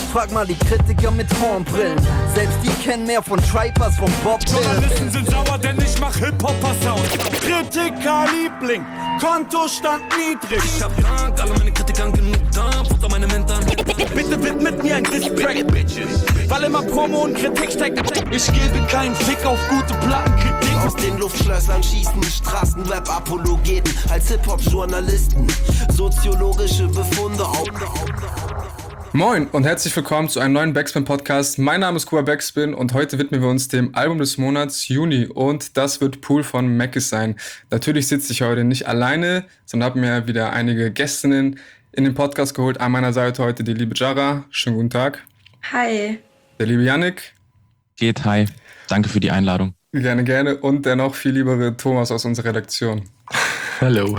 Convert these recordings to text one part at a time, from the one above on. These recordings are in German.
Frag mal die Kritiker mit Hornbrillen. Selbst die kennen mehr von Tribe als von Bob Dylan. Journalisten sind sauer, denn ich mach Hip-Hopper-Sound. Kritiker-Liebling, Kontostand niedrig. Ich hab Dank, alle meine Kritikern genug da, Futter meine Mentoren. Bitte widmet mir ein Diss-Track, Bitches. Weil immer Promo und Kritik steckt. Ich gebe keinen Fick auf gute Plattenkritik. Aus den Luftschlössern schießen Straßenrap-Apologeten als Hip-Hop-Journalisten. Soziologische Befunde auf. Moin und herzlich willkommen zu einem neuen Backspin-Podcast. Mein Name ist Kuba Backspin und heute widmen wir uns dem Album des Monats Juni und das wird Pool von Mackes sein. Natürlich sitze ich heute nicht alleine, sondern habe mir wieder einige Gästinnen in den Podcast geholt. An meiner Seite heute die liebe Jara. Schönen guten Tag. Hi. Der liebe Yannick. Geht, hi. Danke für die Einladung. Gerne, gerne. Und der noch viel liebere Thomas aus unserer Redaktion. Hallo.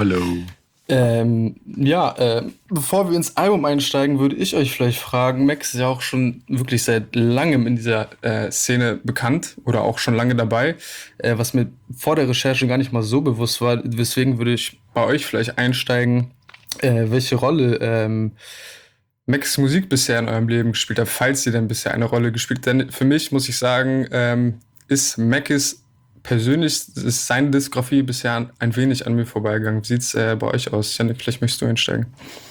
Bevor wir ins Album einsteigen, würde ich euch vielleicht fragen, Max ist ja auch schon wirklich seit langem in dieser Szene bekannt oder auch schon lange dabei, was mir vor der Recherche gar nicht mal so bewusst war. Deswegen würde ich bei euch vielleicht einsteigen, welche Rolle Max Musik bisher in eurem Leben gespielt hat, falls sie denn bisher eine Rolle gespielt hat. Denn für mich, muss ich sagen, ist Mackes persönlich, ist seine Diskografie bisher ein wenig an mir vorbeigegangen. Wie sieht's bei euch aus? Janik, vielleicht möchtest du einsteigen.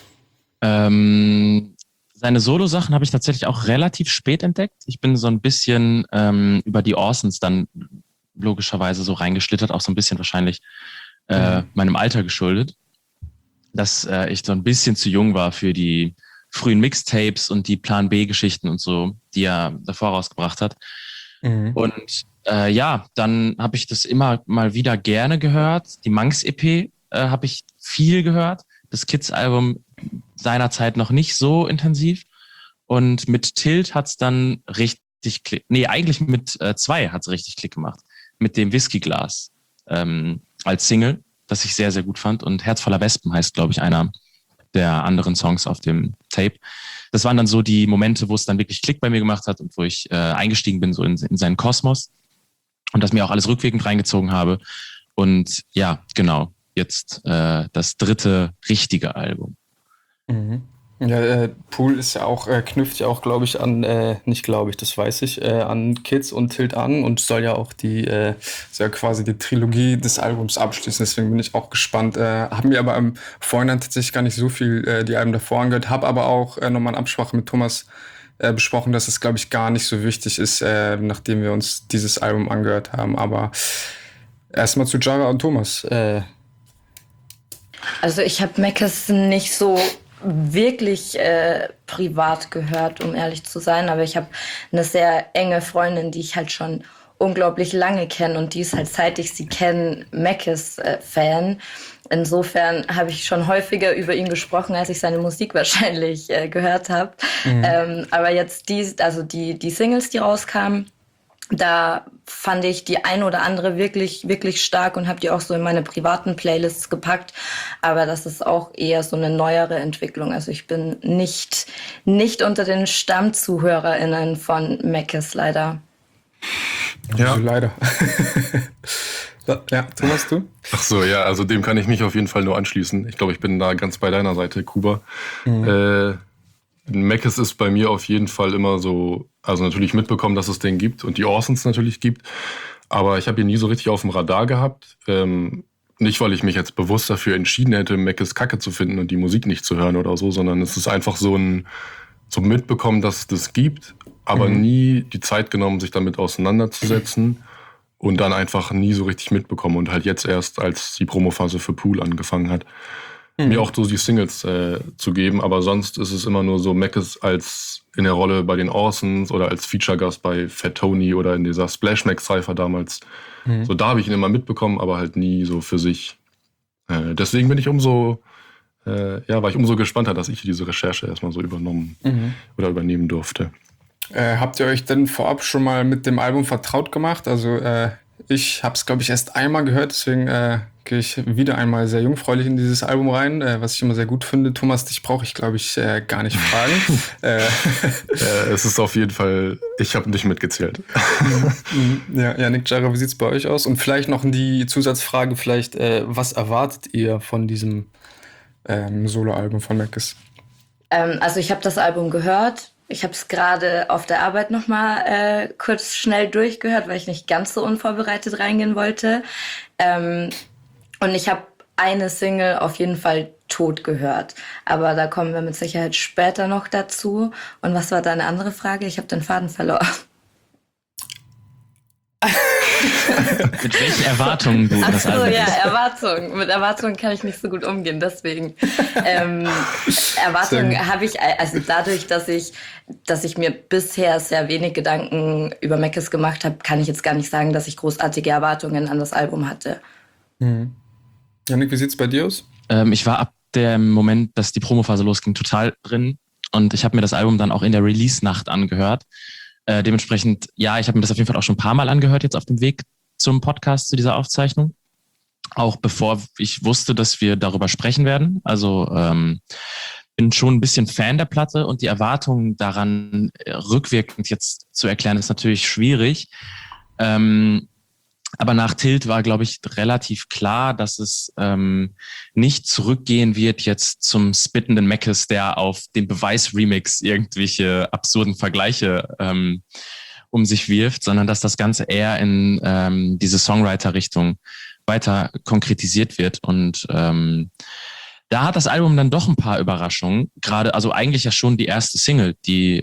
Seine Solo-Sachen habe ich tatsächlich auch relativ spät entdeckt. Ich bin so ein bisschen über die Orsons dann logischerweise so reingeschlittert, auch so ein bisschen wahrscheinlich meinem Alter geschuldet, dass ich so ein bisschen zu jung war für die frühen Mixtapes und die Plan-B-Geschichten und so, die er davor rausgebracht hat. Mhm. Und dann habe ich das immer mal wieder gerne gehört. Die Manx-EP habe ich viel gehört. Das Kids-Album seinerzeit noch nicht so intensiv. Und mit Tilt hat's dann richtig eigentlich mit 2 hat's richtig Klick gemacht. Mit dem Whiskyglas als Single, das ich sehr, sehr gut fand. Und Herz voller Wespen heißt, glaube ich, einer der anderen Songs auf dem Tape. Das waren dann so die Momente, wo es dann wirklich Klick bei mir gemacht hat und wo ich eingestiegen bin so in seinen Kosmos und das mir auch alles rückwirkend reingezogen habe. Und ja, genau, jetzt das 3. richtige Album. Mhm. Ja, Pool ist ja auch, knüpft ja auch, glaube ich, an, nicht glaube ich, das weiß ich, an Kids und Tilt an und soll ja auch soll ja quasi die Trilogie des Albums abschließen, deswegen bin ich auch gespannt. Haben mir aber im Vorhinein tatsächlich gar nicht so viel die Alben davor angehört, habe aber auch nochmal in Absprache mit Thomas besprochen, dass es, glaube ich, gar nicht so wichtig ist, nachdem wir uns dieses Album angehört haben, aber erstmal zu Jara und Thomas. Also ich habe Mackes nicht so wirklich privat gehört, um ehrlich zu sein, aber ich habe eine sehr enge Freundin, die ich halt schon unglaublich lange kenne und die ist halt, seit ich sie kenne, Mackes Fan. Insofern habe ich schon häufiger über ihn gesprochen, als ich seine Musik wahrscheinlich gehört habe. Mhm. Aber jetzt die Singles, die rauskamen, da fand ich die ein oder andere wirklich, wirklich stark und habe die auch so in meine privaten Playlists gepackt. Aber das ist auch eher so eine neuere Entwicklung. Also ich bin nicht unter den StammzuhörerInnen von Mackes, leider. Ja, also leider. Ja, Thomas, du? Ach so, ja, also dem kann ich mich auf jeden Fall nur anschließen. Ich glaube, ich bin da ganz bei deiner Seite, Kuba. Mhm. Mackes ist bei mir auf jeden Fall immer so, also natürlich mitbekommen, dass es den gibt und die Orsons natürlich gibt, aber ich habe ihn nie so richtig auf dem Radar gehabt. Nicht, weil ich mich jetzt bewusst dafür entschieden hätte, Mackes Kacke zu finden und die Musik nicht zu hören oder so, sondern es ist einfach so mitbekommen, dass es das gibt, aber nie die Zeit genommen, sich damit auseinanderzusetzen und dann einfach nie so richtig mitbekommen und halt jetzt erst, als die Promophase für Pool angefangen hat, mir auch so die Singles zu geben, aber sonst ist es immer nur so Mackes als in der Rolle bei den Orsons oder als Feature-Gast bei Fat Tony oder in dieser Splash Mac-Cypher damals. Mhm. So, da habe ich ihn immer mitbekommen, aber halt nie so für sich. Deswegen bin ich war ich umso gespannter, dass ich diese Recherche erstmal so übernehmen durfte. Habt ihr euch denn vorab schon mal mit dem Album vertraut gemacht? Also ich habe es, glaube ich, erst einmal gehört, deswegen gehe ich wieder einmal sehr jungfräulich in dieses Album rein, was ich immer sehr gut finde. Thomas, dich brauche ich, glaube ich, gar nicht fragen. Es ist auf jeden Fall, ich habe nicht mitgezählt. Ja, Nick, Jara, wie sieht's bei euch aus? Und vielleicht noch die Zusatzfrage, was erwartet ihr von diesem Soloalbum von Mackes? Also ich habe das Album gehört, Ich habe es gerade auf der Arbeit nochmal kurz schnell durchgehört, weil ich nicht ganz so unvorbereitet reingehen wollte. Und ich habe eine Single auf jeden Fall tot gehört. Aber da kommen wir mit Sicherheit später noch dazu. Und was war deine andere Frage? Ich habe den Faden verloren. Mit welchen Erwartungen du das Album ja, hast. Erwartungen. Mit Erwartungen kann ich nicht so gut umgehen, deswegen. Erwartungen habe ich, also dadurch, dass ich mir bisher sehr wenig Gedanken über Meckes gemacht habe, kann ich jetzt gar nicht sagen, dass ich großartige Erwartungen an das Album hatte. Janik, wie sieht's bei dir aus? Ich war ab dem Moment, dass die Promophase losging, total drin. Und ich habe mir das Album dann auch in der Release-Nacht angehört. Dementsprechend, ja, ich habe mir das auf jeden Fall auch schon ein paar Mal angehört jetzt auf dem Weg zum Podcast, zu dieser Aufzeichnung. Auch bevor ich wusste, dass wir darüber sprechen werden. Also bin schon ein bisschen Fan der Platte und die Erwartungen daran rückwirkend jetzt zu erklären, ist natürlich schwierig. Aber nach Tilt war, glaube ich, relativ klar, dass es nicht zurückgehen wird jetzt zum spittenden Meckes, der auf den Beweis-Remix irgendwelche absurden Vergleiche um sich wirft, sondern dass das Ganze eher in diese Songwriter-Richtung weiter konkretisiert wird. Und da hat das Album dann doch ein paar Überraschungen. Gerade, also eigentlich ja schon die erste Single, die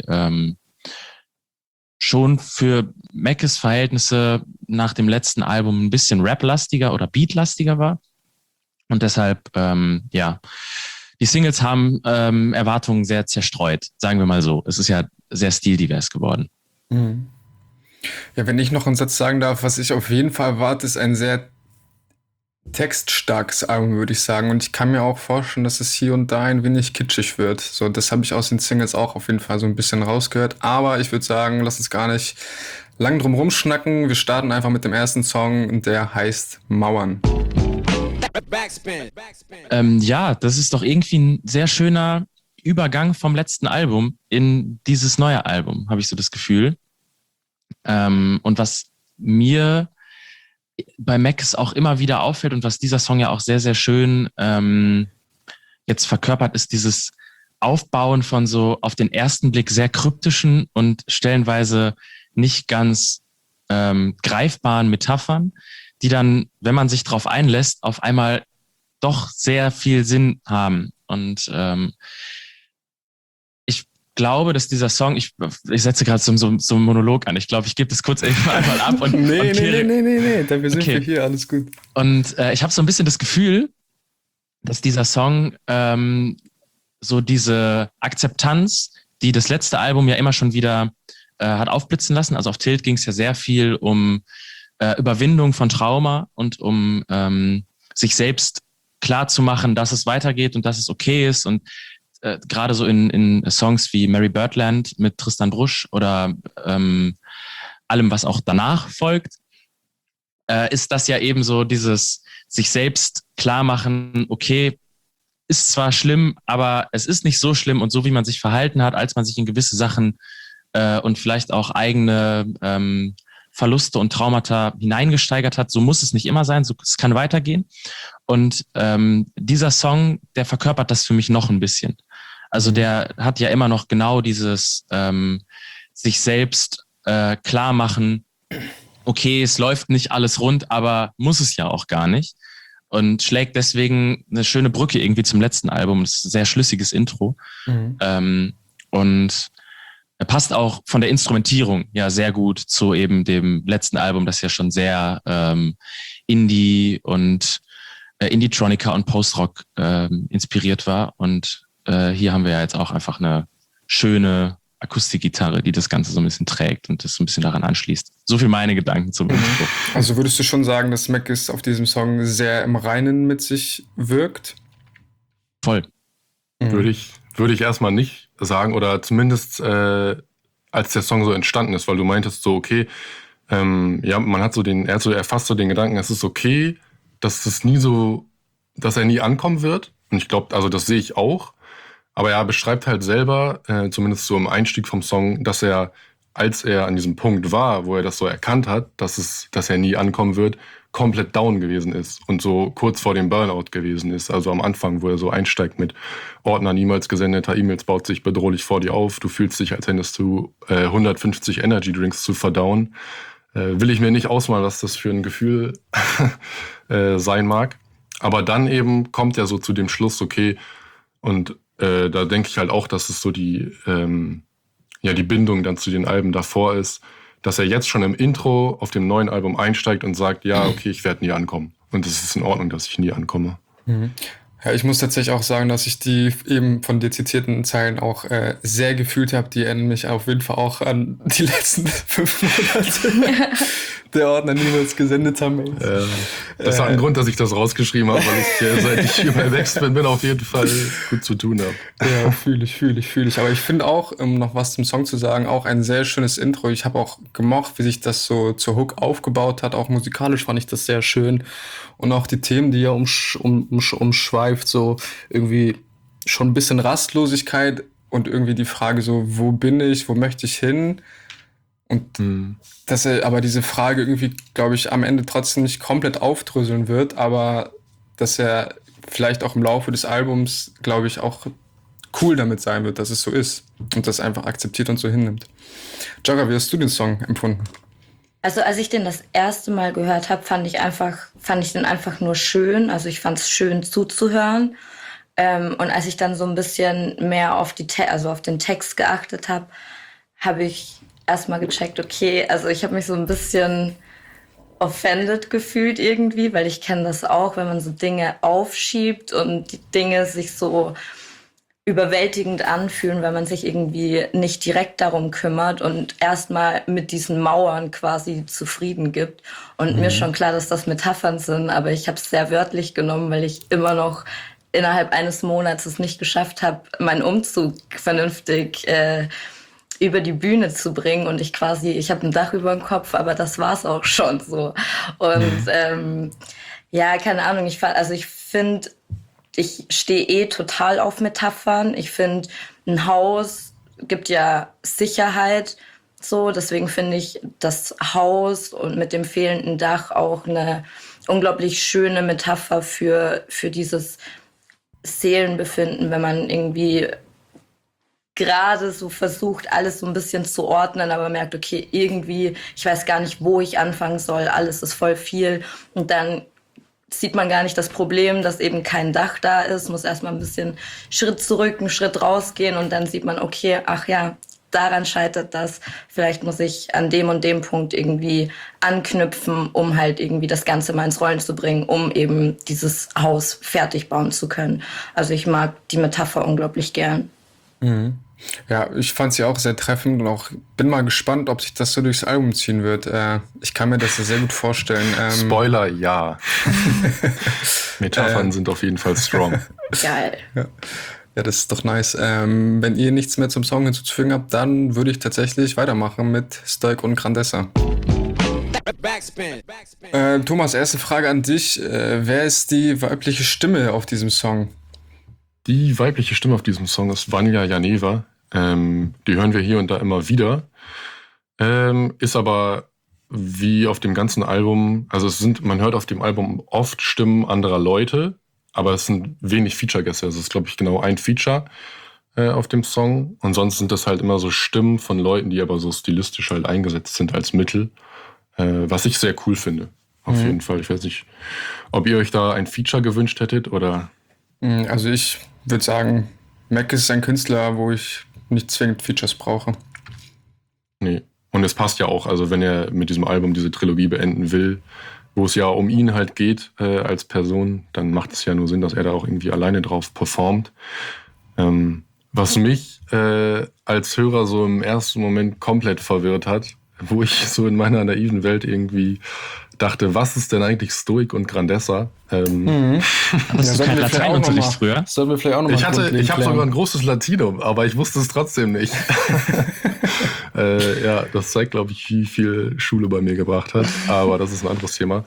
schon für Meckes Verhältnisse nach dem letzten Album ein bisschen Rap-lastiger oder Beat-lastiger war. Und deshalb, ja, die Singles haben Erwartungen sehr zerstreut, sagen wir mal so. Es ist ja sehr stildivers geworden. Mhm. Ja, wenn ich noch einen Satz sagen darf, was ich auf jeden Fall erwarte, ist ein sehr textstarkes Album, würde ich sagen. Und ich kann mir auch vorstellen, dass es hier und da ein wenig kitschig wird. So, das habe ich aus den Singles auch auf jeden Fall so ein bisschen rausgehört. Aber ich würde sagen, lass uns gar nicht lang drum rumschnacken. Wir starten einfach mit dem ersten Song, der heißt Mauern. Ja, das ist doch irgendwie ein sehr schöner Übergang vom letzten Album in dieses neue Album, habe ich so das Gefühl. Und was mir bei Meckes auch immer wieder auffällt und was dieser Song ja auch sehr, sehr schön jetzt verkörpert, ist dieses Aufbauen von so auf den ersten Blick sehr kryptischen und stellenweise nicht ganz greifbaren Metaphern, die dann, wenn man sich drauf einlässt, auf einmal doch sehr viel Sinn haben. Und ich glaube, dass dieser Song, ich setze gerade so einen Monolog an. Ich glaube, ich gebe das kurz einmal ab und Nee, und dafür sind Okay. wir hier, alles gut. Und ich habe so ein bisschen das Gefühl, dass dieser Song so diese Akzeptanz, die das letzte Album ja immer schon wieder hat aufblitzen lassen. Also auf Tilt ging es ja sehr viel um Überwindung von Trauma und um sich selbst klar zu machen, dass es weitergeht und dass es okay ist. Und gerade so in Songs wie Mary Birdland mit Tristan Brusch oder allem, was auch danach folgt, ist das ja eben so dieses sich selbst klar machen, okay, ist zwar schlimm, aber es ist nicht so schlimm und so, wie man sich verhalten hat, als man sich in gewisse Sachen und vielleicht auch eigene Verluste und Traumata hineingesteigert hat, so muss es nicht immer sein, so, es kann weitergehen. Und dieser Song, der verkörpert das für mich noch ein bisschen. Also der hat ja immer noch genau dieses sich selbst klar machen, okay, es läuft nicht alles rund, aber muss es ja auch gar nicht. Und schlägt deswegen eine schöne Brücke irgendwie zum letzten Album. Das ist ein sehr schlüssiges Intro. Und er passt auch von der Instrumentierung ja sehr gut zu eben dem letzten Album, das ja schon sehr Indie und Indie-Tronica und Post-Rock inspiriert war. Und hier haben wir ja jetzt auch einfach eine schöne Akustikgitarre, die das Ganze so ein bisschen trägt und das so ein bisschen daran anschließt. So viel meine Gedanken zum Intro. Also würdest du schon sagen, dass Meckes auf diesem Song sehr im Reinen mit sich wirkt? Voll. Würde ich erstmal nicht sagen, oder zumindest als der Song so entstanden ist, weil du meintest so, okay, ja, man hat er fasst so den Gedanken, es ist okay, dass er nie ankommen wird. Und ich glaube, also das sehe ich auch. Aber er beschreibt halt selber, zumindest so im Einstieg vom Song, dass er, als er an diesem Punkt war, wo er das so erkannt hat, dass er nie ankommen wird, komplett down gewesen ist und so kurz vor dem Burnout gewesen ist. Also am Anfang, wo er so einsteigt mit Ordner niemals gesendeter E-Mails baut sich bedrohlich vor dir auf. Du fühlst dich, als hättest du 150 Energy Drinks zu verdauen. Will ich mir nicht ausmalen, was das für ein Gefühl sein mag. Aber dann eben kommt er so zu dem Schluss, okay, und da denke ich halt auch, dass es so die Bindung dann zu den Alben davor ist, dass er jetzt schon im Intro auf dem neuen Album einsteigt und sagt, ja, okay, ich werde nie ankommen. Und es ist in Ordnung, dass ich nie ankomme. Mhm. Ja, ich muss tatsächlich auch sagen, dass ich die eben von dir zitierten Zeilen auch sehr gefühlt habe. Die erinnern mich auf jeden Fall auch an die letzten 5 Monate der Ordner niemals gesendet haben. Das hat einen Grund, dass ich das rausgeschrieben habe, weil ich, seit ich über Wex bin, auf jeden Fall gut zu tun habe. Ja, fühle ich. Aber ich finde auch, um noch was zum Song zu sagen, auch ein sehr schönes Intro. Ich habe auch gemocht, wie sich das so zur Hook aufgebaut hat. Auch musikalisch fand ich das sehr schön. Und auch die Themen, die er umschweift, so irgendwie schon ein bisschen Rastlosigkeit und irgendwie die Frage so, wo bin ich, wo möchte ich hin? Und dass er aber diese Frage irgendwie, glaube ich, am Ende trotzdem nicht komplett aufdröseln wird, aber dass er vielleicht auch im Laufe des Albums, glaube ich, auch cool damit sein wird, dass es so ist und das einfach akzeptiert und so hinnimmt. Jogger, wie hast du den Song empfunden? Also als ich den das erste Mal gehört habe, fand ich den einfach nur schön. Also ich fand es schön zuzuhören. Und als ich dann so ein bisschen mehr auf den Text geachtet habe, habe ich erstmal gecheckt, okay, also ich habe mich so ein bisschen offended gefühlt irgendwie, weil ich kenne das auch, wenn man so Dinge aufschiebt und die Dinge sich so überwältigend anfühlen, weil man sich irgendwie nicht direkt darum kümmert und erstmal mit diesen Mauern quasi zufrieden gibt. Und mir ist schon klar, dass das Metaphern sind, aber ich habe es sehr wörtlich genommen, weil ich immer noch innerhalb eines Monats es nicht geschafft habe, meinen Umzug vernünftig über die Bühne zu bringen und ich habe ein Dach über dem Kopf, aber das war's auch schon so. Und keine Ahnung, ich finde, ich stehe total auf Metaphern. Ich finde, ein Haus gibt ja Sicherheit, so. Deswegen finde ich das Haus und mit dem fehlenden Dach auch eine unglaublich schöne Metapher für dieses Seelenbefinden, wenn man irgendwie gerade so versucht, alles so ein bisschen zu ordnen, aber merkt, okay, irgendwie, ich weiß gar nicht, wo ich anfangen soll, alles ist voll viel und dann sieht man gar nicht das Problem, dass eben kein Dach da ist, muss erstmal ein bisschen Schritt zurück, einen Schritt rausgehen und dann sieht man, okay, ach ja, daran scheitert das, vielleicht muss ich an dem und dem Punkt irgendwie anknüpfen, um halt irgendwie das Ganze mal ins Rollen zu bringen, um eben dieses Haus fertig bauen zu können. Also ich mag die Metapher unglaublich gern. Mhm. Ja, ich fand sie auch sehr treffend und auch bin mal gespannt, ob sich das so durchs Album ziehen wird. Ich kann mir das sehr gut vorstellen. Spoiler, ja. Metaphern sind auf jeden Fall strong. Geil. Ja, das ist doch nice. Wenn ihr nichts mehr zum Song hinzuzufügen habt, dann würde ich tatsächlich weitermachen mit Stoic und Grandessa. Thomas, erste Frage an dich. Wer ist die weibliche Stimme auf diesem Song? Die weibliche Stimme auf diesem Song ist Vanja Janeva. Die hören wir hier und da immer wieder. Ist aber wie auf dem ganzen Album, also man hört auf dem Album oft Stimmen anderer Leute, aber es sind wenig Feature-Gäste. Also es ist, glaube ich, genau ein Feature auf dem Song. Und sonst sind das halt immer so Stimmen von Leuten, die aber so stilistisch halt eingesetzt sind als Mittel. Was ich sehr cool finde. Auf jeden Fall. Ich weiß nicht, ob ihr euch da ein Feature gewünscht hättet oder... Also ich würde sagen, Mac ist ein Künstler, wo ich nicht zwingend Features brauche. Nee. Und es passt ja auch, also wenn er mit diesem Album diese Trilogie beenden will, wo es ja um ihn halt geht als Person, dann macht es ja nur Sinn, dass er da auch irgendwie alleine drauf performt. Was mich als Hörer so im ersten Moment komplett verwirrt hat, wo ich so in meiner naiven Welt irgendwie dachte, was ist denn eigentlich Stoic und Grandessa? Hast du kein Lateinunterricht früher? Sollen wir vielleicht auch noch mal Ich habe sogar ein großes Latinum, aber ich wusste es trotzdem nicht. Ja, das zeigt, glaube ich, wie viel Schule bei mir gebracht hat. Aber das ist ein anderes Thema.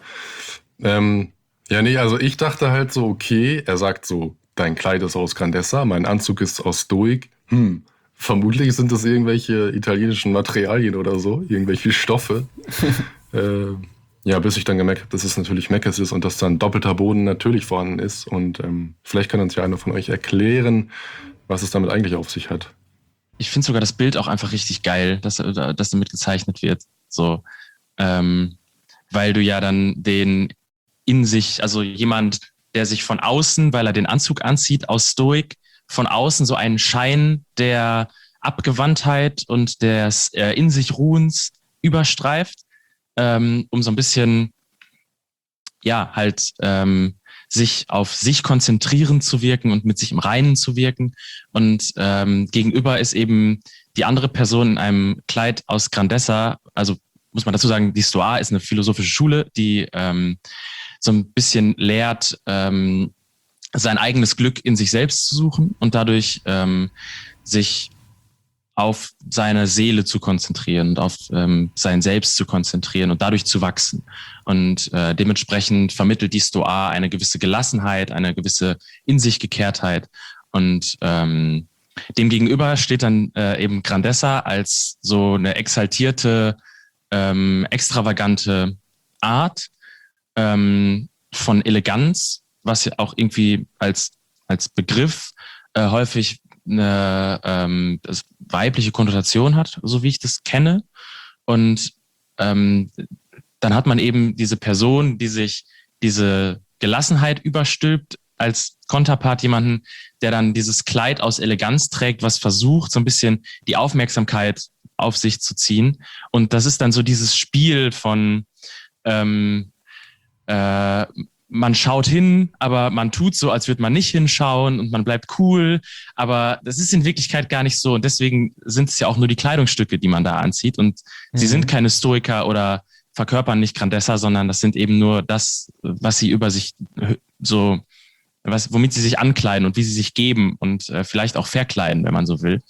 Also ich dachte halt so, okay, er sagt so, dein Kleid ist aus Grandessa, mein Anzug ist aus Stoic. Vermutlich sind das irgendwelche italienischen Materialien oder so, irgendwelche Stoffe. Ja, bis ich dann gemerkt habe, dass es natürlich Meckes ist und dass dann doppelter Boden natürlich vorhanden ist. Und vielleicht kann uns ja einer von euch erklären, was es damit eigentlich auf sich hat. Ich finde sogar das Bild auch einfach richtig geil, dass damit gezeichnet wird. So, weil du ja dann den in sich, also jemand, der sich von außen, weil er den Anzug anzieht, aus Stoik, von außen so einen Schein der Abgewandtheit und des in sich Ruhens überstreift, um so ein bisschen, ja, halt sich auf sich konzentrieren zu wirken und mit sich im Reinen zu wirken. Und gegenüber ist eben die andere Person in einem Kleid aus Grandessa. Also muss man dazu sagen, die Stoa ist eine philosophische Schule, die so ein bisschen lehrt, sein eigenes Glück in sich selbst zu suchen und dadurch sich auf seine Seele zu konzentrieren und auf sein Selbst zu konzentrieren und dadurch zu wachsen. Und dementsprechend vermittelt die Stoa eine gewisse Gelassenheit, eine gewisse In-sich-Gekehrtheit. Und dem gegenüber steht dann eben Grandessa als so eine exaltierte, extravagante Art von Eleganz, was ja auch irgendwie als Begriff häufig eine weibliche Konnotation hat, so wie ich das kenne. Und dann hat man eben diese Person, die sich diese Gelassenheit überstülpt, als Konterpart jemanden, der dann dieses Kleid aus Eleganz trägt, was versucht, so ein bisschen die Aufmerksamkeit auf sich zu ziehen. Und das ist dann so dieses Spiel von man schaut hin, aber man tut so, als würde man nicht hinschauen und man bleibt cool. Aber das ist in Wirklichkeit gar nicht so. Und deswegen sind es ja auch nur die Kleidungsstücke, die man da anzieht. Und sie sind keine Stoiker oder verkörpern nicht Grandessa, sondern das sind eben nur das, was sie über sich so, womit sie sich ankleiden und wie sie sich geben und vielleicht auch verkleiden, wenn man so will.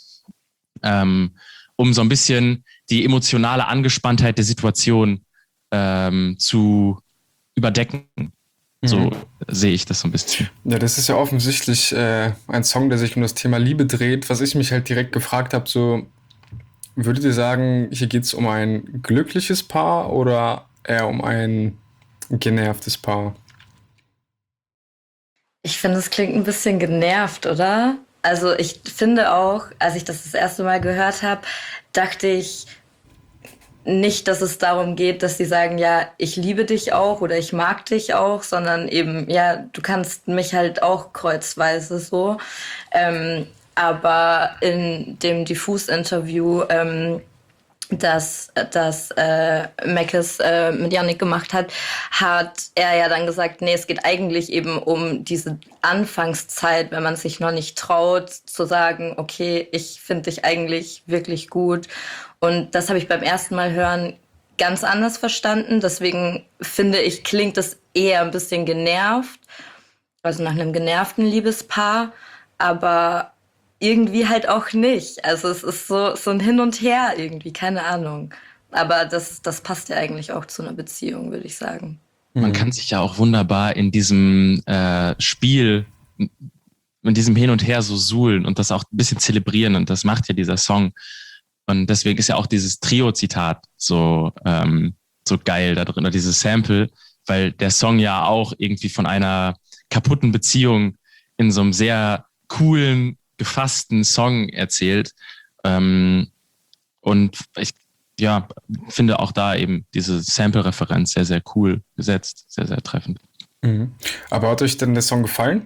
Um so ein bisschen die emotionale Angespanntheit der Situation zu überdecken. So sehe ich das so ein bisschen. Ja, das ist ja offensichtlich ein Song, der sich um das Thema Liebe dreht. Was ich mich halt direkt gefragt habe, so, würdet ihr sagen, hier geht es um ein glückliches Paar oder eher um ein genervtes Paar? Ich finde, es klingt ein bisschen genervt, oder? Also ich finde auch, als ich das erste Mal gehört habe, dachte ich nicht, dass es darum geht, dass sie sagen, ja, ich liebe dich auch oder ich mag dich auch, sondern eben, ja, du kannst mich halt auch kreuzweise so. Aber in dem Diffus-Interview, das Meckes mit Yannick gemacht hat er ja dann gesagt, nee, es geht eigentlich eben um diese Anfangszeit, wenn man sich noch nicht traut, zu sagen, okay, ich finde dich eigentlich wirklich gut. Und das habe ich beim ersten Mal hören ganz anders verstanden. Deswegen finde ich, klingt es eher ein bisschen genervt, also nach einem genervten Liebespaar, aber irgendwie halt auch nicht. Also es ist so ein Hin und Her irgendwie, keine Ahnung. Aber das passt ja eigentlich auch zu einer Beziehung, würde ich sagen. Man kann sich ja auch wunderbar in diesem Spiel, in diesem Hin und Her so suhlen und das auch ein bisschen zelebrieren. Und das macht ja dieser Song. Und deswegen ist ja auch dieses Trio-Zitat so geil da drin, oder dieses Sample, weil der Song ja auch irgendwie von einer kaputten Beziehung in so einem sehr coolen, gefassten Song erzählt. Und ich finde auch da eben diese Sample-Referenz sehr, sehr cool gesetzt, sehr, sehr treffend. Aber hat euch denn der Song gefallen?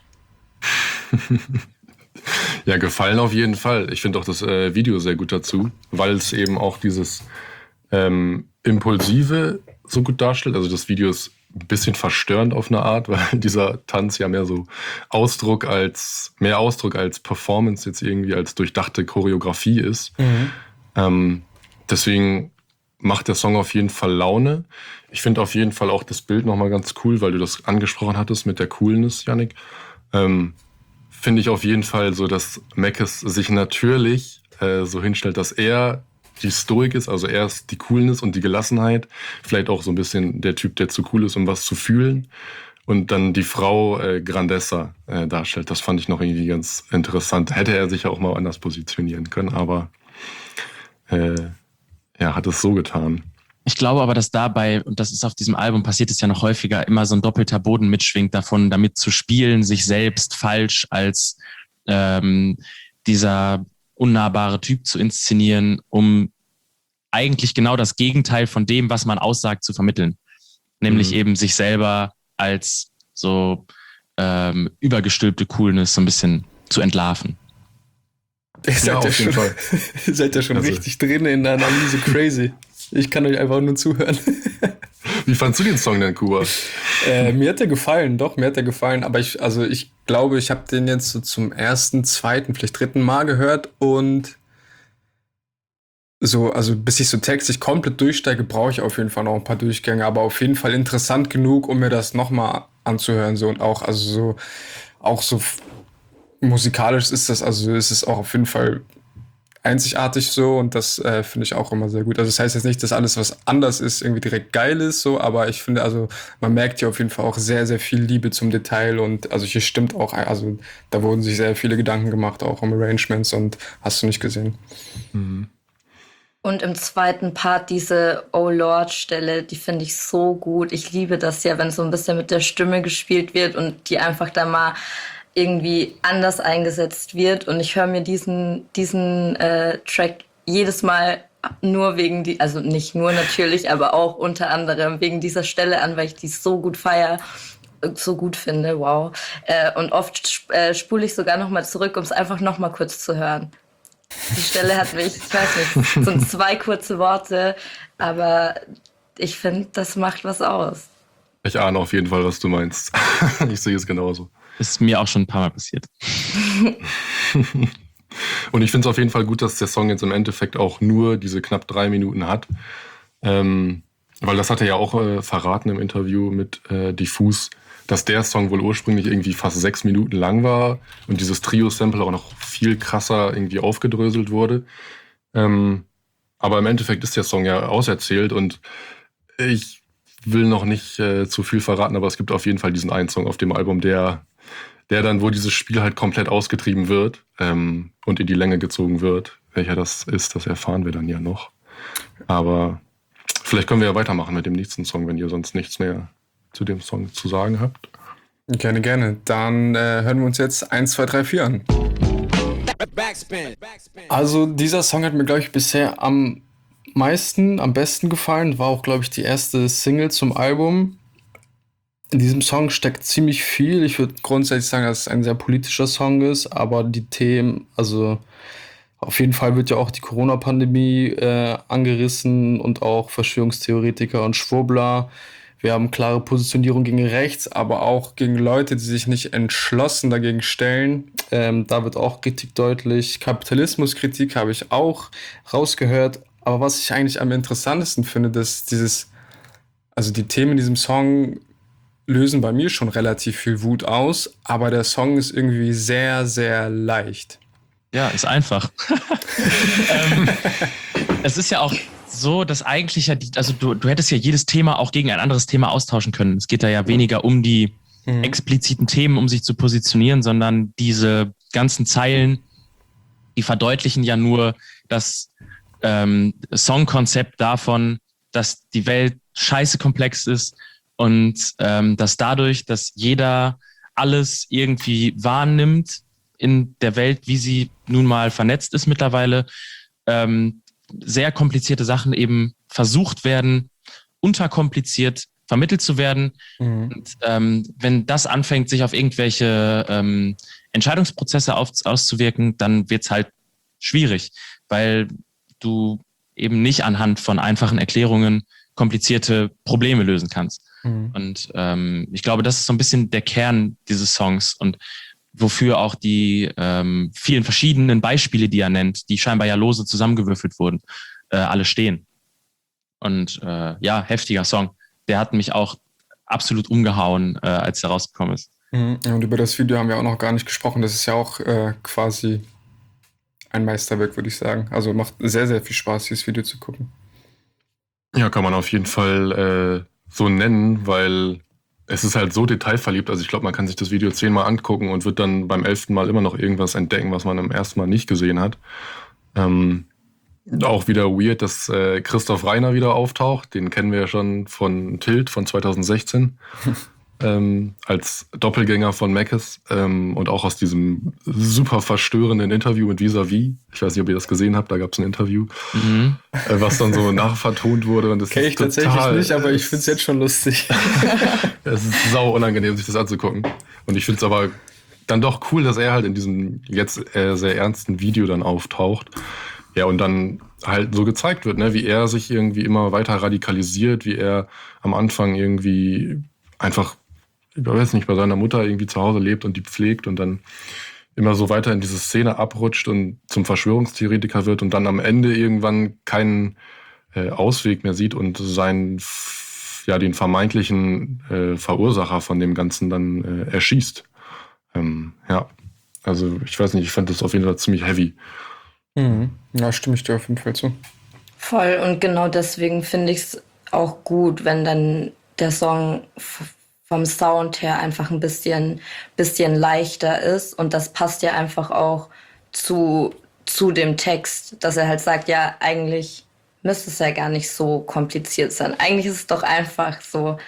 Ja, gefallen auf jeden Fall. Ich finde auch das Video sehr gut dazu, weil es eben auch dieses Impulsive so gut darstellt. Also das Video ist ein bisschen verstörend auf eine Art, weil dieser Tanz ja mehr Ausdruck als Performance jetzt irgendwie als durchdachte Choreografie ist. Deswegen macht der Song auf jeden Fall Laune. Ich finde auf jeden Fall auch das Bild nochmal ganz cool, weil du das angesprochen hattest mit der Coolness, Yannick. Finde ich auf jeden Fall so, dass Meckes sich natürlich so hinstellt, dass er die Stoik ist, also er ist die Coolness und die Gelassenheit, vielleicht auch so ein bisschen der Typ, der zu cool ist, um was zu fühlen, und dann die Frau Grandessa darstellt. Das fand ich noch irgendwie ganz interessant. Hätte er sich ja auch mal anders positionieren können, aber hat es so getan. Ich glaube aber, dass dabei, und das ist auf diesem Album, passiert es ja noch häufiger, immer so ein doppelter Boden mitschwingt davon, damit zu spielen, sich selbst falsch als dieser unnahbare Typ zu inszenieren, um eigentlich genau das Gegenteil von dem, was man aussagt, zu vermitteln. Nämlich eben sich selber als so übergestülpte Coolness so ein bisschen zu entlarven. Ihr seid ja schon, ihr seid ja schon richtig drin in der Analyse, crazy. Ich kann euch einfach nur zuhören. Wie fandst du den Song denn, Kuba? Mir hat er gefallen, aber ich glaube, ich habe den jetzt so zum ersten, zweiten, vielleicht dritten Mal gehört und so, also bis ich so textlich komplett durchsteige, brauche ich auf jeden Fall noch ein paar Durchgänge, aber auf jeden Fall interessant genug, um mir das nochmal anzuhören, so und auch so musikalisch ist das, also ist es auch auf jeden Fall einzigartig so und das finde ich auch immer sehr gut. Also das heißt jetzt nicht, dass alles, was anders ist, irgendwie direkt geil ist, so, aber ich finde, also man merkt hier auf jeden Fall auch sehr, sehr viel Liebe zum Detail und also hier stimmt auch, also da wurden sich sehr viele Gedanken gemacht, auch um Arrangements und hast du nicht gesehen. Mhm. Und im zweiten Part diese Oh Lord-Stelle, die finde ich so gut. Ich liebe das ja, wenn so ein bisschen mit der Stimme gespielt wird und die einfach da mal irgendwie anders eingesetzt wird. Und ich höre mir diesen Track jedes Mal nur wegen also nicht nur natürlich, aber auch unter anderem wegen dieser Stelle an, weil ich die so gut feiere, so gut finde, wow. Und oft spule ich sogar noch mal zurück, um es einfach noch mal kurz zu hören. Die Stelle hat mich, ich weiß nicht, sind 2 kurze Worte, aber ich finde, das macht was aus. Ich ahne auf jeden Fall, was du meinst. Ich sehe es genauso. Ist mir auch schon ein paar Mal passiert. Und ich finde es auf jeden Fall gut, dass der Song jetzt im Endeffekt auch nur diese knapp 3 Minuten hat. Weil das hat er ja auch verraten im Interview mit Diffus, dass der Song wohl ursprünglich irgendwie fast 6 Minuten lang war und dieses Trio-Sample auch noch viel krasser irgendwie aufgedröselt wurde. Aber im Endeffekt ist der Song ja auserzählt und ich will noch nicht zu viel verraten, aber es gibt auf jeden Fall diesen einen Song auf dem Album, der dann, wo dieses Spiel halt komplett ausgetrieben wird und in die Länge gezogen wird. Welcher das ist, das erfahren wir dann ja noch. Aber vielleicht können wir ja weitermachen mit dem nächsten Song, wenn ihr sonst nichts mehr zu dem Song zu sagen habt. Gerne, gerne. Dann hören wir uns jetzt 1, 2, 3, 4 an. Also dieser Song hat mir, glaube ich, bisher am besten gefallen. War auch, glaube ich, die erste Single zum Album. In diesem Song steckt ziemlich viel. Ich würde grundsätzlich sagen, dass es ein sehr politischer Song ist, aber die Themen, also auf jeden Fall wird ja auch die Corona-Pandemie angerissen und auch Verschwörungstheoretiker und Schwurbler. Wir haben klare Positionierung gegen rechts, aber auch gegen Leute, die sich nicht entschlossen dagegen stellen. Da wird auch Kritik deutlich. Kapitalismuskritik habe ich auch rausgehört. Aber was ich eigentlich am interessantesten finde, dass die Themen in diesem Song lösen bei mir schon relativ viel Wut aus, aber der Song ist irgendwie sehr, sehr leicht. Ja, ist einfach. Es ist ja auch so, dass eigentlich du hättest ja jedes Thema auch gegen ein anderes Thema austauschen können. Es geht da ja weniger um die expliziten Themen, um sich zu positionieren, sondern diese ganzen Zeilen, die verdeutlichen ja nur das Songkonzept davon, dass die Welt scheiße komplex ist und dass dadurch, dass jeder alles irgendwie wahrnimmt in der Welt, wie sie nun mal vernetzt ist mittlerweile, sehr komplizierte Sachen eben versucht werden, unterkompliziert vermittelt zu werden. Und wenn das anfängt, sich auf irgendwelche Entscheidungsprozesse auszuwirken, dann wird's halt schwierig, weil du eben nicht anhand von einfachen Erklärungen komplizierte Probleme lösen kannst. Und ich glaube, das ist so ein bisschen der Kern dieses Songs und wofür auch die vielen verschiedenen Beispiele, die er nennt, die scheinbar ja lose zusammengewürfelt wurden, alle stehen. Und heftiger Song. Der hat mich auch absolut umgehauen, als der rausgekommen ist. Und über das Video haben wir auch noch gar nicht gesprochen. Das ist ja auch quasi ein Meisterwerk, würde ich sagen. Also macht sehr, sehr viel Spaß, dieses Video zu gucken. Ja, kann man auf jeden Fall so nennen, weil es ist halt so detailverliebt. Also ich glaube, man kann sich das Video 10-mal angucken und wird dann beim 11. Mal immer noch irgendwas entdecken, was man im ersten Mal nicht gesehen hat. Auch wieder weird, dass Christoph Reiner wieder auftaucht. Den kennen wir ja schon von Tilt von 2016. Als Doppelgänger von Meckes und auch aus diesem super verstörenden Interview mit Vis-a-vis. Ich weiß nicht, ob ihr das gesehen habt, da gab es ein Interview, was dann so nachvertont wurde. Und das Kenn ich tatsächlich nicht, aber ich finde es jetzt schon lustig. Es ist sau unangenehm, sich das anzugucken. Und ich finde es aber dann doch cool, dass er halt in diesem jetzt sehr ernsten Video dann auftaucht. Ja, und dann halt so gezeigt wird, ne, wie er sich irgendwie immer weiter radikalisiert, wie er am Anfang irgendwie einfach, ich weiß nicht, bei seiner Mutter irgendwie zu Hause lebt und die pflegt und dann immer so weiter in diese Szene abrutscht und zum Verschwörungstheoretiker wird und dann am Ende irgendwann keinen Ausweg mehr sieht und den vermeintlichen Verursacher von dem Ganzen dann erschießt. Ja, also ich weiß nicht, ich fand das auf jeden Fall ziemlich heavy. Ja, stimme ich dir auf jeden Fall zu. Voll, und genau deswegen finde ich es auch gut, wenn dann der Song vom Sound her einfach ein bisschen leichter ist. Und das passt ja einfach auch zu dem Text, dass er halt sagt, ja, eigentlich müsste es ja gar nicht so kompliziert sein. Eigentlich ist es doch einfach so,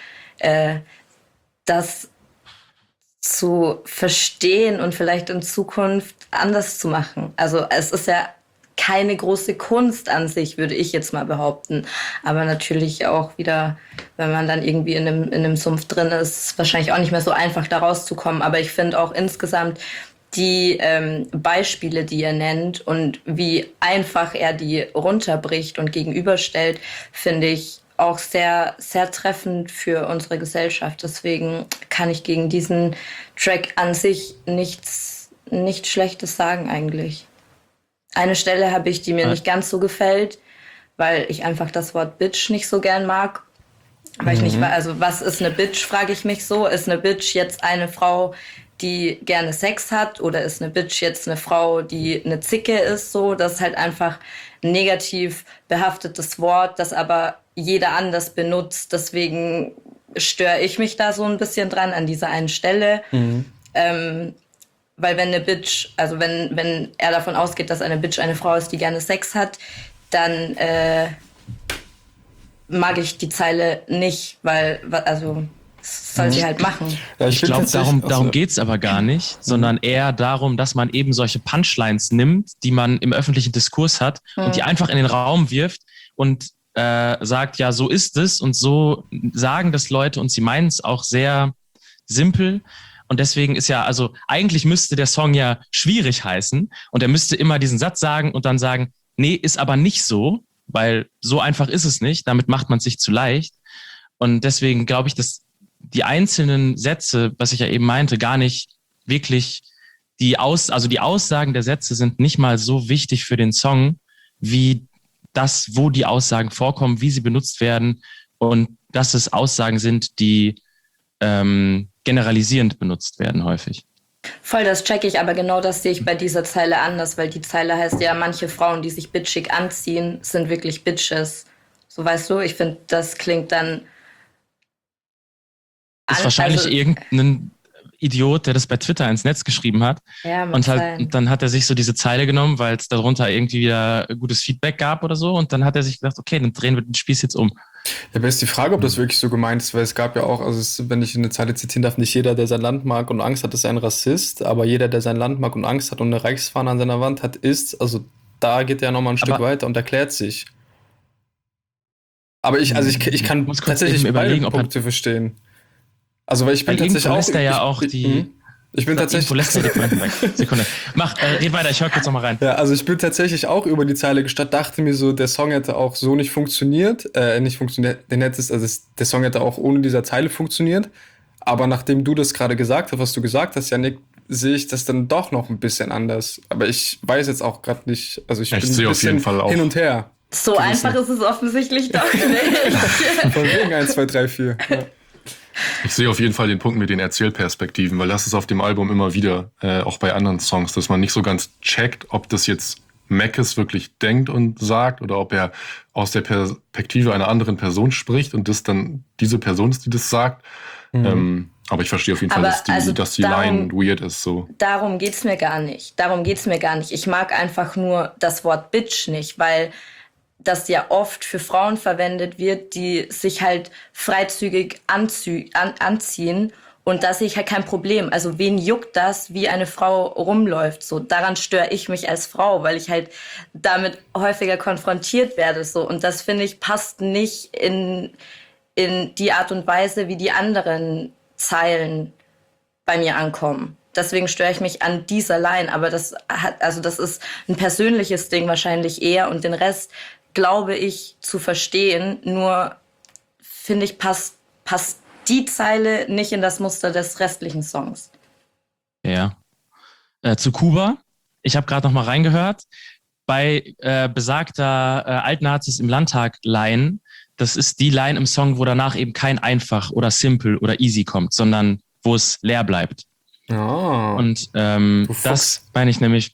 das zu verstehen und vielleicht in Zukunft anders zu machen. Also es ist ja keine große Kunst an sich, würde ich jetzt mal behaupten. Aber natürlich auch wieder, wenn man dann irgendwie in einem Sumpf drin ist, wahrscheinlich auch nicht mehr so einfach da rauszukommen. Aber ich finde auch insgesamt die Beispiele, die er nennt und wie einfach er die runterbricht und gegenüberstellt, finde ich auch sehr, sehr treffend für unsere Gesellschaft. Deswegen kann ich gegen diesen Track an sich nichts Schlechtes sagen eigentlich. Eine Stelle habe ich, die mir nicht ganz so gefällt, weil ich einfach das Wort Bitch nicht so gern mag. Weil ich nicht weiß, also was ist eine Bitch, frage ich mich so. Ist eine Bitch jetzt eine Frau, die gerne Sex hat? Oder ist eine Bitch jetzt eine Frau, die eine Zicke ist? So, das ist halt einfach ein negativ behaftetes Wort, das aber jeder anders benutzt. Deswegen störe ich mich da so ein bisschen dran an dieser einen Stelle. Weil wenn eine Bitch, also wenn er davon ausgeht, dass eine Bitch eine Frau ist, die gerne Sex hat, dann mag ich die Zeile nicht, weil, also, das soll sie halt machen. Ja, Ich glaube, darum geht's aber gar nicht, sondern eher darum, dass man eben solche Punchlines nimmt, die man im öffentlichen Diskurs hat und die einfach in den Raum wirft und sagt, ja, so ist es und so sagen das Leute und sie meinen es auch sehr simpel. Und deswegen ist ja, also eigentlich müsste der Song ja schwierig heißen und er müsste immer diesen Satz sagen und dann sagen, nee, ist aber nicht so, weil so einfach ist es nicht, damit macht man es sich zu leicht. Und deswegen glaube ich, dass die einzelnen Sätze, was ich ja eben meinte, gar nicht wirklich die Aussagen der Sätze sind nicht mal so wichtig für den Song, wie das, wo die Aussagen vorkommen, wie sie benutzt werden und dass es Aussagen sind, die generalisierend benutzt werden häufig. Voll, das check ich, aber genau das sehe ich bei dieser Zeile anders, weil die Zeile heißt ja, manche Frauen, die sich bitchig anziehen, sind wirklich Bitches. So, weißt du, ich finde, das klingt dann... Ist wahrscheinlich irgendein Idiot, der das bei Twitter ins Netz geschrieben hat. Ja, und dann hat er sich so diese Zeile genommen, weil es darunter irgendwie wieder gutes Feedback gab oder so. Und dann hat er sich gedacht, okay, dann drehen wir den Spieß jetzt um. Ja, aber ist die Frage, ob das wirklich so gemeint ist, weil es gab ja auch, wenn ich eine Zeile zitieren darf, nicht jeder, der sein Land mag und Angst hat, ist ein Rassist, aber jeder, der sein Land mag und Angst hat und eine Reichsfahne an seiner Wand hat, ist, also da geht er nochmal ein Stück weiter und erklärt sich. Aber ich kann tatsächlich überlegen, beide Punkte verstehen. Also, weil ich bin tatsächlich auch... lässt er ja auch die... Ich bin tatsächlich... lässt er die Pointe weg. Sekunde. Red weiter, ich höre kurz nochmal rein. Ja, also ich bin tatsächlich auch über die Zeile gestanden, dachte mir so, der Song hätte auch so nicht funktioniert. Der Song hätte auch ohne dieser Zeile funktioniert. Aber nachdem du das gerade gesagt hast, was du gesagt hast, Yannick, sehe ich das dann doch noch ein bisschen anders. Aber ich weiß jetzt auch gerade nicht, also ich bin ein auf jeden Fall auch hin und her. So einfach ist es offensichtlich doch nicht. Von wegen 1, 2, 3, 4. Ja. Ich sehe auf jeden Fall den Punkt mit den Erzählperspektiven, weil das ist auf dem Album immer wieder, auch bei anderen Songs, dass man nicht so ganz checkt, ob das jetzt Meckes wirklich denkt und sagt oder ob er aus der Perspektive einer anderen Person spricht und das dann diese Person ist, die das sagt. Aber ich verstehe auf jeden Fall, dass die Line weird ist. So. Darum geht's mir gar nicht. Ich mag einfach nur das Wort Bitch nicht, weil das ja oft für Frauen verwendet wird, die sich halt freizügig anziehen. Und da sehe ich halt kein Problem. Also wen juckt das, wie eine Frau rumläuft? So, daran störe ich mich als Frau, weil ich halt damit häufiger konfrontiert werde. So. Und das, finde ich, passt nicht in die Art und Weise, wie die anderen Zeilen bei mir ankommen. Deswegen störe ich mich an dieser Line. Aber das ist ein persönliches Ding wahrscheinlich eher. Und den Rest glaube ich zu verstehen. Nur, finde ich, passt die Zeile nicht in das Muster des restlichen Songs. Ja. Zu Kuba. Ich habe gerade noch mal reingehört. Bei besagter Altnazis im Landtag-Line, das ist die Line im Song, wo danach eben kein einfach oder simple oder easy kommt, sondern wo es leer bleibt. Oh. Und das meine ich nämlich,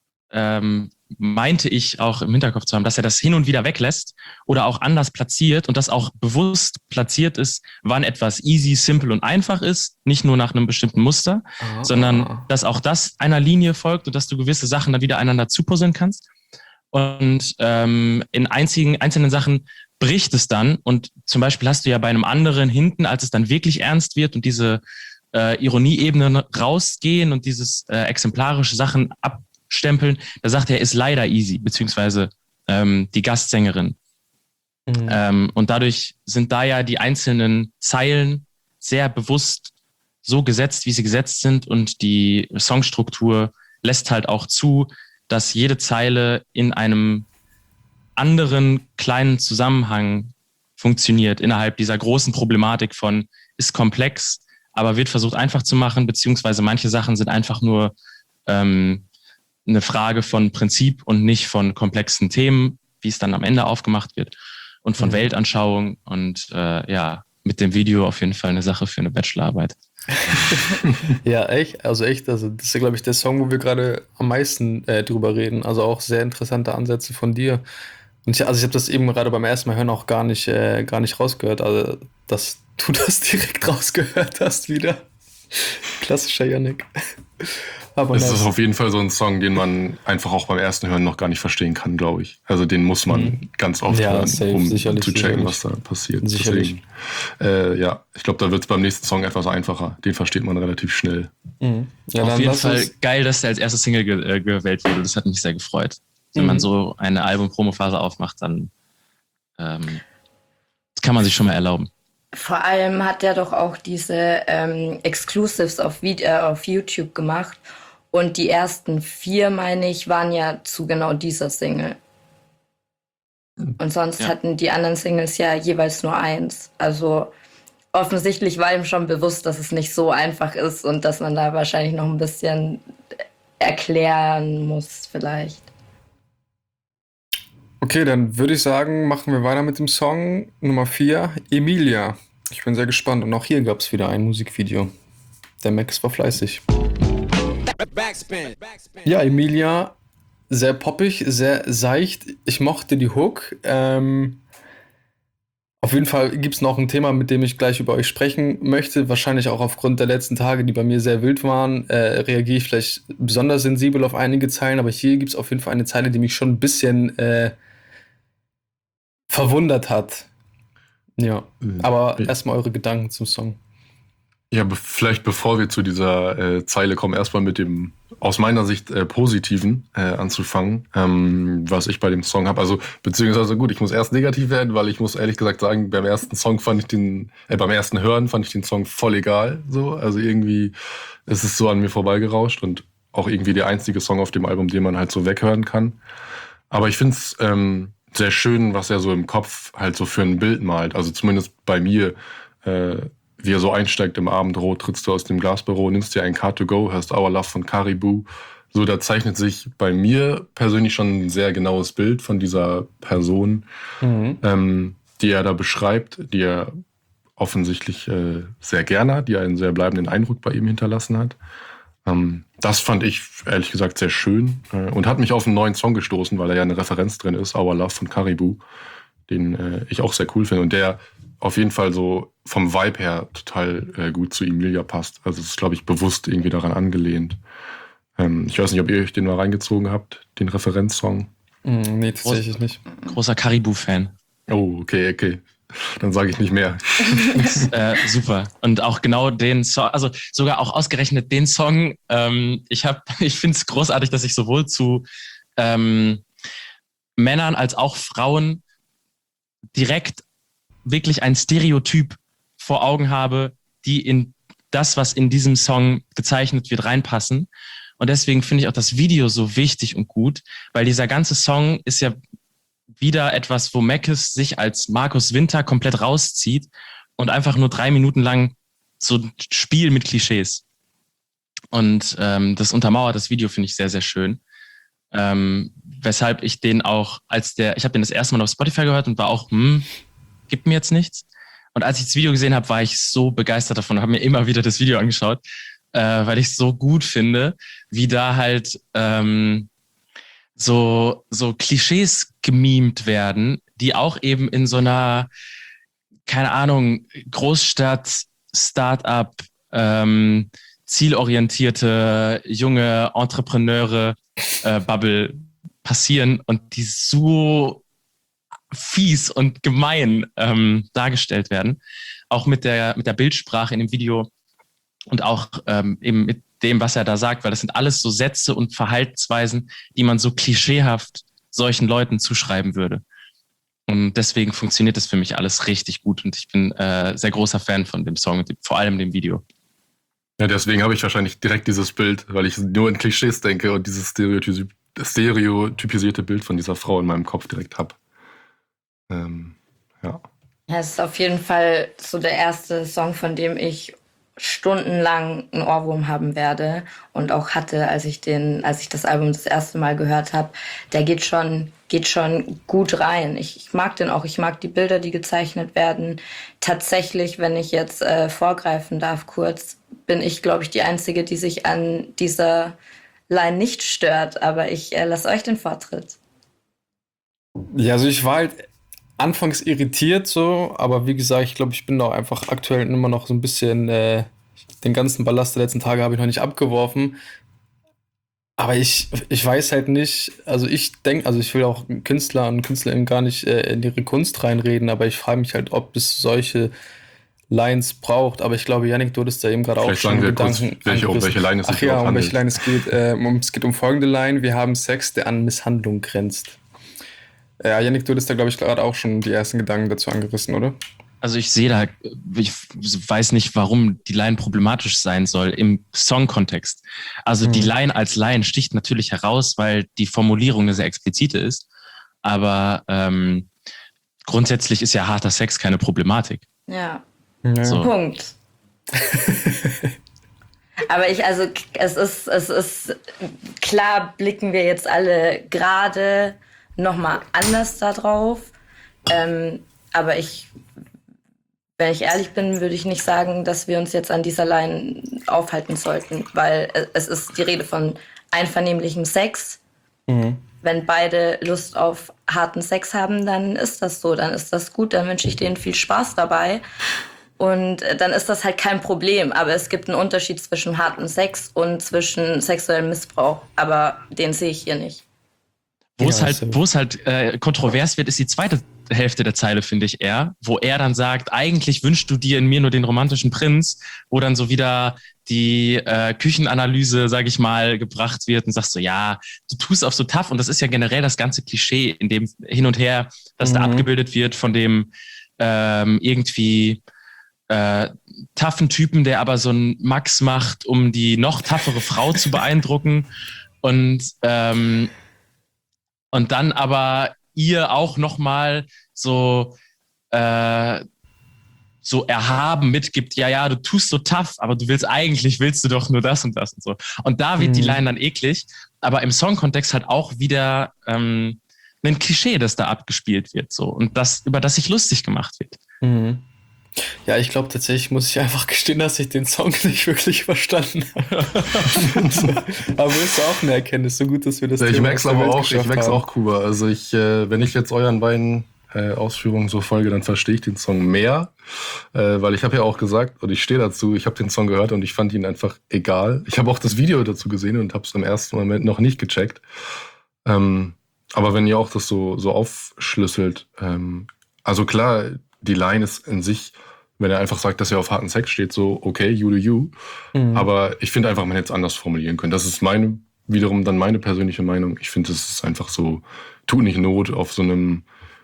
meinte ich auch im Hinterkopf zu haben, dass er das hin und wieder weglässt oder auch anders platziert und das auch bewusst platziert ist, wann etwas easy, simple und einfach ist, nicht nur nach einem bestimmten Muster, sondern dass auch das einer Linie folgt und dass du gewisse Sachen dann wieder einander zupuzzeln kannst. Und in einzelnen Sachen bricht es dann und zum Beispiel hast du ja bei einem anderen hinten, als es dann wirklich ernst wird und diese Ironieebenen rausgehen und dieses exemplarische Sachen abstempeln, da sagt er, ist leider easy, beziehungsweise die Gastsängerin. Und dadurch sind da ja die einzelnen Zeilen sehr bewusst so gesetzt, wie sie gesetzt sind und die Songstruktur lässt halt auch zu, dass jede Zeile in einem anderen kleinen Zusammenhang funktioniert, innerhalb dieser großen Problematik von ist komplex, aber wird versucht einfach zu machen, beziehungsweise manche Sachen sind einfach nur eine Frage von Prinzip und nicht von komplexen Themen, wie es dann am Ende aufgemacht wird und von Weltanschauung und mit dem Video auf jeden Fall eine Sache für eine Bachelorarbeit. Ja, echt. Also das ist ja, glaube ich, der Song, wo wir gerade am meisten drüber reden. Also auch sehr interessante Ansätze von dir. Und ich habe das eben gerade beim ersten Mal hören auch gar nicht rausgehört. Also, dass du das direkt rausgehört hast wieder. Klassischer Yannick. Aber es ist auf jeden Fall so ein Song, den man einfach auch beim ersten Hören noch gar nicht verstehen kann, glaube ich. Also den muss man ganz oft hören, um zu checken, was da passiert. Sicherlich. Deswegen, ich glaube, da wird es beim nächsten Song etwas einfacher. Den versteht man relativ schnell. Ja, auf jeden Fall geil, dass der als erste Single gewählt wurde. Das hat mich sehr gefreut. Wenn man so eine Album-Promo-Phase aufmacht, dann kann man sich schon mal erlauben. Vor allem hat er doch auch diese Exclusives auf YouTube gemacht. Und die ersten 4, meine ich, waren ja zu genau dieser Single. Und sonst hatten die anderen Singles ja jeweils nur 1. Also offensichtlich war ihm schon bewusst, dass es nicht so einfach ist und dass man da wahrscheinlich noch ein bisschen erklären muss vielleicht. Okay, dann würde ich sagen, machen wir weiter mit dem Song Nummer 4, Emilia. Ich bin sehr gespannt und auch hier gab es wieder ein Musikvideo. Der Max war fleißig. Ja, Emilia, sehr poppig, sehr seicht. Ich mochte die Hook. Auf jeden Fall gibt es noch ein Thema, mit dem ich gleich über euch sprechen möchte. Wahrscheinlich auch aufgrund der letzten Tage, die bei mir sehr wild waren, reagiere ich vielleicht besonders sensibel auf einige Zeilen. Aber hier gibt es auf jeden Fall eine Zeile, die mich schon ein bisschen verwundert hat. Ja, aber erstmal eure Gedanken zum Song. Ja, vielleicht bevor wir zu dieser Zeile kommen, erstmal mit dem aus meiner Sicht Positiven anzufangen, was ich bei dem Song habe. Also beziehungsweise gut, ich muss erst negativ werden, weil ich muss ehrlich gesagt sagen, beim ersten Hören fand ich den Song voll egal. So, also irgendwie ist es so an mir vorbeigerauscht und auch irgendwie der einzige Song auf dem Album, den man halt so weghören kann. Aber ich finde es sehr schön, was er so im Kopf halt so für ein Bild malt. Also zumindest bei mir, wie er so einsteigt im Abendrot, trittst du aus dem Glasbüro, nimmst dir ein Car2Go, hörst Our Love von Caribou. So, da zeichnet sich bei mir persönlich schon ein sehr genaues Bild von dieser Person, die er da beschreibt, die er offensichtlich sehr gerne hat, die einen sehr bleibenden Eindruck bei ihm hinterlassen hat. Das fand ich ehrlich gesagt sehr schön und hat mich auf einen neuen Song gestoßen, weil da ja eine Referenz drin ist, Our Love von Caribou, den ich auch sehr cool finde und der auf jeden Fall so vom Vibe her total gut zu Emilia passt. Also es ist, glaube ich, bewusst irgendwie daran angelehnt. Ich weiß nicht, ob ihr euch den mal reingezogen habt, den Referenzsong. Nee, tatsächlich nicht. Großer Caribou-Fan. Oh, okay. Dann sage ich nicht mehr. Super. Und auch genau den Song, also sogar auch ausgerechnet den Song. Ich finde es großartig, dass ich sowohl zu Männern als auch Frauen direkt wirklich ein Stereotyp vor Augen habe, die in das, was in diesem Song gezeichnet wird, reinpassen. Und deswegen finde ich auch das Video so wichtig und gut, weil dieser ganze Song ist ja wieder etwas, wo Meckes sich als Markus Winter komplett rauszieht und einfach nur 3 Minuten lang so ein Spiel mit Klischees. Und das untermauert das Video, finde ich sehr, sehr schön. Weshalb ich den auch ich habe den das erste Mal auf Spotify gehört und war auch, gibt mir jetzt nichts. Und als ich das Video gesehen habe, war ich so begeistert davon und habe mir immer wieder das Video angeschaut, weil ich es so gut finde, wie da halt so Klischees gemimt werden, die auch eben in so einer, keine Ahnung, Großstadt, Start-up, zielorientierte junge Entrepreneure Bubble passieren und die so fies und gemein dargestellt werden. Auch mit der Bildsprache in dem Video und auch eben mit dem, was er da sagt, weil das sind alles so Sätze und Verhaltensweisen, die man so klischeehaft solchen Leuten zuschreiben würde. Und deswegen funktioniert das für mich alles richtig gut und ich bin sehr großer Fan von dem Song und vor allem dem Video. Ja, deswegen habe ich wahrscheinlich direkt dieses Bild, weil ich nur in Klischees denke und dieses stereotypisierte Bild von dieser Frau in meinem Kopf direkt habe. Ja. Es ist auf jeden Fall so der erste Song, von dem ich stundenlang einen Ohrwurm haben werde und auch hatte, als ich das Album das erste Mal gehört habe. Der geht schon gut rein. Ich mag den auch. Ich mag die Bilder, die gezeichnet werden. Tatsächlich, wenn ich jetzt vorgreifen darf kurz, bin ich, glaube ich, die Einzige, die sich an dieser Line nicht stört. Aber ich lasse euch den Vortritt. Ja, also ich war halt anfangs irritiert so, aber wie gesagt, ich glaube, ich bin da einfach aktuell immer noch so ein bisschen, den ganzen Ballast der letzten Tage habe ich noch nicht abgeworfen. Aber ich weiß halt nicht, also ich will auch Künstler und Künstlerinnen gar nicht in ihre Kunst reinreden, aber ich frage mich halt, ob es solche Lines braucht. Aber ich glaube, Yannick, du hattest da eben gerade auch schon Gedanken. Um welche Line es geht. Ach ja, um welche Line es geht. Es geht um folgende Line: Wir haben Sex, der an Misshandlung grenzt. Ja, Yannick, du hattest da, glaube ich, gerade auch schon die ersten Gedanken dazu angerissen, oder? Also ich weiß nicht, warum die Line problematisch sein soll im Songkontext. Also die Line als Line sticht natürlich heraus, weil die Formulierung eine sehr explizite ist. Aber grundsätzlich ist ja harter Sex keine Problematik. Ja. So. Punkt. Aber es ist klar, blicken wir jetzt alle gerade nochmal anders da drauf. Aber wenn ich ehrlich bin, würde ich nicht sagen, dass wir uns jetzt an dieser Line aufhalten sollten, weil es ist die Rede von einvernehmlichem Sex. Wenn beide Lust auf harten Sex haben, dann ist das so, dann ist das gut, dann wünsche ich denen viel Spaß dabei. Und dann ist das halt kein Problem. Aber es gibt einen Unterschied zwischen hartem Sex und zwischen sexuellem Missbrauch. Aber den sehe ich hier nicht. Wo es halt kontrovers wird, ist die zweite Hälfte der Zeile, finde ich eher, wo er dann sagt, eigentlich wünschst du dir in mir nur den romantischen Prinz, wo dann so wieder die Küchenanalyse, sage ich mal, gebracht wird und sagst so, ja, du tust auf so tough. Und das ist ja generell das ganze Klischee, in dem hin und her, das da abgebildet wird von dem irgendwie toughen Typen, der aber so einen Max macht, um die noch toughere Frau zu beeindrucken und dann aber ihr auch nochmal so erhaben mitgibt, ja, du tust so tough, aber willst du doch nur das und das und so. Und da wird die Line dann eklig, aber im Songkontext halt auch wieder ein Klischee, das da abgespielt wird, so, und über das sich lustig gemacht wird. Ja, ich glaube tatsächlich, muss ich einfach gestehen, dass ich den Song nicht wirklich verstanden habe. Aber ist ja auch eine Erkenntnis, so gut, dass wir das Ich merke es auch, Kuba. Also wenn ich jetzt euren beiden Ausführungen so folge, dann verstehe ich den Song mehr. Weil ich habe ja auch gesagt, und ich stehe dazu, ich habe den Song gehört und ich fand ihn einfach egal. Ich habe auch das Video dazu gesehen und habe es im ersten Moment noch nicht gecheckt. Aber wenn ihr auch das so aufschlüsselt, also klar, die Line ist in sich, wenn er einfach sagt, dass er auf harten Sex steht, so okay, you do you. Aber ich finde einfach, man hätte es anders formulieren können. Das ist wiederum dann meine persönliche Meinung. Ich finde, es ist einfach so, tut nicht Not auf so einem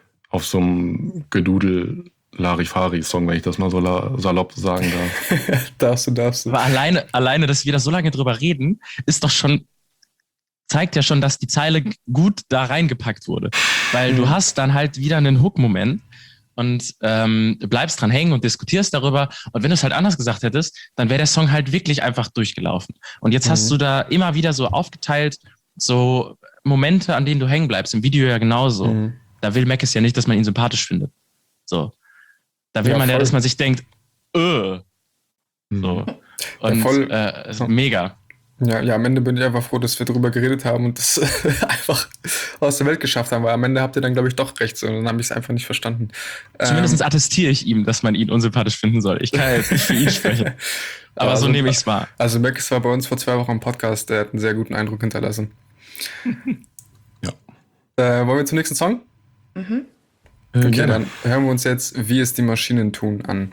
Gedudel Larifari-Song, wenn ich das mal so salopp sagen darf. Darfst du. Aber alleine, dass wir da so lange drüber reden, zeigt ja schon, dass die Zeile gut da reingepackt wurde. Weil du hast dann halt wieder einen Hook-Moment und bleibst dran hängen und diskutierst darüber. Und wenn du es halt anders gesagt hättest, dann wäre der Song halt wirklich einfach durchgelaufen. Und jetzt hast du da immer wieder so aufgeteilt, so Momente, an denen du hängen bleibst. Im Video ja genauso. Da will Mackes ja nicht, dass man ihn sympathisch findet. So. Da will man ja, dass man sich denkt, So. Und mega. Ja, am Ende bin ich einfach froh, dass wir drüber geredet haben und das einfach aus der Welt geschafft haben, weil am Ende habt ihr dann, glaube ich, doch recht, so, und dann habe ich es einfach nicht verstanden. Zumindest attestiere ich ihm, dass man ihn unsympathisch finden soll. Ich kann ja jetzt nicht für ihn sprechen. Aber also, so nehme ich es wahr. Also Mackes war bei uns vor 2 Wochen im Podcast, der hat einen sehr guten Eindruck hinterlassen. Ja. Wollen wir zum nächsten Song? Okay, gerne. dann hören wir uns jetzt Wie es die Maschinen tun an.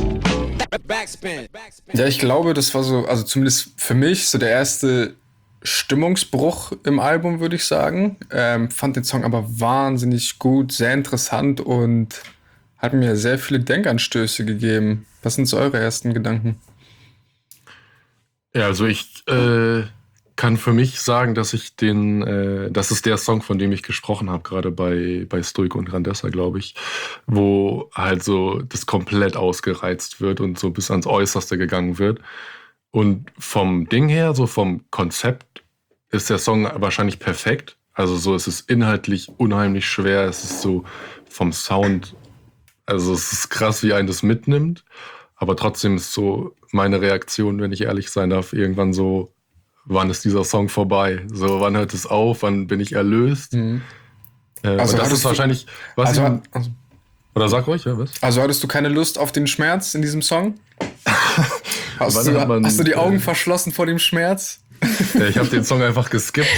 Ja, ich glaube, das war so, also zumindest für mich, so der erste Stimmungsbruch im Album, würde ich sagen. Fand den Song aber wahnsinnig gut, sehr interessant und hat mir sehr viele Denkanstöße gegeben. Was sind so eure ersten Gedanken? Ja, also ich kann für mich sagen, dass das ist der Song, von dem ich gesprochen habe, gerade bei Stoiko und Randessa, glaube ich, wo halt so das komplett ausgereizt wird und so bis ans Äußerste gegangen wird. Und vom Ding her, so vom Konzept, ist der Song wahrscheinlich perfekt. Also so, es ist inhaltlich unheimlich schwer, es ist so vom Sound, also es ist krass, wie einen das mitnimmt, aber trotzdem ist so meine Reaktion, wenn ich ehrlich sein darf, irgendwann so, wann ist dieser Song vorbei? So, wann hört es auf? Wann bin ich erlöst? Also das ist wahrscheinlich... Oder sag ruhig, ja, was? Also hattest du keine Lust auf den Schmerz in diesem Song? Hast du die Augen verschlossen vor dem Schmerz? Ja, ich habe den Song einfach geskippt.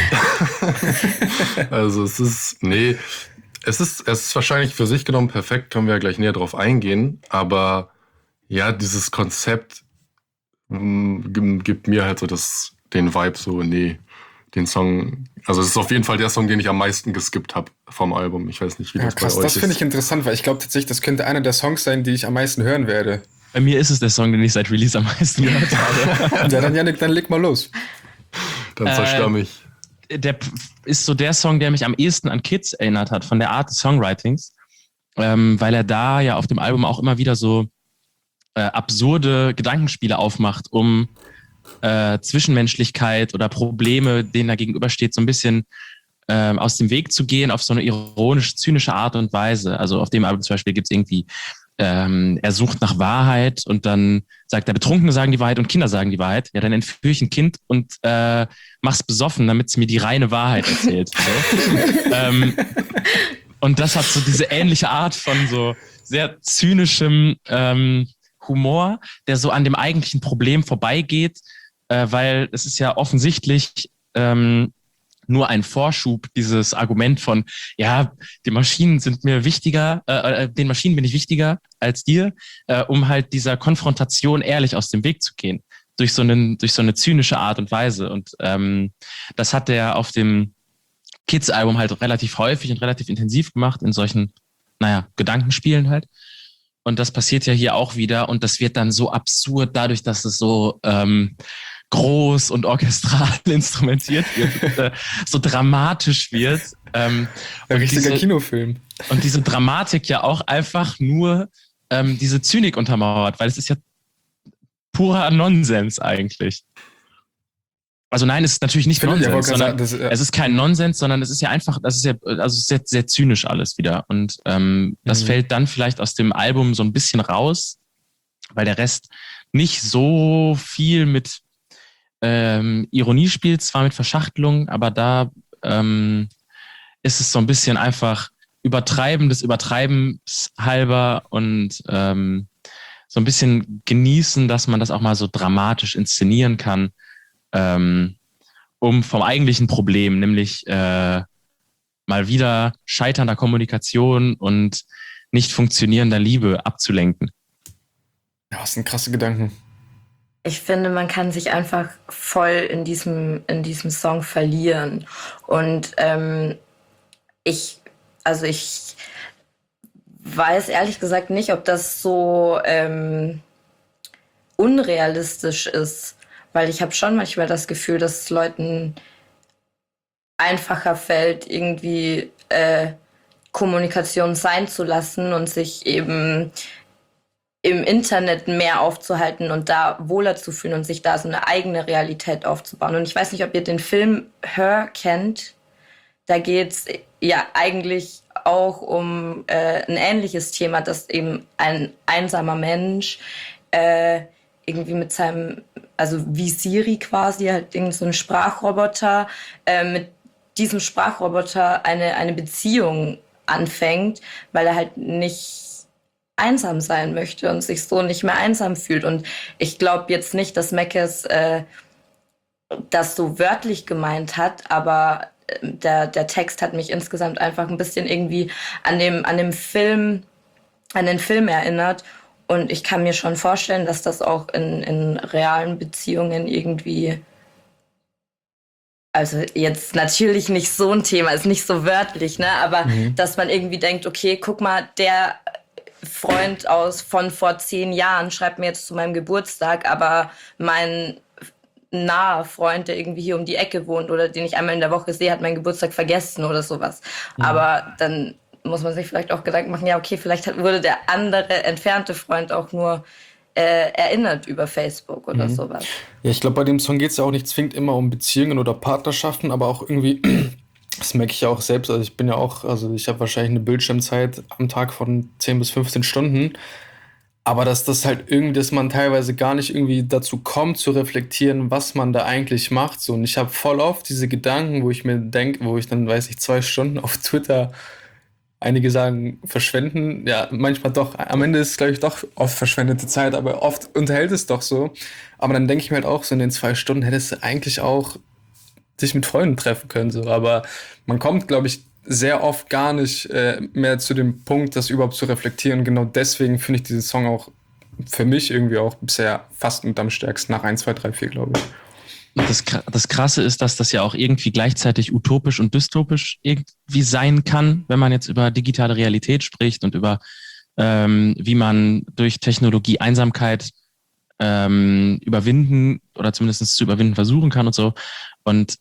Also es ist wahrscheinlich für sich genommen perfekt, können wir ja gleich näher drauf eingehen. Aber ja, dieses Konzept gibt mir halt so den Vibe so, den Song, also es ist auf jeden Fall der Song, den ich am meisten geskippt habe vom Album. Ich weiß nicht, wie das bei euch ist. Das finde ich interessant, weil ich glaube tatsächlich, das könnte einer der Songs sein, die ich am meisten hören werde. Bei mir ist es der Song, den ich seit Release am meisten gehört habe. Ja, dann Yannick, dann leg mal los. Dann zerstör mich. Der ist so der Song, der mich am ehesten an Kids erinnert hat, von der Art des Songwritings, weil er da ja auf dem Album auch immer wieder so absurde Gedankenspiele aufmacht, um Zwischenmenschlichkeit oder Probleme, denen er gegenübersteht, so ein bisschen aus dem Weg zu gehen auf so eine ironisch-zynische Art und Weise. Also auf dem Album zum Beispiel gibt es irgendwie, er sucht nach Wahrheit und dann sagt er, Betrunkene sagen die Wahrheit und Kinder sagen die Wahrheit. Ja, dann entführe ich ein Kind und mach's besoffen, damit es mir die reine Wahrheit erzählt. So. Und das hat so diese ähnliche Art von so sehr zynischem Humor, der so an dem eigentlichen Problem vorbeigeht, weil es ist ja offensichtlich nur ein Vorschub, dieses Argument von, ja, die Maschinen sind mir wichtiger, den Maschinen bin ich wichtiger als dir, um halt dieser Konfrontation ehrlich aus dem Weg zu gehen, durch so eine zynische Art und Weise. Und das hat er auf dem Kids-Album halt relativ häufig und relativ intensiv gemacht, in solchen, Gedankenspielen halt. Und das passiert ja hier auch wieder und das wird dann so absurd dadurch, dass es so groß und orchestral instrumentiert wird, so dramatisch wird. Ein richtiger Kinofilm. Und diese Dramatik ja auch einfach nur diese Zynik untermauert, weil es ist ja purer Nonsens eigentlich. Also nein, es ist natürlich nicht Nonsens, sondern es ist kein Nonsens, sondern es ist ja einfach, das ist ja also sehr, sehr zynisch alles wieder. Und das fällt dann vielleicht aus dem Album so ein bisschen raus, weil der Rest nicht so viel mit Ironie spielt, zwar mit Verschachtelung, aber da ist es so ein bisschen einfach Übertreiben des Übertreibens halber und so ein bisschen genießen, dass man das auch mal so dramatisch inszenieren kann, um vom eigentlichen Problem, nämlich mal wieder scheiternder Kommunikation und nicht funktionierender Liebe abzulenken. Ja, das sind krasse Gedanken. Ich finde, man kann sich einfach voll in diesem Song verlieren. Und ich weiß ehrlich gesagt nicht, ob das so unrealistisch ist, weil ich habe schon manchmal das Gefühl, dass es Leuten einfacher fällt, irgendwie Kommunikation sein zu lassen und sich eben im Internet mehr aufzuhalten und da wohler zu fühlen und sich da so eine eigene Realität aufzubauen. Und ich weiß nicht, ob ihr den Film Her kennt. Da geht's ja eigentlich auch um ein ähnliches Thema, dass eben ein einsamer Mensch irgendwie mit seinem, also wie Siri quasi, halt irgend so ein Sprachroboter, mit diesem Sprachroboter eine Beziehung anfängt, weil er halt nicht einsam sein möchte und sich so nicht mehr einsam fühlt. Und ich glaube jetzt nicht, dass Meckes das so wörtlich gemeint hat, aber der Text hat mich insgesamt einfach ein bisschen irgendwie an den Film erinnert. Und ich kann mir schon vorstellen, dass das auch in realen Beziehungen irgendwie, also jetzt natürlich nicht so ein Thema, ist nicht so wörtlich, ne? Aber dass man irgendwie denkt, okay, guck mal, der Freund von vor 10 Jahren schreibt mir jetzt zu meinem Geburtstag, aber mein naher Freund, der irgendwie hier um die Ecke wohnt oder den ich einmal in der Woche sehe, hat meinen Geburtstag vergessen oder sowas. Aber dann muss man sich vielleicht auch Gedanken machen, ja, okay, vielleicht wurde der andere entfernte Freund auch nur erinnert über Facebook oder sowas. Ja, ich glaube, bei dem Song geht es ja auch nicht zwingend immer um Beziehungen oder Partnerschaften, aber auch irgendwie, das merke ich ja auch selbst, also ich habe wahrscheinlich eine Bildschirmzeit am Tag von 10 bis 15 Stunden, aber dass man teilweise gar nicht irgendwie dazu kommt, zu reflektieren, was man da eigentlich macht. So. Und ich habe voll oft diese Gedanken, wo ich mir denke, wo ich dann, 2 Stunden auf Twitter, einige sagen, verschwenden. Ja, manchmal doch. Am Ende ist es, glaube ich, doch oft verschwendete Zeit, aber oft unterhält es doch so. Aber dann denke ich mir halt auch, so in den 2 Stunden hättest du eigentlich auch sich mit Freunden treffen können. So. Aber man kommt, glaube ich, sehr oft gar nicht mehr zu dem Punkt, das überhaupt zu reflektieren. Genau deswegen finde ich diesen Song auch für mich irgendwie auch bisher fast mit am stärksten nach 1, 2, 3, 4, glaube ich. Und das Krasse ist, dass das ja auch irgendwie gleichzeitig utopisch und dystopisch irgendwie sein kann, wenn man jetzt über digitale Realität spricht und über wie man durch Technologie Einsamkeit überwinden oder zumindest zu überwinden versuchen kann und so. Und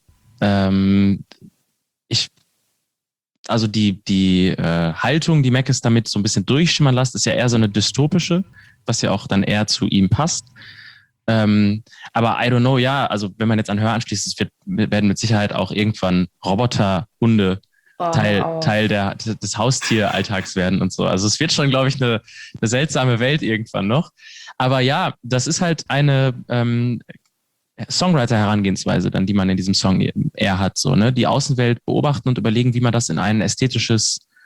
also die Haltung, die Meckes damit so ein bisschen durchschimmern lässt, ist ja eher so eine dystopische, was ja auch dann eher zu ihm passt. Aber I don't know, ja, also wenn man jetzt an Hör anschließt, werden mit Sicherheit auch irgendwann Roboter, Hunde Teil des Haustieralltags werden und so. Also es wird schon, glaube ich, eine seltsame Welt irgendwann noch. Aber ja, das ist halt eine Songwriter-Herangehensweise, dann, die man in diesem Song eher hat, so, ne? Die Außenwelt beobachten und überlegen, wie man das in eine ästhetische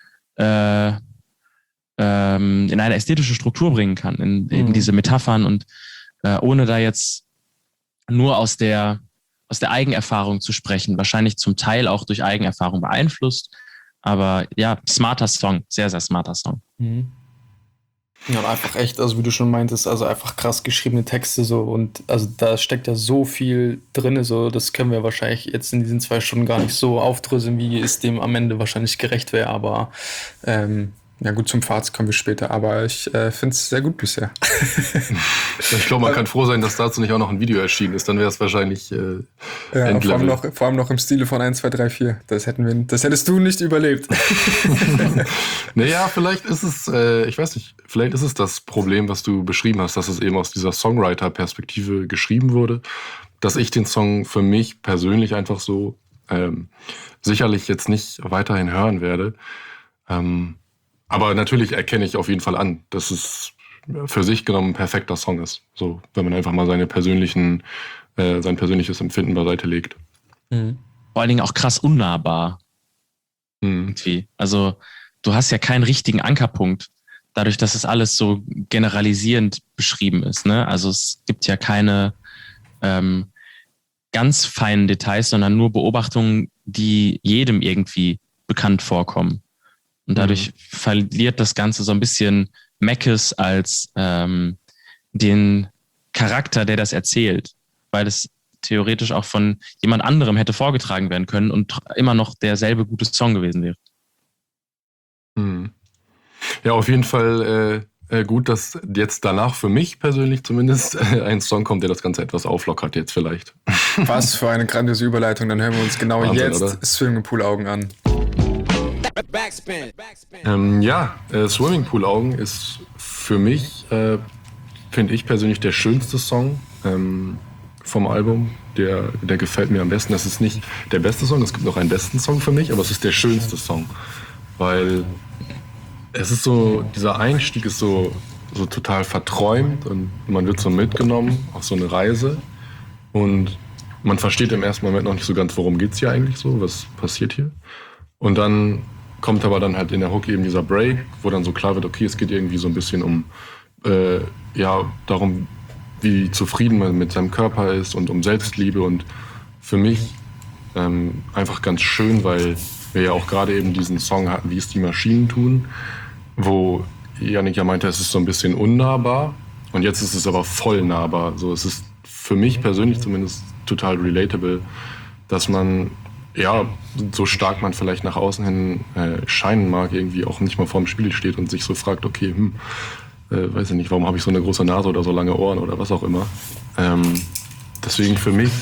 Struktur bringen kann, in eben diese Metaphern und ohne da jetzt nur aus der Eigenerfahrung zu sprechen, wahrscheinlich zum Teil auch durch Eigenerfahrung beeinflusst, aber ja, smarter Song, sehr, sehr smarter Song. Ja, und einfach echt, also wie du schon meintest, also einfach krass geschriebene Texte so und also da steckt ja so viel drin, so das können wir wahrscheinlich jetzt in diesen 2 Stunden gar nicht so aufdröseln, wie es dem am Ende wahrscheinlich gerecht wäre, aber ja gut, zum Fazit kommen wir später, aber ich finde es sehr gut bisher. Ich glaube, man kann froh sein, dass dazu nicht auch noch ein Video erschienen ist, dann wäre es wahrscheinlich vor allem noch im Stile von 1, 2, 3, 4. Das hättest du nicht überlebt. Naja, vielleicht ist es, ich weiß nicht, vielleicht ist es das Problem, was du beschrieben hast, dass es eben aus dieser Songwriter-Perspektive geschrieben wurde, dass ich den Song für mich persönlich einfach so sicherlich jetzt nicht weiterhin hören werde. Aber natürlich erkenne ich auf jeden Fall an, dass es für sich genommen ein perfekter Song ist. So, wenn man einfach mal sein persönliches Empfinden beiseite legt. Vor allen Dingen auch krass unnahbar. Irgendwie. Also du hast ja keinen richtigen Ankerpunkt, dadurch, dass es alles so generalisierend beschrieben ist. Ne? Also es gibt ja keine ganz feinen Details, sondern nur Beobachtungen, die jedem irgendwie bekannt vorkommen. Und dadurch verliert das Ganze so ein bisschen Mackes als den Charakter, der das erzählt, weil es theoretisch auch von jemand anderem hätte vorgetragen werden können und immer noch derselbe gute Song gewesen wäre. Ja, auf jeden Fall gut, dass jetzt danach für mich persönlich zumindest ein Song kommt, der das Ganze etwas auflockert jetzt vielleicht. Was für eine grandiose Überleitung. Dann hören wir uns genau Wahnsinn, jetzt oder? Swimmingpool-Augen an. Swimmingpool-Augen ist für mich, finde ich persönlich, der schönste Song vom Album. Der gefällt mir am besten. Das ist nicht der beste Song, es gibt noch einen besten Song für mich, aber es ist der schönste Song. Weil es ist so, dieser Einstieg ist so total verträumt und man wird so mitgenommen auf so eine Reise und man versteht im ersten Moment noch nicht so ganz, worum geht's hier eigentlich so, was passiert hier. Und dann kommt aber dann halt in der Hook eben dieser Break, wo dann so klar wird, okay, es geht irgendwie so ein bisschen um, darum, wie zufrieden man mit seinem Körper ist und um Selbstliebe und für mich einfach ganz schön, weil wir ja auch gerade eben diesen Song hatten, wie es die Maschinen tun, wo Yannick ja meinte, es ist so ein bisschen unnahbar und jetzt ist es aber voll nahbar. So, es ist für mich persönlich zumindest total relatable, dass man, ja, so stark man vielleicht nach außen hin scheinen mag, irgendwie auch nicht mal vorm Spiegel steht und sich so fragt, okay, weiß ich nicht, warum habe ich so eine große Nase oder so lange Ohren oder was auch immer. Deswegen für mich,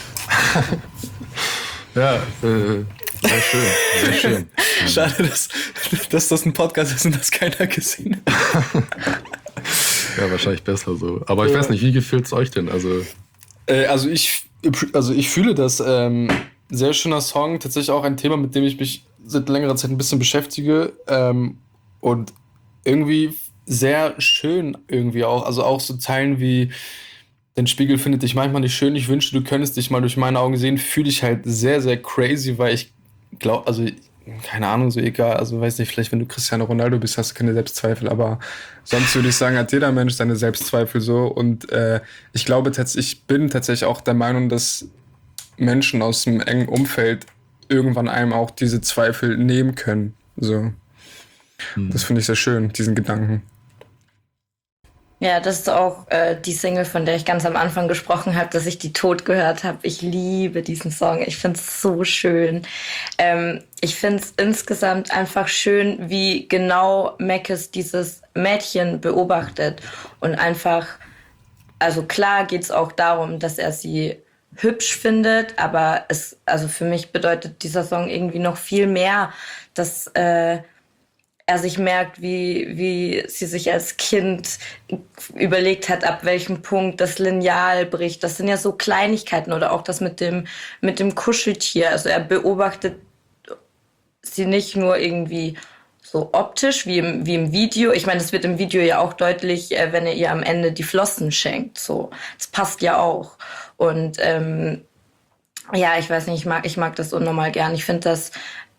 ja, sehr schön, sehr schön. Schade, dass das ein Podcast ist und das keiner gesehen hat. Ja, wahrscheinlich besser so. Aber ich weiß nicht, wie gefällt es euch denn? Also ich fühle das. Sehr schöner Song, tatsächlich auch ein Thema, mit dem ich mich seit längerer Zeit ein bisschen beschäftige. Und irgendwie sehr schön irgendwie auch. Also auch so Zeilen wie dein Spiegel findet dich manchmal nicht schön, ich wünschte, du könntest dich mal durch meine Augen sehen, fühle ich halt sehr, sehr crazy, weil ich glaube, also keine Ahnung, so egal, also weiß nicht, vielleicht wenn du Cristiano Ronaldo bist, hast du keine Selbstzweifel, aber sonst würde ich sagen, hat jeder Mensch seine Selbstzweifel so und ich glaube ich bin tatsächlich auch der Meinung, dass Menschen aus dem engen Umfeld irgendwann einem auch diese Zweifel nehmen können, so. Das finde ich sehr schön, diesen Gedanken. Ja, das ist auch die Single, von der ich ganz am Anfang gesprochen habe, dass ich die tot gehört habe. Ich liebe diesen Song. Ich finde es so schön. Ich finde es insgesamt einfach schön, wie genau Mackes dieses Mädchen beobachtet. Und einfach, also klar geht es auch darum, dass er sie hübsch findet, aber also für mich bedeutet dieser Song irgendwie noch viel mehr, dass er sich merkt, wie sie sich als Kind überlegt hat, ab welchem Punkt das Lineal bricht. Das sind ja so Kleinigkeiten oder auch das mit dem Kuscheltier. Also er beobachtet sie nicht nur irgendwie so optisch wie im Video. Ich meine, das wird im Video ja auch deutlich, wenn er ihr am Ende die Flossen schenkt. So, das passt ja auch. Und ja, ich weiß nicht, ich mag das unnormal gern. Ich finde, das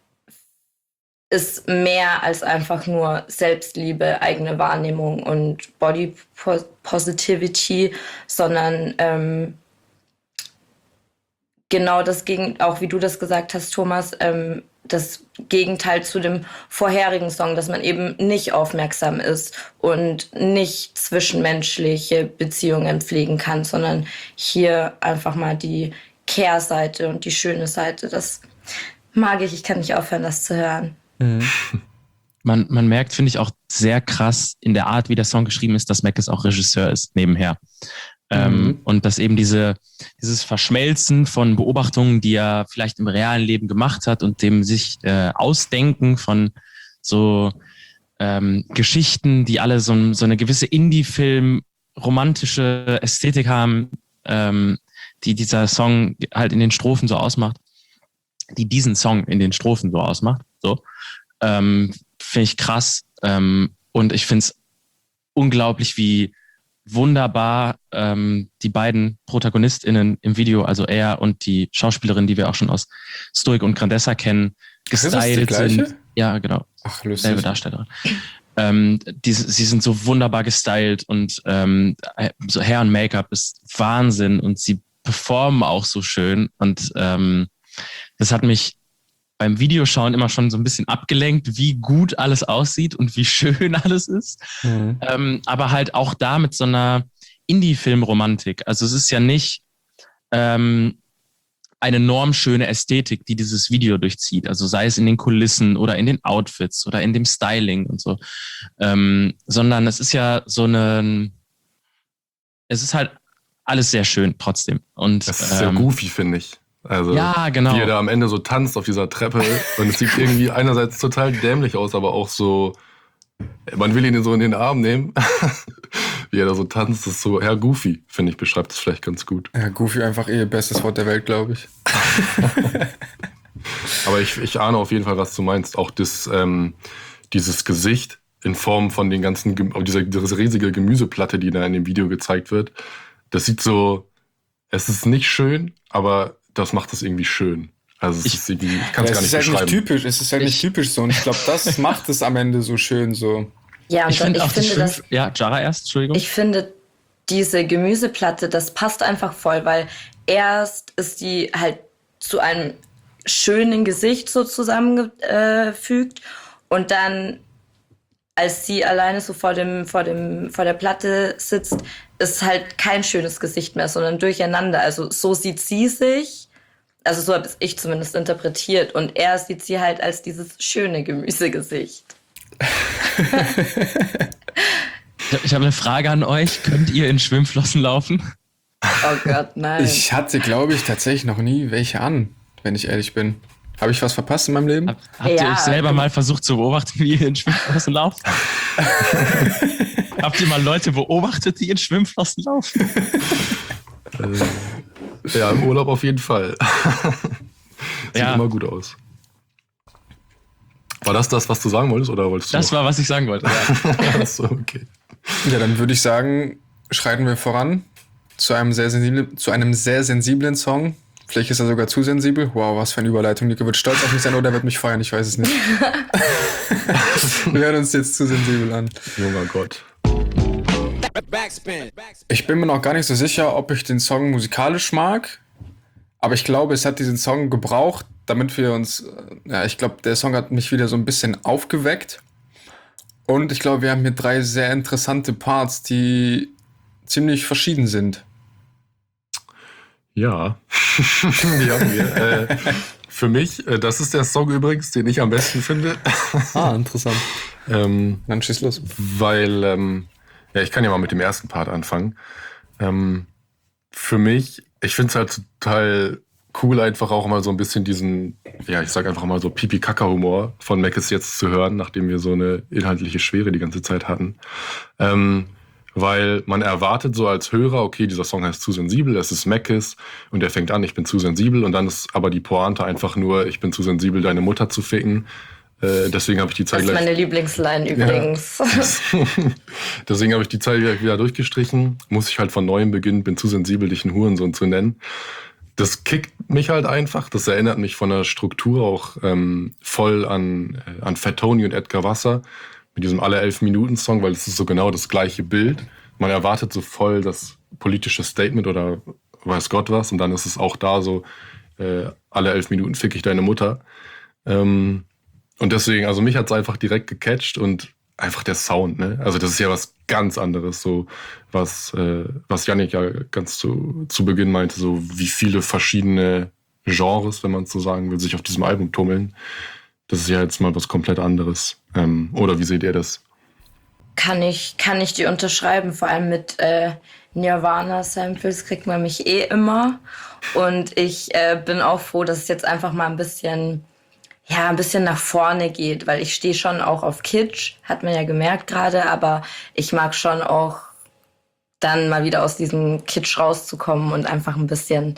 ist mehr als einfach nur Selbstliebe, eigene Wahrnehmung und Body Positivity, sondern genau das auch wie du das gesagt hast, Thomas, das Gegenteil zu dem vorherigen Song, dass man eben nicht aufmerksam ist und nicht zwischenmenschliche Beziehungen pflegen kann, sondern hier einfach mal die Kehrseite und die schöne Seite. Das mag ich kann nicht aufhören, das zu hören. Man merkt, finde ich, auch sehr krass in der Art, wie der Song geschrieben ist, dass Mackes auch Regisseur ist, nebenher. Und dass eben dieses Verschmelzen von Beobachtungen, die er vielleicht im realen Leben gemacht hat und dem sich Ausdenken von so Geschichten, die alle so eine gewisse Indie-Film, romantische Ästhetik haben, die dieser Song halt in den Strophen so ausmacht, die diesen Song in den Strophen so ausmacht, so. Finde ich krass. Und ich finde es unglaublich, wie wunderbar die beiden ProtagonistInnen im Video, also er und die Schauspielerin, die wir auch schon aus Stoic und Grandessa kennen, gestylt sind. Ja, genau. Ach, lustig. Selbe Darstellerin. Sie sind so wunderbar gestylt und so Hair und Make-up ist Wahnsinn und sie performen auch so schön und das hat mich beim Videoschauen immer schon so ein bisschen abgelenkt, wie gut alles aussieht und wie schön alles ist. Aber halt auch da mit so einer Indie-Film-Romantik. Also es ist ja nicht eine normschöne Ästhetik, die dieses Video durchzieht. Also sei es in den Kulissen oder in den Outfits oder in dem Styling und so. Sondern es ist ja es ist halt alles sehr schön trotzdem. Und, das ist sehr goofy, finde ich. Also, ja, genau. Wie er da am Ende so tanzt auf dieser Treppe und es sieht irgendwie einerseits total dämlich aus, aber auch so, man will ihn so in den Arm nehmen. Wie er da so tanzt, das ist so, ja, goofy, finde ich, beschreibt es vielleicht ganz gut. Ja, goofy einfach bestes Wort der Welt, glaube ich. Aber ich ahne auf jeden Fall, was du meinst. Auch dieses Gesicht in Form von den ganzen, diese riesige Gemüseplatte, die da in dem Video gezeigt wird, das sieht so, es ist nicht schön, aber das macht es irgendwie schön. Also ich kann es gar nicht beschreiben. Es ist halt nicht typisch so. Und ich glaube, das macht es am Ende so schön so. Ja, und ja, Jara erst, Entschuldigung. Ich finde, diese Gemüseplatte, das passt einfach voll, weil erst ist die halt zu einem schönen Gesicht so zusammengefügt und dann, als sie alleine so vor der Platte sitzt, ist halt kein schönes Gesicht mehr, sondern durcheinander. Also so sieht sie sich, also so habe ich zumindest interpretiert. Und er sieht sie halt als dieses schöne Gemüsegesicht. Ich habe eine Frage an euch. Könnt ihr in Schwimmflossen laufen? Oh Gott, nein. Ich hatte, glaube ich, tatsächlich noch nie welche an, wenn ich ehrlich bin. Habe ich was verpasst in meinem Leben? Habt ihr euch selber mal versucht zu beobachten, wie ihr in Schwimmflossen lauft? Habt ihr mal Leute beobachtet, die in Schwimmflossen laufen? Ja, im Urlaub auf jeden Fall. Sieht immer gut aus. War das, was du sagen wolltest? Oder wolltest du das war, was ich sagen wollte. Ja. Achso, okay. Ja, dann würde ich sagen, schreiten wir voran zu einem sehr sensiblen Song. Vielleicht ist er sogar zu sensibel. Wow, was für eine Überleitung. Nico wird stolz auf mich sein oder er wird mich feiern, ich weiß es nicht. Wir hören uns jetzt zu sensibel an. Junger Gott. Ich bin mir noch gar nicht so sicher, ob ich den Song musikalisch mag. Aber ich glaube, es hat diesen Song gebraucht, damit wir uns... Ja, ich glaube, der Song hat mich wieder so ein bisschen aufgeweckt. Und ich glaube, wir haben hier 3 sehr interessante Parts, die ziemlich verschieden sind. Ja, die haben wir. Für mich, das ist der Song übrigens, den ich am besten finde. Interessant. Dann schieß los. Weil, ja, ich kann ja mal mit dem ersten Part anfangen. Für mich, ich finde es halt total cool, einfach auch mal so ein bisschen diesen, ja, ich sag einfach mal so Pipi-Kaka-Humor von Mackes jetzt zu hören, nachdem wir so eine inhaltliche Schwere die ganze Zeit hatten. Weil man erwartet so als Hörer, okay, dieser Song heißt Zu sensibel, es ist Mackes und er fängt an, ich bin zu sensibel und dann ist aber die Pointe einfach nur, ich bin zu sensibel, deine Mutter zu ficken. Deswegen habe ich die Zeit das ist meine Lieblingsline übrigens. Ja. Deswegen habe ich die Zeit wieder durchgestrichen. Muss ich halt von neuem beginnen, bin zu sensibel, dich einen Hurensohn zu nennen. Das kickt mich halt einfach. Das erinnert mich von der Struktur auch voll an Fat Tony und Edgar Wasser mit diesem alle 11-Minuten-Song, weil es ist so genau das gleiche Bild. Man erwartet so voll das politische Statement oder weiß Gott was und dann ist es auch da so, alle 11 Minuten fick ich deine Mutter. Und deswegen, also mich hat es einfach direkt gecatcht und einfach der Sound, ne? Also das ist ja was ganz anderes, so was Yannick ja ganz zu Beginn meinte, so wie viele verschiedene Genres, wenn man es so sagen will, sich auf diesem Album tummeln. Das ist ja jetzt mal was komplett anderes. Oder wie seht ihr das? Kann ich dir unterschreiben, vor allem mit Nirvana-Samples kriegt man mich immer. Und ich bin auch froh, dass es jetzt einfach mal ein bisschen nach vorne geht, weil ich stehe schon auch auf Kitsch, hat man ja gemerkt gerade, aber ich mag schon auch dann mal wieder aus diesem Kitsch rauszukommen und einfach ein bisschen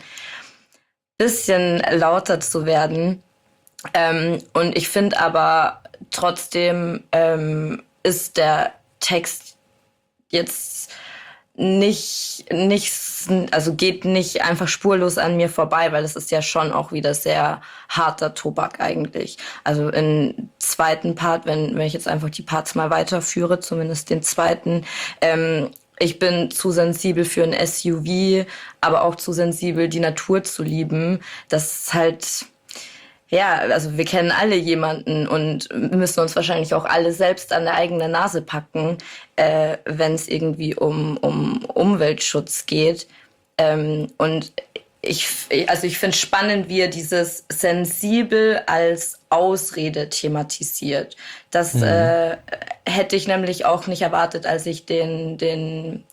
lauter zu werden. Und ich finde aber trotzdem ist der Text jetzt also geht nicht einfach spurlos an mir vorbei, weil es ist ja schon auch wieder sehr harter Tobak eigentlich. Also im zweiten Part, wenn ich jetzt einfach die Parts mal weiterführe, zumindest den zweiten, ich bin zu sensibel für ein SUV, aber auch zu sensibel, die Natur zu lieben. Das ist halt, ja, also wir kennen alle jemanden und müssen uns wahrscheinlich auch alle selbst an der eigenen Nase packen, wenn es irgendwie um Umweltschutz geht. Und ich finde es spannend, wie er dieses sensibel als Ausrede thematisiert. Das hätte ich nämlich auch nicht erwartet, als ich den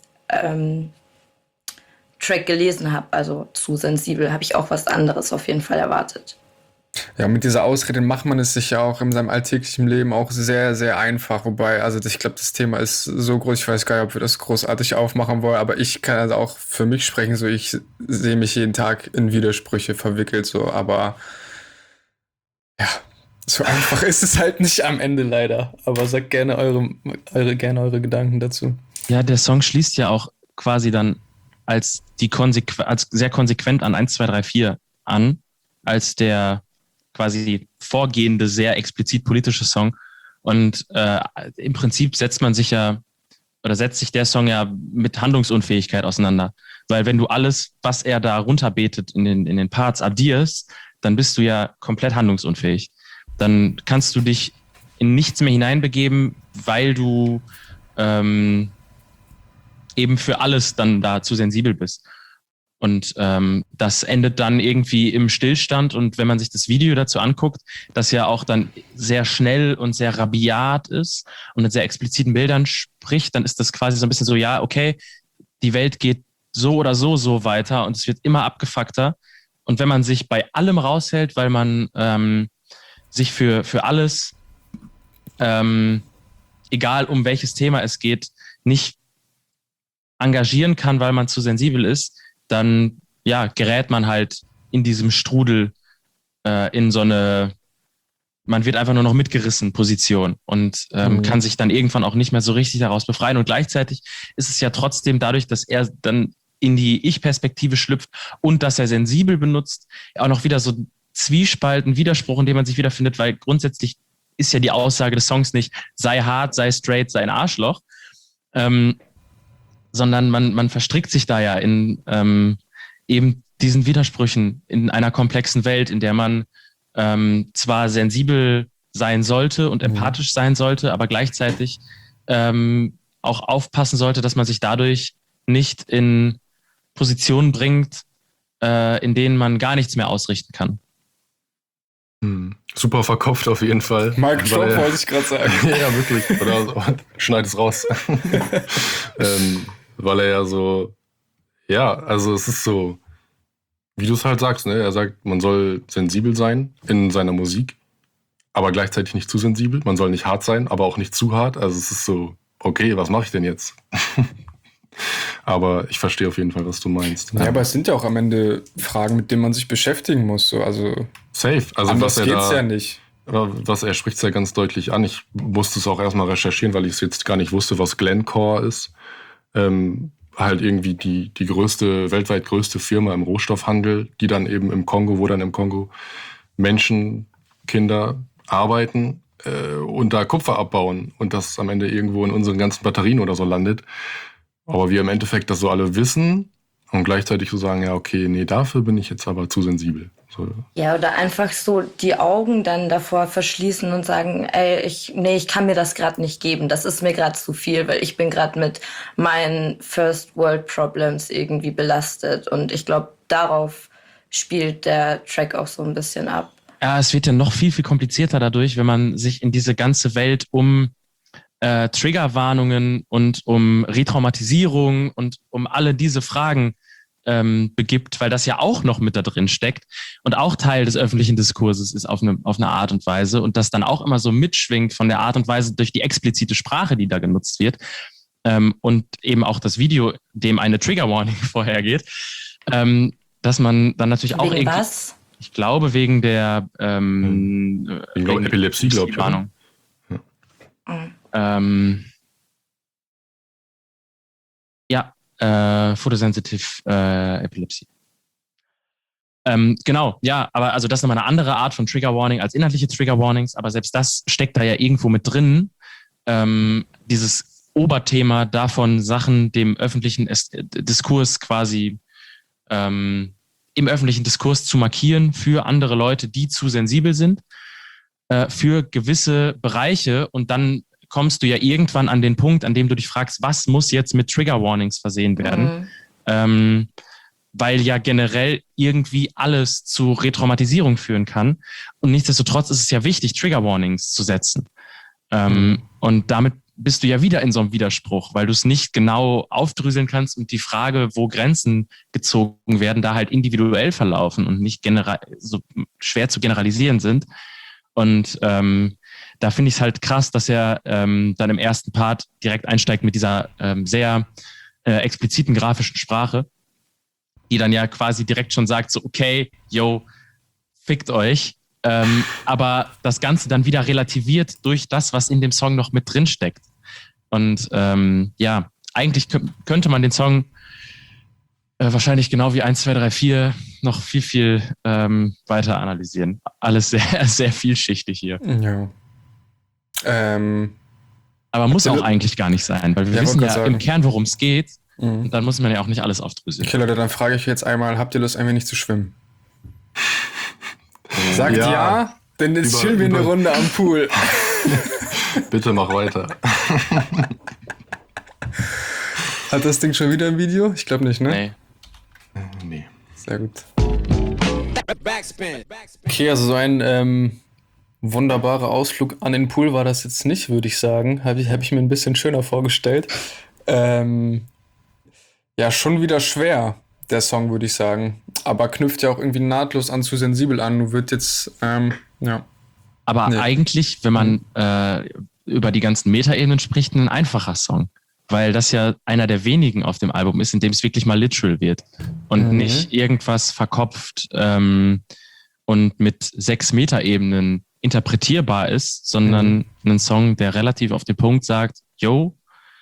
Track gelesen habe. Also zu sensibel habe ich auch was anderes auf jeden Fall erwartet. Ja, mit dieser Ausrede macht man es sich ja auch in seinem alltäglichen Leben auch sehr, sehr einfach. Wobei, also ich glaube, das Thema ist so groß, ich weiß gar nicht, ob wir das großartig aufmachen wollen, aber ich kann also auch für mich sprechen, so ich sehe mich jeden Tag in Widersprüche verwickelt, so, aber ja, so einfach ist es halt nicht am Ende leider. Aber sagt gerne eure Gedanken dazu. Ja, der Song schließt ja auch quasi dann als sehr konsequent an 1, 2, 3, 4 an, als der quasi vorgehende, sehr explizit politische Song. Und im Prinzip setzt sich der Song ja mit Handlungsunfähigkeit auseinander. Weil wenn du alles, was er da runterbetet in den Parts addierst, dann bist du ja komplett handlungsunfähig. Dann kannst du dich in nichts mehr hineinbegeben, weil du eben für alles dann da zu sensibel bist. Und das endet dann irgendwie im Stillstand. Und wenn man sich das Video dazu anguckt, das ja auch dann sehr schnell und sehr rabiat ist und mit sehr expliziten Bildern spricht, dann ist das quasi so ein bisschen so, ja, okay, die Welt geht so oder so weiter und es wird immer abgefuckter. Und wenn man sich bei allem raushält, weil man sich für alles, egal um welches Thema es geht, nicht engagieren kann, weil man zu sensibel ist, dann ja, gerät man halt in diesem Strudel in so eine, man wird einfach nur noch mitgerissen Position und kann sich dann irgendwann auch nicht mehr so richtig daraus befreien. Und gleichzeitig ist es ja trotzdem dadurch, dass er dann in die Ich-Perspektive schlüpft und dass er sensibel benutzt, auch noch wieder so Zwiespalt, ein Widerspruch, in dem man sich wiederfindet, weil grundsätzlich ist ja die Aussage des Songs nicht, sei hart, sei straight, sei ein Arschloch, sondern man verstrickt sich da ja in eben diesen Widersprüchen in einer komplexen Welt, in der man zwar sensibel sein sollte und empathisch sein sollte, aber gleichzeitig auch aufpassen sollte, dass man sich dadurch nicht in Positionen bringt, in denen man gar nichts mehr ausrichten kann. Super verkopft auf jeden Fall. Mic Drop wollte ich gerade sagen. Ja, wirklich. Oder schneid es raus. Weil er ja so, ja, also es ist so, wie du es halt sagst, ne? Er sagt, man soll sensibel sein in seiner Musik, aber gleichzeitig nicht zu sensibel. Man soll nicht hart sein, aber auch nicht zu hart. Also es ist so, okay, was mache ich denn jetzt? Aber ich verstehe auf jeden Fall, was du meinst. Ja, aber es sind ja auch am Ende Fragen, mit denen man sich beschäftigen muss. So. Also safe. Also anders geht's ja nicht. Was er spricht es ja ganz deutlich an. Ich musste es auch erstmal recherchieren, weil ich es jetzt gar nicht wusste, was Glencore ist. Halt irgendwie die weltweit größte Firma im Rohstoffhandel, die dann eben im Kongo Menschen, Kinder arbeiten und da Kupfer abbauen und das am Ende irgendwo in unseren ganzen Batterien oder so landet. Aber wir im Endeffekt das so alle wissen und gleichzeitig so sagen, ja, okay, nee, dafür bin ich jetzt aber zu sensibel. So. Ja, oder einfach so die Augen dann davor verschließen und sagen, ey, ich kann mir das gerade nicht geben. Das ist mir gerade zu viel, weil ich bin gerade mit meinen First World Problems irgendwie belastet. Und ich glaube, darauf spielt der Track auch so ein bisschen ab. Ja, es wird ja noch viel, viel komplizierter dadurch, wenn man sich in diese ganze Welt um Triggerwarnungen und um Retraumatisierung und um alle diese Fragen begibt, weil das ja auch noch mit da drin steckt und auch Teil des öffentlichen Diskurses ist auf eine Art und Weise und das dann auch immer so mitschwingt von der Art und Weise durch die explizite Sprache, die da genutzt wird und eben auch das Video, dem eine Trigger Warning vorhergeht, dass man dann natürlich auch wegen was? Ich glaube wegen der wegen Epilepsie, glaube ich. Warnung. Ja. Photosensitive Epilepsy. Genau, ja, aber also das ist nochmal eine andere Art von Trigger Warning als inhaltliche Trigger Warnings, aber selbst das steckt da ja irgendwo mit drin. Dieses Oberthema davon, Sachen dem öffentlichen Diskurs quasi im öffentlichen Diskurs zu markieren für andere Leute, die zu sensibel sind, für gewisse Bereiche, und dann kommst du ja irgendwann an den Punkt, an dem du dich fragst, was muss jetzt mit Trigger Warnings versehen werden? Weil ja generell irgendwie alles zu Retraumatisierung führen kann. Und nichtsdestotrotz ist es ja wichtig, Trigger Warnings zu setzen. Und damit bist du ja wieder in so einem Widerspruch, weil du es nicht genau aufdröseln kannst und die Frage, wo Grenzen gezogen werden, da halt individuell verlaufen und nicht so schwer zu generalisieren sind. Und da finde ich es halt krass, dass er dann im ersten Part direkt einsteigt mit dieser sehr expliziten grafischen Sprache, die dann ja quasi direkt schon sagt, so okay, yo, fickt euch. Aber das Ganze dann wieder relativiert durch das, was in dem Song noch mit drin steckt. Und ja, eigentlich könnte man den Song wahrscheinlich genau wie 1, 2, 3, 4 noch viel weiter analysieren. Alles sehr, sehr vielschichtig hier. Ja. Aber muss auch eigentlich gar nicht sein, weil wir wissen ja im Kern, worum es geht. Mhm. Und dann muss man ja auch nicht alles aufdröseln. Okay, Leute, dann frage ich jetzt einmal, habt ihr Lust, ein wenig zu schwimmen? Sagt ja, denn jetzt chillen wir eine Runde am Pool. Bitte mach weiter. Hat das Ding schon wieder ein Video? Ich glaube nicht, ne? Nee. Nee. Sehr gut. Okay, also so ein wunderbarer Ausflug an den Pool war das jetzt nicht, würde ich sagen. Hab ich mir ein bisschen schöner vorgestellt. Ja, schon wieder schwer, der Song, würde ich sagen. Aber knüpft ja auch irgendwie nahtlos an Zu sensibel an. Wird jetzt, ja. Aber eigentlich, wenn man über die ganzen Metaebenen spricht, ein einfacher Song. Weil das ja einer der wenigen auf dem Album ist, in dem es wirklich mal literal wird. Und nicht irgendwas verkopft und mit 6 Metaebenen interpretierbar ist, sondern ein Song, der relativ auf den Punkt sagt, yo,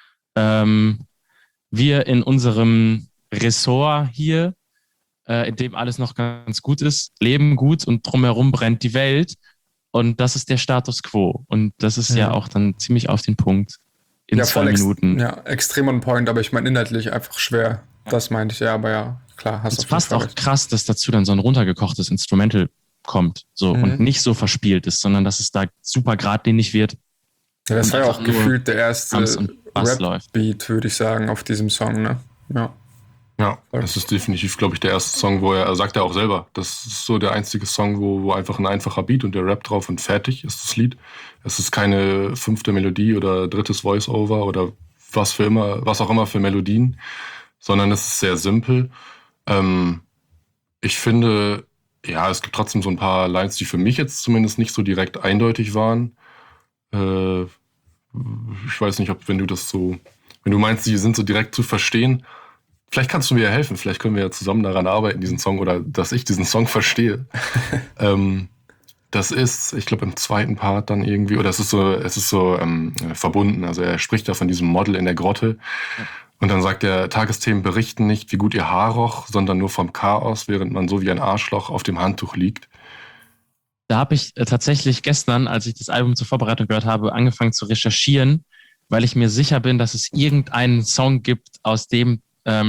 wir in unserem Ressort hier, in dem alles noch ganz gut ist, leben gut und drumherum brennt die Welt. Und das ist der Status quo. Und das ist ja auch dann ziemlich auf den Punkt in 2 Minuten. Ja, extrem on point, aber ich meine inhaltlich einfach schwer. Das meinte ich ja, aber ja, klar, hast du. Es ist fast auch krass, dass dazu dann so ein runtergekochtes Instrumental kommt so und nicht so verspielt ist, sondern dass es da super geradlinig wird. Ja, das war ja auch gefühlt der erste Rap-Beat, würde ich sagen, auf diesem Song, ne? Ja. Ja, das ist definitiv, glaube ich, der erste Song, wo er sagt ja auch selber, das ist so der einzige Song, wo einfach ein einfacher Beat und der Rap drauf und fertig ist das Lied. Es ist keine 5. Melodie oder 3. Voice-Over oder was auch immer für Melodien, sondern es ist sehr simpel. Ich finde, ja, es gibt trotzdem so ein paar Lines, die für mich jetzt zumindest nicht so direkt eindeutig waren. Ich weiß nicht, wenn du meinst, die sind so direkt zu verstehen, vielleicht kannst du mir ja helfen, vielleicht können wir ja zusammen daran arbeiten, diesen Song, oder dass ich diesen Song verstehe. Das ist, ich glaube, im zweiten Part dann irgendwie, oder es ist so verbunden. Also er spricht da von diesem Model in der Grotte. Und dann sagt er, Tagesthemen berichten nicht, wie gut ihr Haar roch, sondern nur vom Chaos, während man so wie ein Arschloch auf dem Handtuch liegt. Da habe ich tatsächlich gestern, als ich das Album zur Vorbereitung gehört habe, angefangen zu recherchieren, weil ich mir sicher bin, dass es irgendeinen Song gibt, aus dem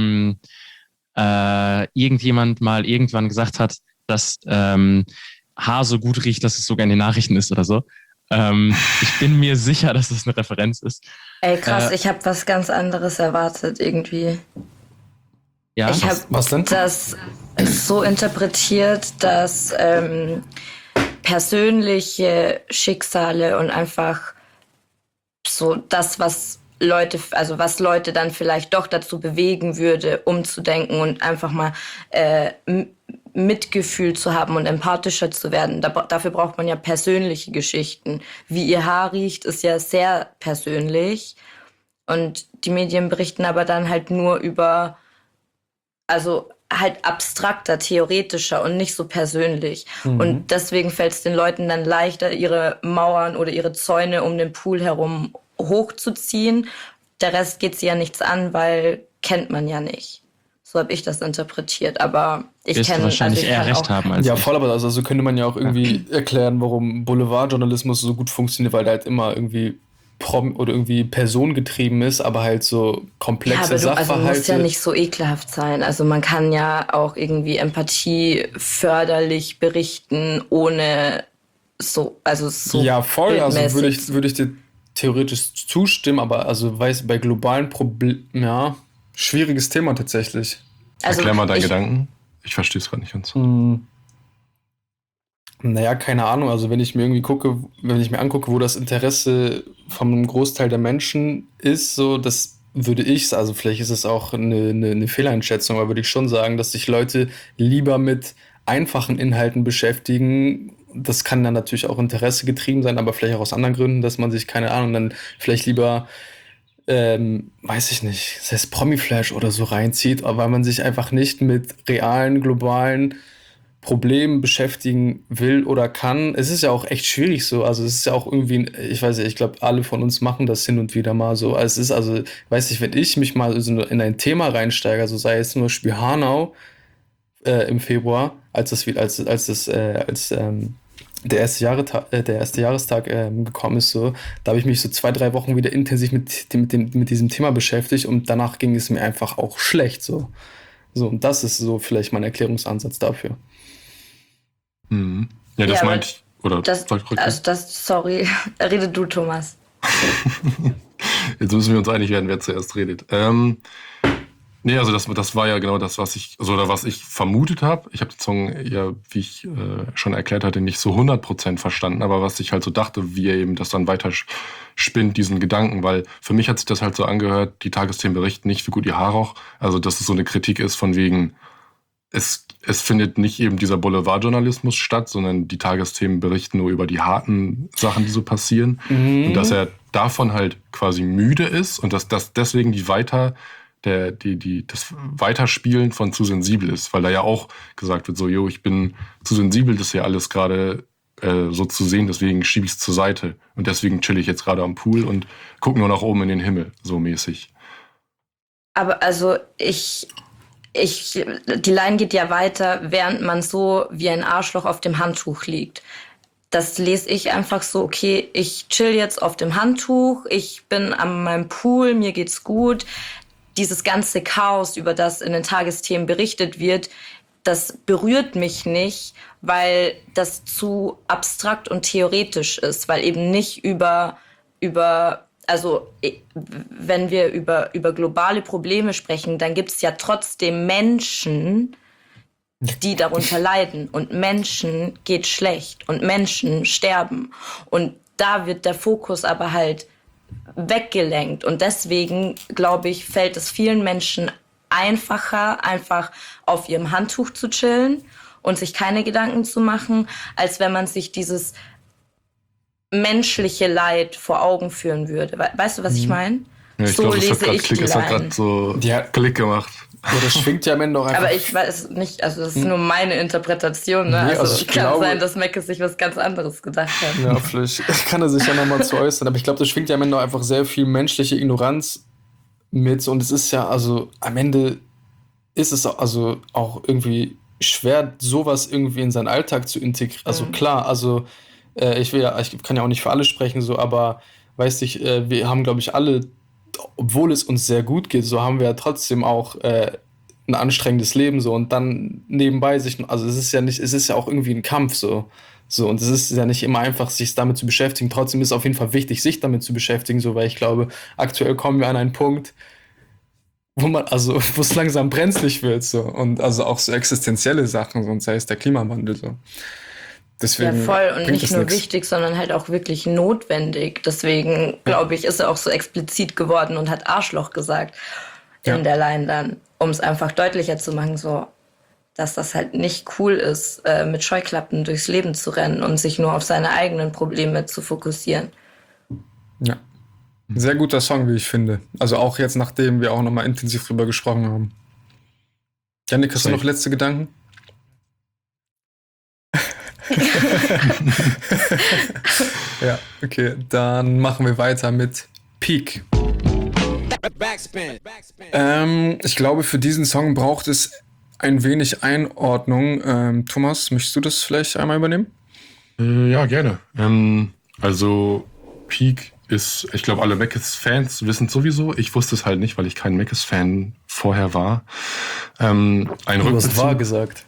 irgendjemand mal irgendwann gesagt hat, dass Haar so gut riecht, dass es sogar in den Nachrichten ist oder so. Ich bin mir sicher, dass das eine Referenz ist. Ey, krass, ich habe was ganz anderes erwartet irgendwie. Ja, ich habe das so interpretiert, dass persönliche Schicksale und einfach so das, was Leute dann vielleicht doch dazu bewegen würde, umzudenken und einfach mal Mitgefühl zu haben und empathischer zu werden. Dafür braucht man ja persönliche Geschichten. Wie ihr Haar riecht, ist ja sehr persönlich. Und die Medien berichten aber dann halt nur über, also halt abstrakter, theoretischer und nicht so persönlich. Und deswegen fällt es den Leuten dann leichter, ihre Mauern oder ihre Zäune um den Pool herum hochzuziehen. Der Rest geht sie ja nichts an, weil kennt man ja nicht. So habe ich das interpretiert, aber ich Wirst du kenne... wahrscheinlich eher recht haben als Ja, ich. voll, aber also könnte man ja auch irgendwie erklären, warum Boulevardjournalismus so gut funktioniert, weil der halt immer irgendwie oder irgendwie personengetrieben ist, aber halt so komplexe Ja, aber Sachverhalte. muss ja nicht so ekelhaft sein. Also man kann ja auch irgendwie Empathie förderlich berichten, ohne so Ja, voll, also bildmäßig. würde ich dir theoretisch zustimmen, aber also weiß bei globalen Problemen, ja, schwieriges Thema tatsächlich. Also Erklär mal deinen ich- Gedanken. Ich verstehe es gerade nicht ganz. Naja, keine Ahnung. Also wenn ich mir angucke, wo das Interesse von einem Großteil der Menschen ist, so, das würde ich, also vielleicht ist es auch eine Fehleinschätzung, aber würde ich schon sagen, dass sich Leute lieber mit einfachen Inhalten beschäftigen. Das kann dann natürlich auch Interesse getrieben sein, aber vielleicht auch aus anderen Gründen, dass man sich, keine Ahnung, dann vielleicht lieber weiß ich nicht, das heißt Promiflash oder so reinzieht, weil man sich einfach nicht mit realen, globalen Problemen beschäftigen will oder kann. Es ist ja auch echt schwierig so. Also es ist ja auch irgendwie, ich weiß nicht, ich glaube, alle von uns machen das hin und wieder mal so. Es ist also, weiß nicht, wenn ich mich mal so in ein Thema reinsteige, also sei es zum Beispiel Hanau im Februar, als der erste Jahrestag gekommen ist, so, da habe ich mich so 2-3 Wochen wieder intensiv mit diesem Thema beschäftigt und danach ging es mir einfach auch schlecht, so. So, und das ist so vielleicht mein Erklärungsansatz dafür. Mhm. Ja, das Ja, aber meinte ich. Oder sorry, rede du, Thomas. Jetzt müssen wir uns einig werden, wer zuerst redet. Nee, also das war ja genau das, was ich vermutet habe. Ich habe den Song ja, wie ich schon erklärt hatte, nicht so 100% verstanden, aber was ich halt so dachte, wie er eben das dann weiter spinnt, diesen Gedanken, weil für mich hat sich das halt so angehört, die Tagesthemen berichten nicht für gut ihr Haarauch, also dass es so eine Kritik ist von wegen, es findet nicht eben dieser Boulevardjournalismus statt, sondern die Tagesthemen berichten nur über die harten Sachen, die so passieren. Und dass er davon halt quasi müde ist und dass deswegen das Weiterspielen von zu sensibel ist, weil da ja auch gesagt wird, so, ich bin zu sensibel, das hier alles gerade so zu sehen, deswegen schiebe ich es zur Seite und deswegen chill ich jetzt gerade am Pool und gucke nur nach oben in den Himmel, so mäßig. Aber also die Line geht ja weiter, während man so wie ein Arschloch auf dem Handtuch liegt. Das lese ich einfach so, okay, ich chill jetzt auf dem Handtuch, ich bin an meinem Pool, mir geht's gut. Dieses ganze Chaos, über das in den Tagesthemen berichtet wird, das berührt mich nicht, weil das zu abstrakt und theoretisch ist, weil eben nicht also wenn wir über globale Probleme sprechen, dann gibt es ja trotzdem Menschen, die darunter leiden. Und Menschen geht schlecht und Menschen sterben. Und da wird der Fokus aber halt weggelenkt. Und deswegen, glaube ich, fällt es vielen Menschen einfacher, einfach auf ihrem Handtuch zu chillen und sich keine Gedanken zu machen, als wenn man sich dieses menschliche Leid vor Augen führen würde. Weißt du, was ich meine? Ja, ich So glaube, lese ich die das hat Line. gerade so Ja. Klick gemacht. Ja, das schwingt ja am Ende auch einfach. Aber ich weiß nicht, also das ist nur meine Interpretation. Ne? Nee, Also also ich kann glaube- sein, dass Mecke sich was ganz anderes gedacht hat. Ja, vielleicht kann er sich ja nochmal zu äußern, aber ich glaube, das schwingt ja am Ende auch einfach sehr viel menschliche Ignoranz mit und es ist ja, also am Ende ist es also auch irgendwie schwer, sowas irgendwie in seinen Alltag zu integrieren. Also klar, also ich kann ja auch nicht für alle sprechen, so, aber weiß ich, wir haben, glaube ich, alle, obwohl es uns sehr gut geht, so haben wir ja trotzdem auch ein anstrengendes Leben so und dann nebenbei also es ist ja auch irgendwie ein Kampf so und es ist ja nicht immer einfach, sich damit zu beschäftigen. Trotzdem ist es auf jeden Fall wichtig, sich damit zu beschäftigen, so, weil ich glaube, aktuell kommen wir an einen Punkt, wo es langsam brenzlig wird so und also auch so existenzielle Sachen, so, und sei es der Klimawandel so. Ja, Deswegen voll. Und bringt nicht es nur nix. wichtig, sondern halt auch wirklich notwendig. Deswegen, glaube ich, ist er auch so explizit geworden und hat Arschloch gesagt in der Line dann, um es einfach deutlicher zu machen, so, dass das halt nicht cool ist, mit Scheuklappen durchs Leben zu rennen und sich nur auf seine eigenen Probleme zu fokussieren. Ja. Sehr guter Song, wie ich finde. Also auch jetzt, nachdem wir auch nochmal intensiv drüber gesprochen haben. Jannik, hast du noch letzte Gedanken? Ja, okay. Dann machen wir weiter mit Peak. Ich glaube, für diesen Song braucht es ein wenig Einordnung. Thomas, möchtest du das vielleicht einmal übernehmen? Ja, gerne. Also Peak ist, ich glaube, alle Meckes-Fans wissen sowieso. Ich wusste es halt nicht, weil ich kein Meckes-Fan vorher war. Du hast wahr gesagt.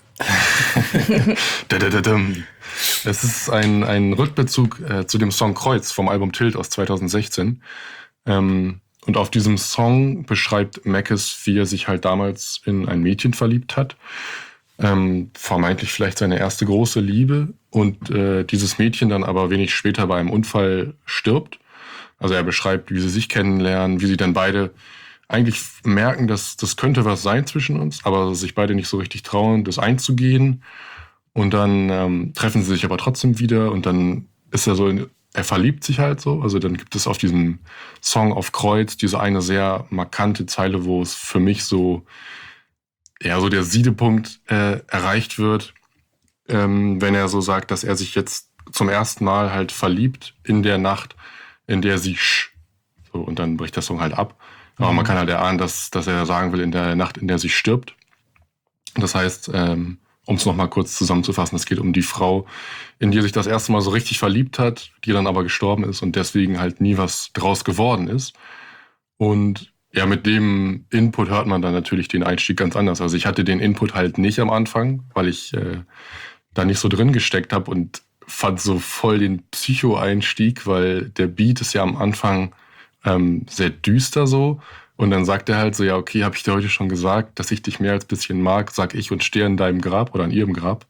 Es ist ein Rückbezug zu dem Song Kreuz vom Album Tilt aus 2016. Und auf diesem Song beschreibt Meckes, wie er sich halt damals in ein Mädchen verliebt hat. Vermeintlich vielleicht seine erste große Liebe. Und dieses Mädchen dann aber wenig später bei einem Unfall stirbt. Also er beschreibt, wie sie sich kennenlernen, wie sie dann beide eigentlich merken, dass das könnte was sein zwischen uns, aber sich beide nicht so richtig trauen, das einzugehen. Und dann treffen sie sich aber trotzdem wieder und dann ist er so, er verliebt sich halt so. Also dann gibt es auf diesem Song auf Kreuz diese eine sehr markante Zeile, wo es für mich so, ja, so der Siedepunkt erreicht wird, wenn er so sagt, dass er sich jetzt zum ersten Mal halt verliebt in der Nacht, in der sie so, und dann bricht der Song halt ab. Aber man kann halt erahnen, dass er sagen will, in der Nacht, in der sie stirbt. Das heißt, um es nochmal kurz zusammenzufassen, es geht um die Frau, in die er sich das erste Mal so richtig verliebt hat, die dann aber gestorben ist und deswegen halt nie was draus geworden ist. Und ja, mit dem Input hört man dann natürlich den Einstieg ganz anders. Also ich hatte den Input halt nicht am Anfang, weil ich da nicht so drin gesteckt habe und fand so voll den Psycho-Einstieg, weil der Beat ist ja am Anfang sehr düster so. Und dann sagt er halt so, ja, okay, habe ich dir heute schon gesagt, dass ich dich mehr als ein bisschen mag, sag ich und stehe in deinem Grab oder an ihrem Grab.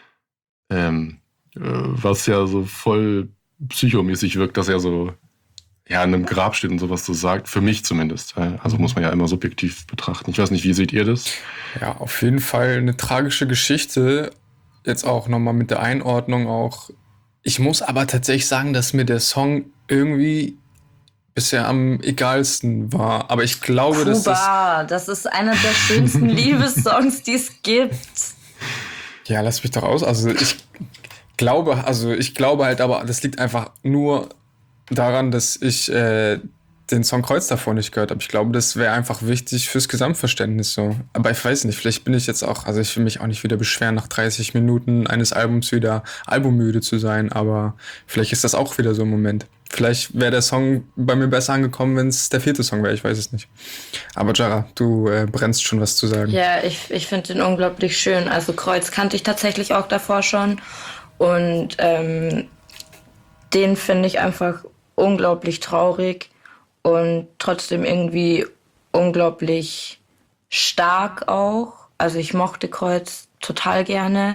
Was ja so voll psychomäßig wirkt, dass er so ja an einem Grab steht und sowas so sagt, für mich zumindest. Also muss man ja immer subjektiv betrachten. Ich weiß nicht, wie seht ihr das? Ja, auf jeden Fall eine tragische Geschichte. Jetzt auch nochmal mit der Einordnung auch. Ich muss aber tatsächlich sagen, dass mir der Song irgendwie bisher am egalsten war. Aber ich glaube, das ist einer der schönsten Liebessongs, die es gibt. Ja, lass mich doch aus. Also ich glaube halt, aber das liegt einfach nur daran, dass ich den Song Kreuz davor nicht gehört habe. Ich glaube, das wäre einfach wichtig fürs Gesamtverständnis so. Aber ich weiß nicht, vielleicht bin ich jetzt auch, also ich will mich auch nicht wieder beschweren, nach 30 Minuten eines Albums wieder albummüde zu sein, aber vielleicht ist das auch wieder so ein Moment. Vielleicht wäre der Song bei mir besser angekommen, wenn es der 4. Song wäre, ich weiß es nicht. Aber Jara, du brennst schon was zu sagen. Ja, ich finde den unglaublich schön. Also Kreuz kannte ich tatsächlich auch davor schon und den finde ich einfach unglaublich traurig und trotzdem irgendwie unglaublich stark auch. Also ich mochte Kreuz total gerne.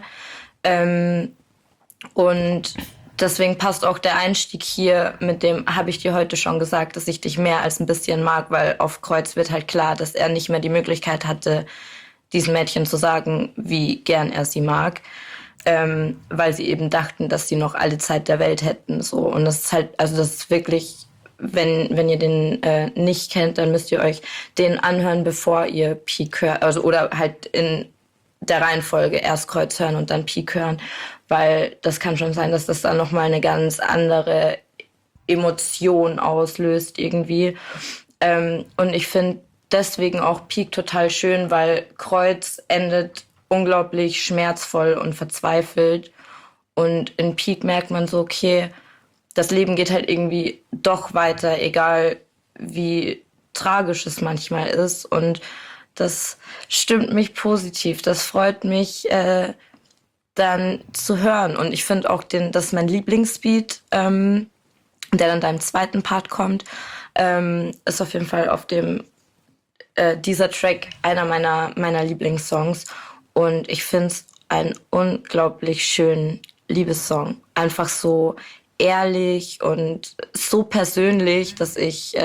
Und deswegen passt auch der Einstieg hier mit dem, habe ich dir heute schon gesagt, dass ich dich mehr als ein bisschen mag, weil auf Kreuz wird halt klar, dass er nicht mehr die Möglichkeit hatte, diesem Mädchen zu sagen, wie gern er sie mag. Weil sie eben dachten, dass sie noch alle Zeit der Welt hätten. So. Und das ist halt, also das ist wirklich, wenn ihr den nicht kennt, dann müsst ihr euch den anhören, bevor ihr Peak hört. Also, oder halt in der Reihenfolge erst Kreuz hören und dann Peak hören. Weil das kann schon sein, dass das dann nochmal eine ganz andere Emotion auslöst irgendwie. Und ich finde deswegen auch Peak total schön, weil Kreuz endet unglaublich schmerzvoll und verzweifelt. Und in Peak merkt man so, okay, das Leben geht halt irgendwie doch weiter, egal wie tragisch es manchmal ist. Und das stimmt mich positiv. Das freut mich, dann zu hören. Und ich finde auch, das ist mein Lieblingsbeat, der dann da im zweiten Part kommt, ist auf jeden Fall auf dem dieser Track einer meiner Lieblingssongs. Und ich finde es einen unglaublich schönen Liebessong. Einfach so ehrlich und so persönlich, dass ich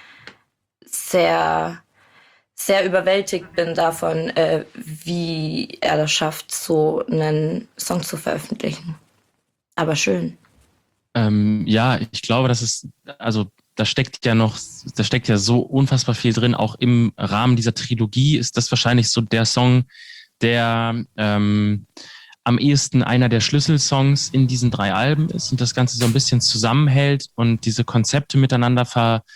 sehr, sehr überwältigt bin davon, wie er das schafft, so einen Song zu veröffentlichen. Aber schön. Ja, ich glaube, da steckt ja so unfassbar viel drin. Auch im Rahmen dieser Trilogie ist das wahrscheinlich so der Song, der am ehesten einer der Schlüsselsongs in diesen 3 Alben ist und das Ganze so ein bisschen zusammenhält und diese Konzepte miteinander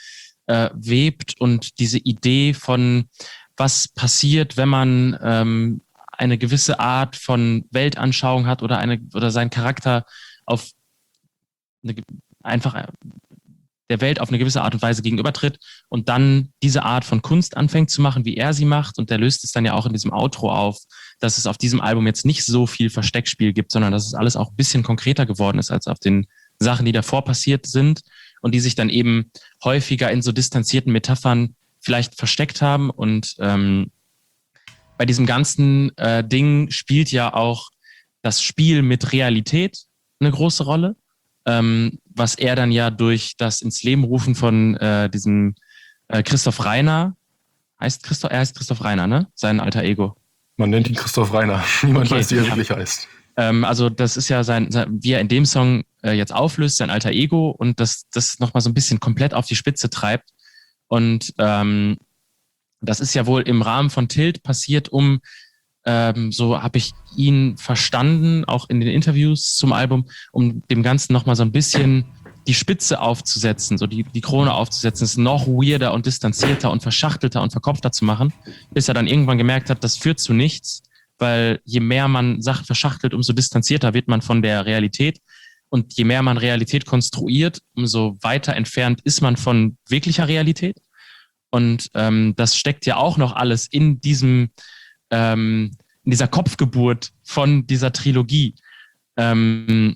webt und diese Idee von, was passiert, wenn man eine gewisse Art von Weltanschauung hat oder seinen Charakter auf einfach der Welt auf eine gewisse Art und Weise gegenübertritt und dann diese Art von Kunst anfängt zu machen, wie er sie macht. Und der löst es dann ja auch in diesem Outro auf, dass es auf diesem Album jetzt nicht so viel Versteckspiel gibt, sondern dass es alles auch ein bisschen konkreter geworden ist als auf den Sachen, die davor passiert sind und die sich dann eben häufiger in so distanzierten Metaphern vielleicht versteckt haben. Und bei diesem ganzen Ding spielt ja auch das Spiel mit Realität eine große Rolle. Was er dann ja durch das ins Leben rufen von diesem Christoph Reiner, er heißt Christoph Reiner, ne? Sein alter Ego. Man nennt ihn Christoph Reiner. Niemand weiß, wie er wirklich heißt. Also das ist ja wie er in dem Song jetzt auflöst, sein alter Ego und das nochmal so ein bisschen komplett auf die Spitze treibt. Und das ist ja wohl im Rahmen von Tilt passiert, so habe ich ihn verstanden, auch in den Interviews zum Album, um dem Ganzen nochmal so ein bisschen die Spitze aufzusetzen, so die Krone aufzusetzen, es noch weirder und distanzierter und verschachtelter und verkopfter zu machen, bis er dann irgendwann gemerkt hat, das führt zu nichts, weil je mehr man Sachen verschachtelt, umso distanzierter wird man von der Realität und je mehr man Realität konstruiert, umso weiter entfernt ist man von wirklicher Realität. Und das steckt ja auch noch alles in dieser Kopfgeburt von dieser Trilogie. Und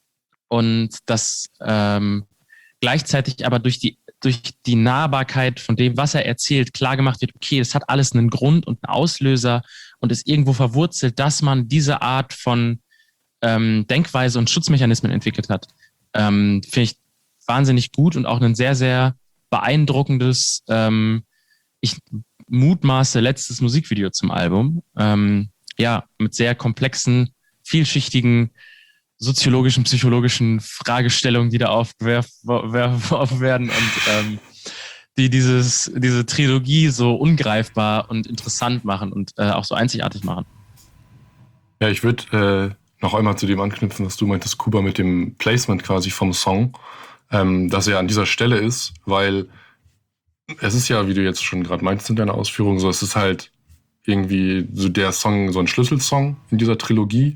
das gleichzeitig aber durch die Nahbarkeit von dem, was er erzählt, klar gemacht wird, okay, das hat alles einen Grund und einen Auslöser und ist irgendwo verwurzelt, dass man diese Art von Denkweise und Schutzmechanismen entwickelt hat. Finde ich wahnsinnig gut und auch ein sehr, sehr beeindruckendes, ich mutmaße, letztes Musikvideo zum Album. Mit sehr komplexen, vielschichtigen soziologischen, psychologischen Fragestellungen, die da aufgeworfen werden und die diese Trilogie so ungreifbar und interessant machen und auch so einzigartig machen. Ja, ich würde noch einmal zu dem anknüpfen, was du meintest, Kuba, mit dem Placement quasi vom Song, dass er an dieser Stelle ist, weil es ist ja, wie du jetzt schon gerade meinst in deiner Ausführung, so es ist halt irgendwie so der Song, so ein Schlüsselsong in dieser Trilogie.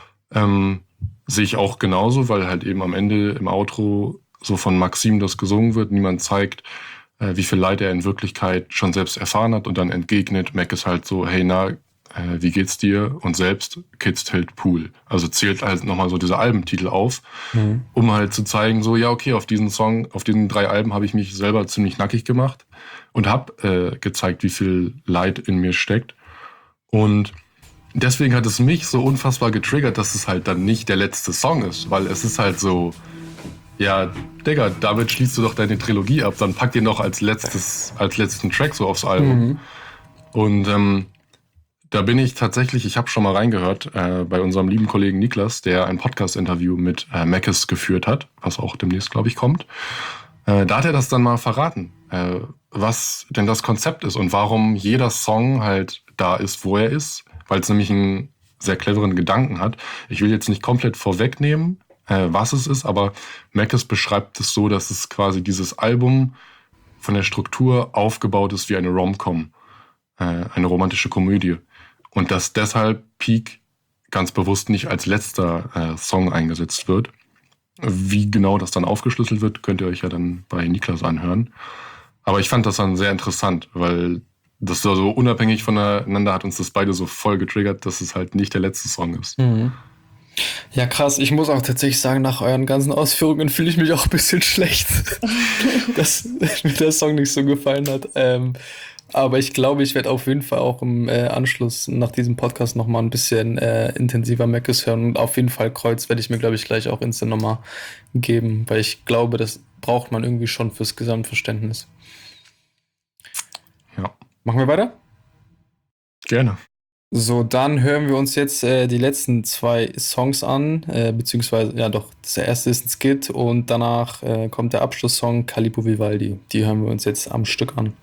Sehe ich auch genauso, weil halt eben am Ende im Outro so von Maxim das gesungen wird. Niemand zeigt, wie viel Leid er in Wirklichkeit schon selbst erfahren hat und dann entgegnet Mac ist halt so, hey, wie geht's dir? Und selbst Kids Tilt Pool. Also zählt halt nochmal so dieser Albentitel auf, um halt zu zeigen, so, ja, okay, auf diesen 3 Alben habe ich mich selber ziemlich nackig gemacht und habe gezeigt, wie viel Leid in mir steckt. Und deswegen hat es mich so unfassbar getriggert, dass es halt dann nicht der letzte Song ist, weil es ist halt so, ja, Digga, damit schließt du doch deine Trilogie ab, dann pack den doch als letzten Track so aufs Album. Und da bin ich tatsächlich, ich habe schon mal reingehört, bei unserem lieben Kollegen Niklas, der ein Podcast-Interview mit Mackes geführt hat, was auch demnächst, glaube ich, kommt. Da hat er das dann mal verraten, was denn das Konzept ist und warum jeder Song halt da ist, wo er ist, weil es nämlich einen sehr cleveren Gedanken hat. Ich will jetzt nicht komplett vorwegnehmen, was es ist, aber Mackes beschreibt es so, dass es quasi dieses Album von der Struktur aufgebaut ist wie eine Rom-Com, eine romantische Komödie. Und dass deshalb Peak ganz bewusst nicht als letzter Song eingesetzt wird. Wie genau das dann aufgeschlüsselt wird, könnt ihr euch ja dann bei Niklas anhören. Aber ich fand das dann sehr interessant, weil das so unabhängig voneinander hat uns das beide so voll getriggert, dass es halt nicht der letzte Song ist. Ja, krass. Ich muss auch tatsächlich sagen, nach euren ganzen Ausführungen fühle ich mich auch ein bisschen schlecht, dass mir der Song nicht so gefallen hat. Aber ich glaube, ich werde auf jeden Fall auch im Anschluss nach diesem Podcast nochmal ein bisschen intensiver Mackes hören. Und auf jeden Fall Kreuz werde ich mir, glaube ich, gleich auch instant nochmal geben, weil ich glaube, das braucht man irgendwie schon fürs Gesamtverständnis. Ja. Machen wir weiter? Gerne. So, dann hören wir uns jetzt die letzten 2 Songs an, beziehungsweise, ja doch, der erste ist ein Skit und danach kommt der Abschlusssong Calippo Vivaldi. Die hören wir uns jetzt am Stück an.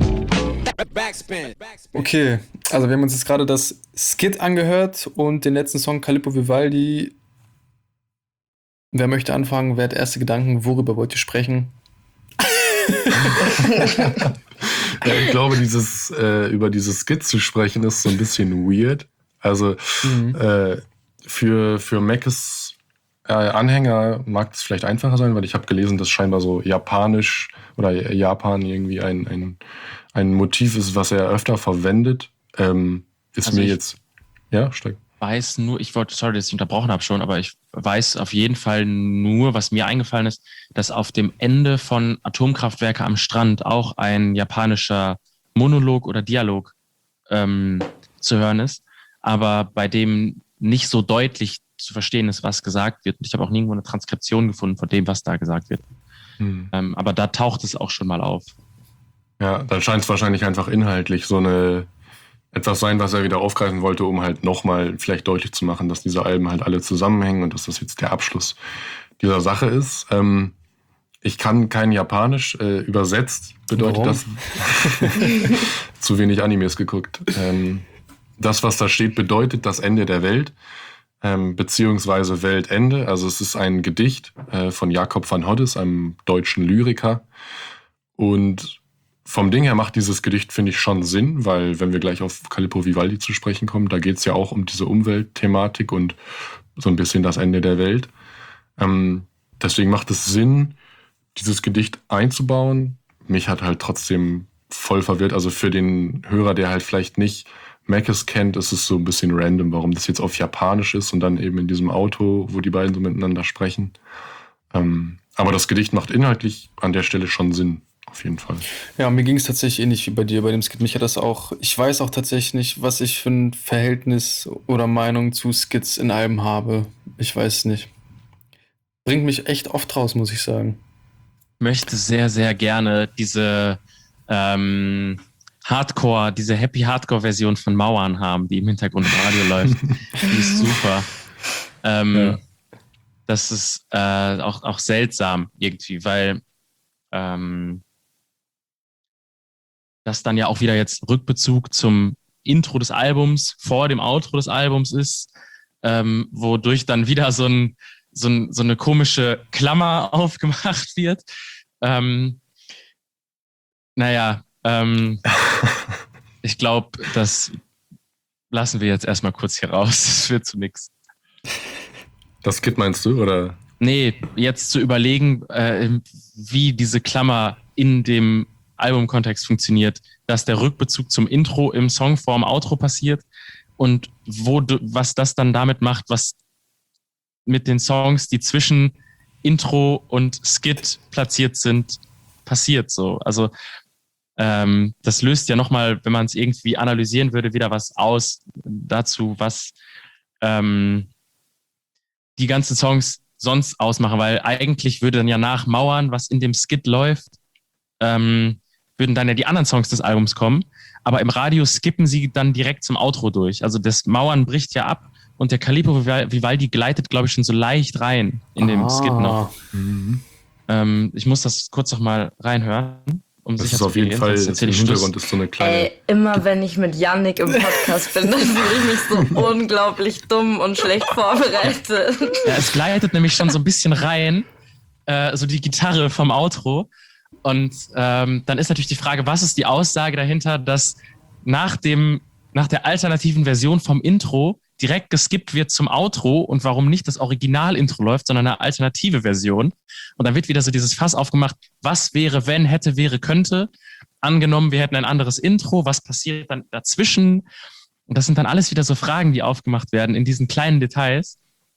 Okay, also wir haben uns jetzt gerade das Skit angehört und den letzten Song Calippo Vivaldi. Wer möchte anfangen? Wer hat erste Gedanken? Worüber wollt ihr sprechen? Ja, ich glaube, über dieses Skit zu sprechen, ist so ein bisschen weird. Also für Meckes Anhänger mag es vielleicht einfacher sein, weil ich habe gelesen, dass scheinbar so japanisch oder Japan irgendwie ein Motiv ist, was er öfter verwendet. Ist Also mir ich- jetzt... Ja, steig. Weiß nur, sorry, dass ich unterbrochen habe schon, aber ich weiß auf jeden Fall nur, was mir eingefallen ist, dass auf dem Ende von Atomkraftwerke am Strand auch ein japanischer Monolog oder Dialog zu hören ist, aber bei dem nicht so deutlich zu verstehen ist, was gesagt wird. Und ich habe auch nirgendwo eine Transkription gefunden von dem, was da gesagt wird. Aber da taucht es auch schon mal auf. Ja, dann scheint es wahrscheinlich einfach inhaltlich so etwas sein, was er wieder aufgreifen wollte, um halt nochmal vielleicht deutlich zu machen, dass diese Alben halt alle zusammenhängen und dass das jetzt der Abschluss dieser Sache ist. Ich kann kein Japanisch. Übersetzt bedeutet das zu wenig Animes geguckt. Das, was da steht, bedeutet das Ende der Welt, beziehungsweise Weltende. Also es ist ein Gedicht von Jakob van Hoddes, einem deutschen Lyriker. Und vom Ding her macht dieses Gedicht, finde ich, schon Sinn, weil wenn wir gleich auf Calippo Vivaldi zu sprechen kommen, da geht es ja auch um diese Umweltthematik und so ein bisschen das Ende der Welt. Deswegen macht es Sinn, dieses Gedicht einzubauen. Mich hat halt trotzdem voll verwirrt. Also für den Hörer, der halt vielleicht nicht Meckes kennt, ist es so ein bisschen random, warum das jetzt auf Japanisch ist und dann eben in diesem Auto, wo die beiden so miteinander sprechen. Aber das Gedicht macht inhaltlich an der Stelle schon Sinn. Auf jeden Fall. Ja, mir ging es tatsächlich ähnlich wie bei dir bei dem Skit. Mich hat das auch, ich weiß auch tatsächlich nicht, was ich für ein Verhältnis oder Meinung zu Skits in Alben habe. Ich weiß nicht. Bringt mich echt oft raus, muss ich sagen. Möchte sehr, sehr gerne diese diese Happy Hardcore-Version von Mauern haben, die im Hintergrund im Radio läuft. Die ist super. Ja. Das ist auch seltsam irgendwie, weil das dann ja auch wieder jetzt Rückbezug zum Intro des Albums vor dem Outro des Albums ist, wodurch dann wieder so eine komische Klammer aufgemacht wird. Ich glaube, das lassen wir jetzt erstmal kurz hier raus. Das wird zu nix. Das Skit meinst du, oder? Nee, jetzt zu überlegen, wie diese Klammer in dem Albumkontext funktioniert, dass der Rückbezug zum Intro im Song vorm Outro passiert und was das dann damit macht, was mit den Songs, die zwischen Intro und Skit platziert sind, passiert so. Also das löst ja nochmal, wenn man es irgendwie analysieren würde, wieder was aus dazu, was die ganzen Songs sonst ausmachen, weil eigentlich würde dann ja nach Mauern, was in dem Skit läuft, würden dann ja die anderen Songs des Albums kommen, aber im Radio skippen sie dann direkt zum Outro durch. Also das Mauern bricht ja ab und der Calippo Vivaldi gleitet, glaube ich, schon so leicht rein in dem Skit noch. Ich muss das kurz noch mal reinhören, um Das sicher ist zu auf jeden gehen, Fall, sonst im erzähl ich Hintergrund Schluss. ist so eine kleine... Ey, immer wenn ich mit Yannick im Podcast bin, dann fühle ich mich so unglaublich dumm und schlecht vorbereitet. Ja, es gleitet nämlich schon so ein bisschen rein, so die Gitarre vom Outro. Und dann ist natürlich die Frage, was ist die Aussage dahinter, dass nach der alternativen Version vom Intro direkt geskippt wird zum Outro und warum nicht das Original-Intro läuft, sondern eine alternative Version. Und dann wird wieder so dieses Fass aufgemacht, was wäre, wenn, hätte, wäre, könnte. Angenommen, wir hätten ein anderes Intro, was passiert dann dazwischen? Und das sind dann alles wieder so Fragen, die aufgemacht werden in diesen kleinen Details.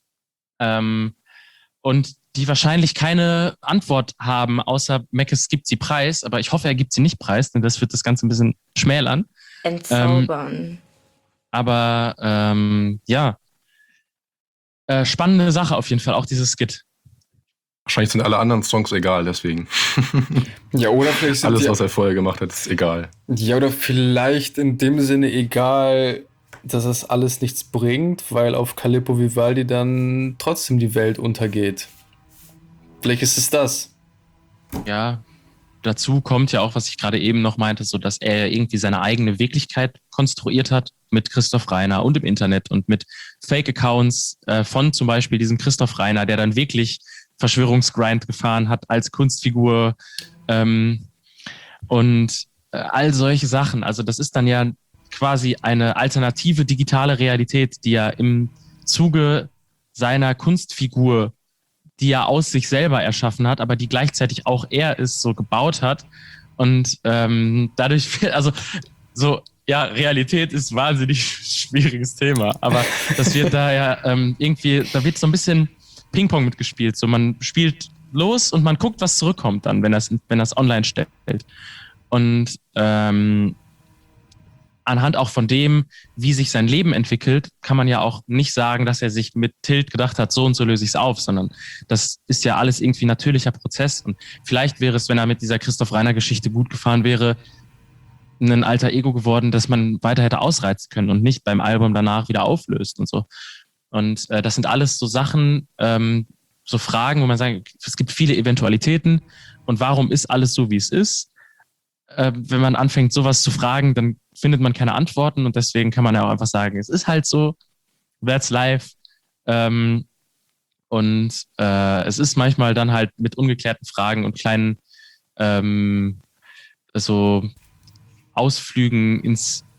Und die wahrscheinlich keine Antwort haben, außer Meckes gibt sie preis. Aber ich hoffe, er gibt sie nicht preis, denn das wird das Ganze ein bisschen schmälern. Entzaubern. Aber ja, spannende Sache auf jeden Fall, auch dieses Skit. Wahrscheinlich sind alle anderen Songs egal, deswegen. Ja, oder vielleicht sind Alles, was er vorher gemacht hat, ist egal. Ja, oder vielleicht in dem Sinne egal, dass es alles nichts bringt, weil auf Calippo Vivaldi dann trotzdem die Welt untergeht. Vielleicht ist es das. Ja, dazu kommt ja auch, was ich gerade eben noch meinte, so dass er irgendwie seine eigene Wirklichkeit konstruiert hat mit Christoph Reiner und im Internet und mit Fake-Accounts von zum Beispiel diesem Christoph Reiner, der dann wirklich Verschwörungsgrind gefahren hat als Kunstfigur Und all solche Sachen. Also das ist dann ja quasi eine alternative digitale Realität, die er im Zuge seiner Kunstfigur, die er aus sich selber erschaffen hat, aber die gleichzeitig auch er ist, so gebaut hat. Und dadurch, also so, ja, Realität ist ein wahnsinnig schwieriges Thema, aber das wird da ja irgendwie, da wird so ein bisschen Ping-Pong mitgespielt. So, man spielt los und man guckt, was zurückkommt dann, wenn das online stellt. Und anhand auch von dem, wie sich sein Leben entwickelt, kann man ja auch nicht sagen, dass er sich mit Tilt gedacht hat, so und so löse ich es auf, sondern das ist ja alles irgendwie natürlicher Prozess. Und vielleicht wäre es, wenn er mit dieser Christoph Reiner-Geschichte gut gefahren wäre, ein alter Ego geworden, das man weiter hätte ausreizen können und nicht beim Album danach wieder auflöst und so. Und das sind alles so Sachen, so Fragen, wo man sagt, es gibt viele Eventualitäten und warum ist alles so, wie es ist? Wenn man anfängt, sowas zu fragen, dann findet man keine Antworten und deswegen kann man ja auch einfach sagen, es ist halt so, that's life. Und es ist manchmal dann halt mit ungeklärten Fragen und kleinen so Ausflügen in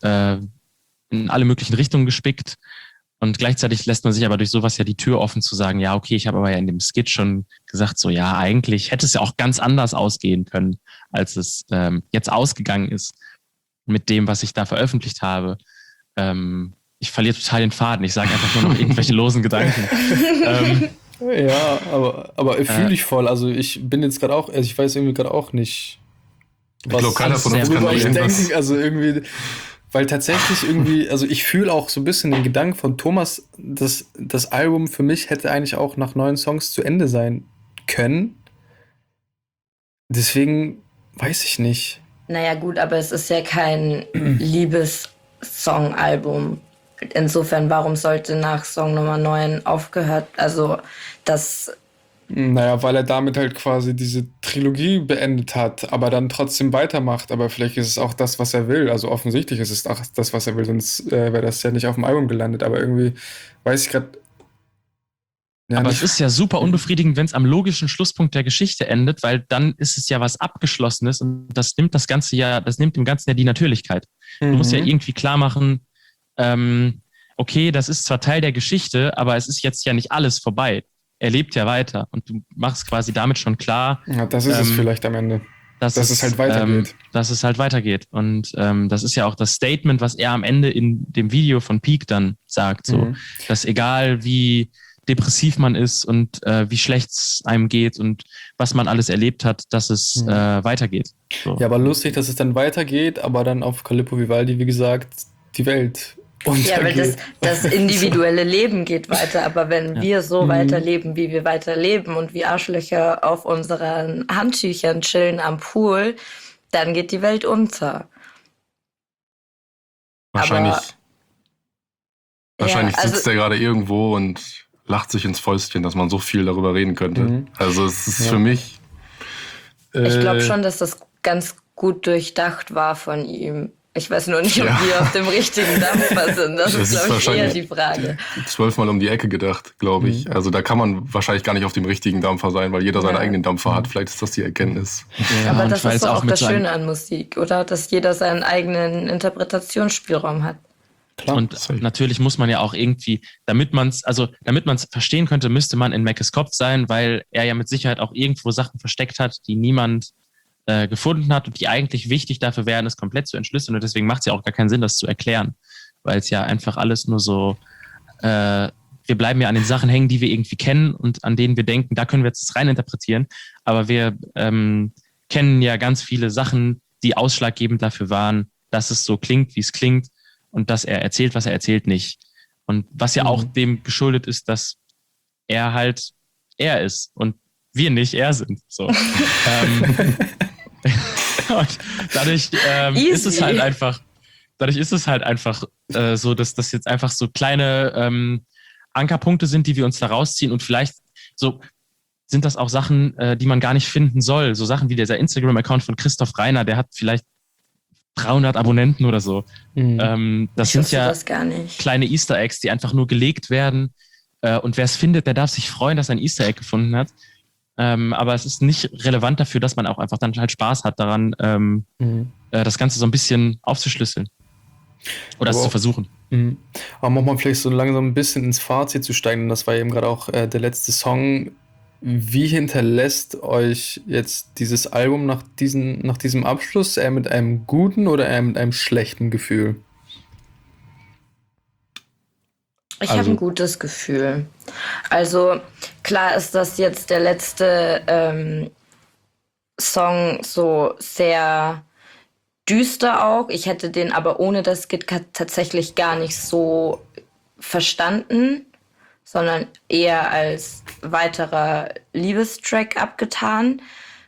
alle möglichen Richtungen gespickt. Und gleichzeitig lässt man sich aber durch sowas ja die Tür offen zu sagen, ja, okay, ich habe aber ja in dem Skit schon gesagt, so ja, eigentlich hätte es ja auch ganz anders ausgehen können, als es jetzt ausgegangen ist mit dem, was ich da veröffentlicht habe. Ich verliere total den Faden. Ich sage einfach nur noch irgendwelche losen Gedanken. Ja, aber fühle ich voll. Also ich bin jetzt gerade auch, also ich weiß irgendwie gerade auch nicht, ich glaube, keiner von uns kann da irgendwas... Also irgendwie... Weil tatsächlich irgendwie, also ich fühle auch so ein bisschen den Gedanken von Thomas, dass das Album für mich hätte eigentlich auch nach 9 Songs zu Ende sein können. Deswegen weiß ich nicht. Naja gut, aber es ist ja kein Liebessong-Album. Insofern, warum sollte nach Song Nummer 9 aufgehört? Also das... Naja, weil er damit halt quasi diese Trilogie beendet hat, aber dann trotzdem weitermacht. Aber vielleicht ist es auch das, was er will. Also offensichtlich ist es auch das, was er will, sonst wäre das ja nicht auf dem Album gelandet. Aber irgendwie weiß ich gerade... Ja, aber es ist ja super unbefriedigend, wenn es am logischen Schlusspunkt der Geschichte endet, weil dann ist es ja was Abgeschlossenes und das nimmt das Ganze ja, das nimmt dem Ganzen ja die Natürlichkeit. Du musst ja irgendwie klar machen, okay, das ist zwar Teil der Geschichte, aber es ist jetzt ja nicht alles vorbei. Er lebt ja weiter und du machst quasi damit schon klar. Ja, das ist es vielleicht am Ende. Dass es halt weitergeht. Dass es halt weitergeht. Und das ist ja auch das Statement, was er am Ende in dem Video von Peak dann sagt. So, dass egal wie depressiv man ist und wie schlecht es einem geht und was man alles erlebt hat, dass es weitergeht. So. Ja, aber lustig, dass es dann weitergeht, aber dann auf Calippo Vivaldi, wie gesagt, die Welt untergeht. Ja, weil das individuelle Leben geht weiter, aber wenn wir so weiterleben, wie wir weiterleben und wie Arschlöcher auf unseren Handtüchern chillen am Pool, dann geht die Welt unter. Wahrscheinlich ja, also, sitzt er gerade irgendwo und lacht sich ins Fäustchen, dass man so viel darüber reden könnte. Also es ist für mich... ich glaube schon, dass das ganz gut durchdacht war von ihm. Ich weiß nur nicht, ob wir auf dem richtigen Dampfer sind. Das ist, glaube ich, eher die Frage. 12-mal um die Ecke gedacht, glaube ich. Also da kann man wahrscheinlich gar nicht auf dem richtigen Dampfer sein, weil jeder seinen eigenen Dampfer hat. Vielleicht ist das die Erkenntnis. Ja, aber das ist doch auch das Schöne an Musik, oder? Dass jeder seinen eigenen Interpretationsspielraum hat. Klar. Und natürlich muss man ja auch irgendwie, damit man es verstehen könnte, müsste man in Mackes Kopf sein, weil er ja mit Sicherheit auch irgendwo Sachen versteckt hat, die niemand gefunden hat und die eigentlich wichtig dafür wären, es komplett zu entschlüsseln. Und deswegen macht es ja auch gar keinen Sinn, das zu erklären. Weil es ja einfach alles nur so, wir bleiben ja an den Sachen hängen, die wir irgendwie kennen und an denen wir denken, da können wir jetzt das rein interpretieren. Aber wir kennen ja ganz viele Sachen, die ausschlaggebend dafür waren, dass es so klingt, wie es klingt und dass er erzählt, was er erzählt, nicht. Und was ja auch dem geschuldet ist, dass er halt er ist und wir nicht er sind. So. Und dadurch ist es halt einfach, so, dass das jetzt einfach so kleine Ankerpunkte sind, die wir uns da rausziehen und vielleicht so sind das auch Sachen, die man gar nicht finden soll. So Sachen wie dieser Instagram-Account von Christoph Reiner, der hat vielleicht 300 Abonnenten oder so. Das sind ja kleine Easter Eggs, die einfach nur gelegt werden und wer es findet, der darf sich freuen, dass er ein Easter Egg gefunden hat. Aber es ist nicht relevant dafür, dass man auch einfach dann halt Spaß hat daran, das Ganze so ein bisschen aufzuschlüsseln. Oder es zu versuchen. Aber um mal vielleicht so langsam ein bisschen ins Fazit zu steigen, das war eben gerade auch der letzte Song. Wie hinterlässt euch jetzt dieses Album nach diesem Abschluss? Eher mit einem guten oder eher mit einem schlechten Gefühl? Ich habe ein gutes Gefühl. Also klar ist das jetzt der letzte Song so sehr düster auch. Ich hätte den aber ohne das Skit tatsächlich gar nicht so verstanden, sondern eher als weiterer Liebestrack abgetan.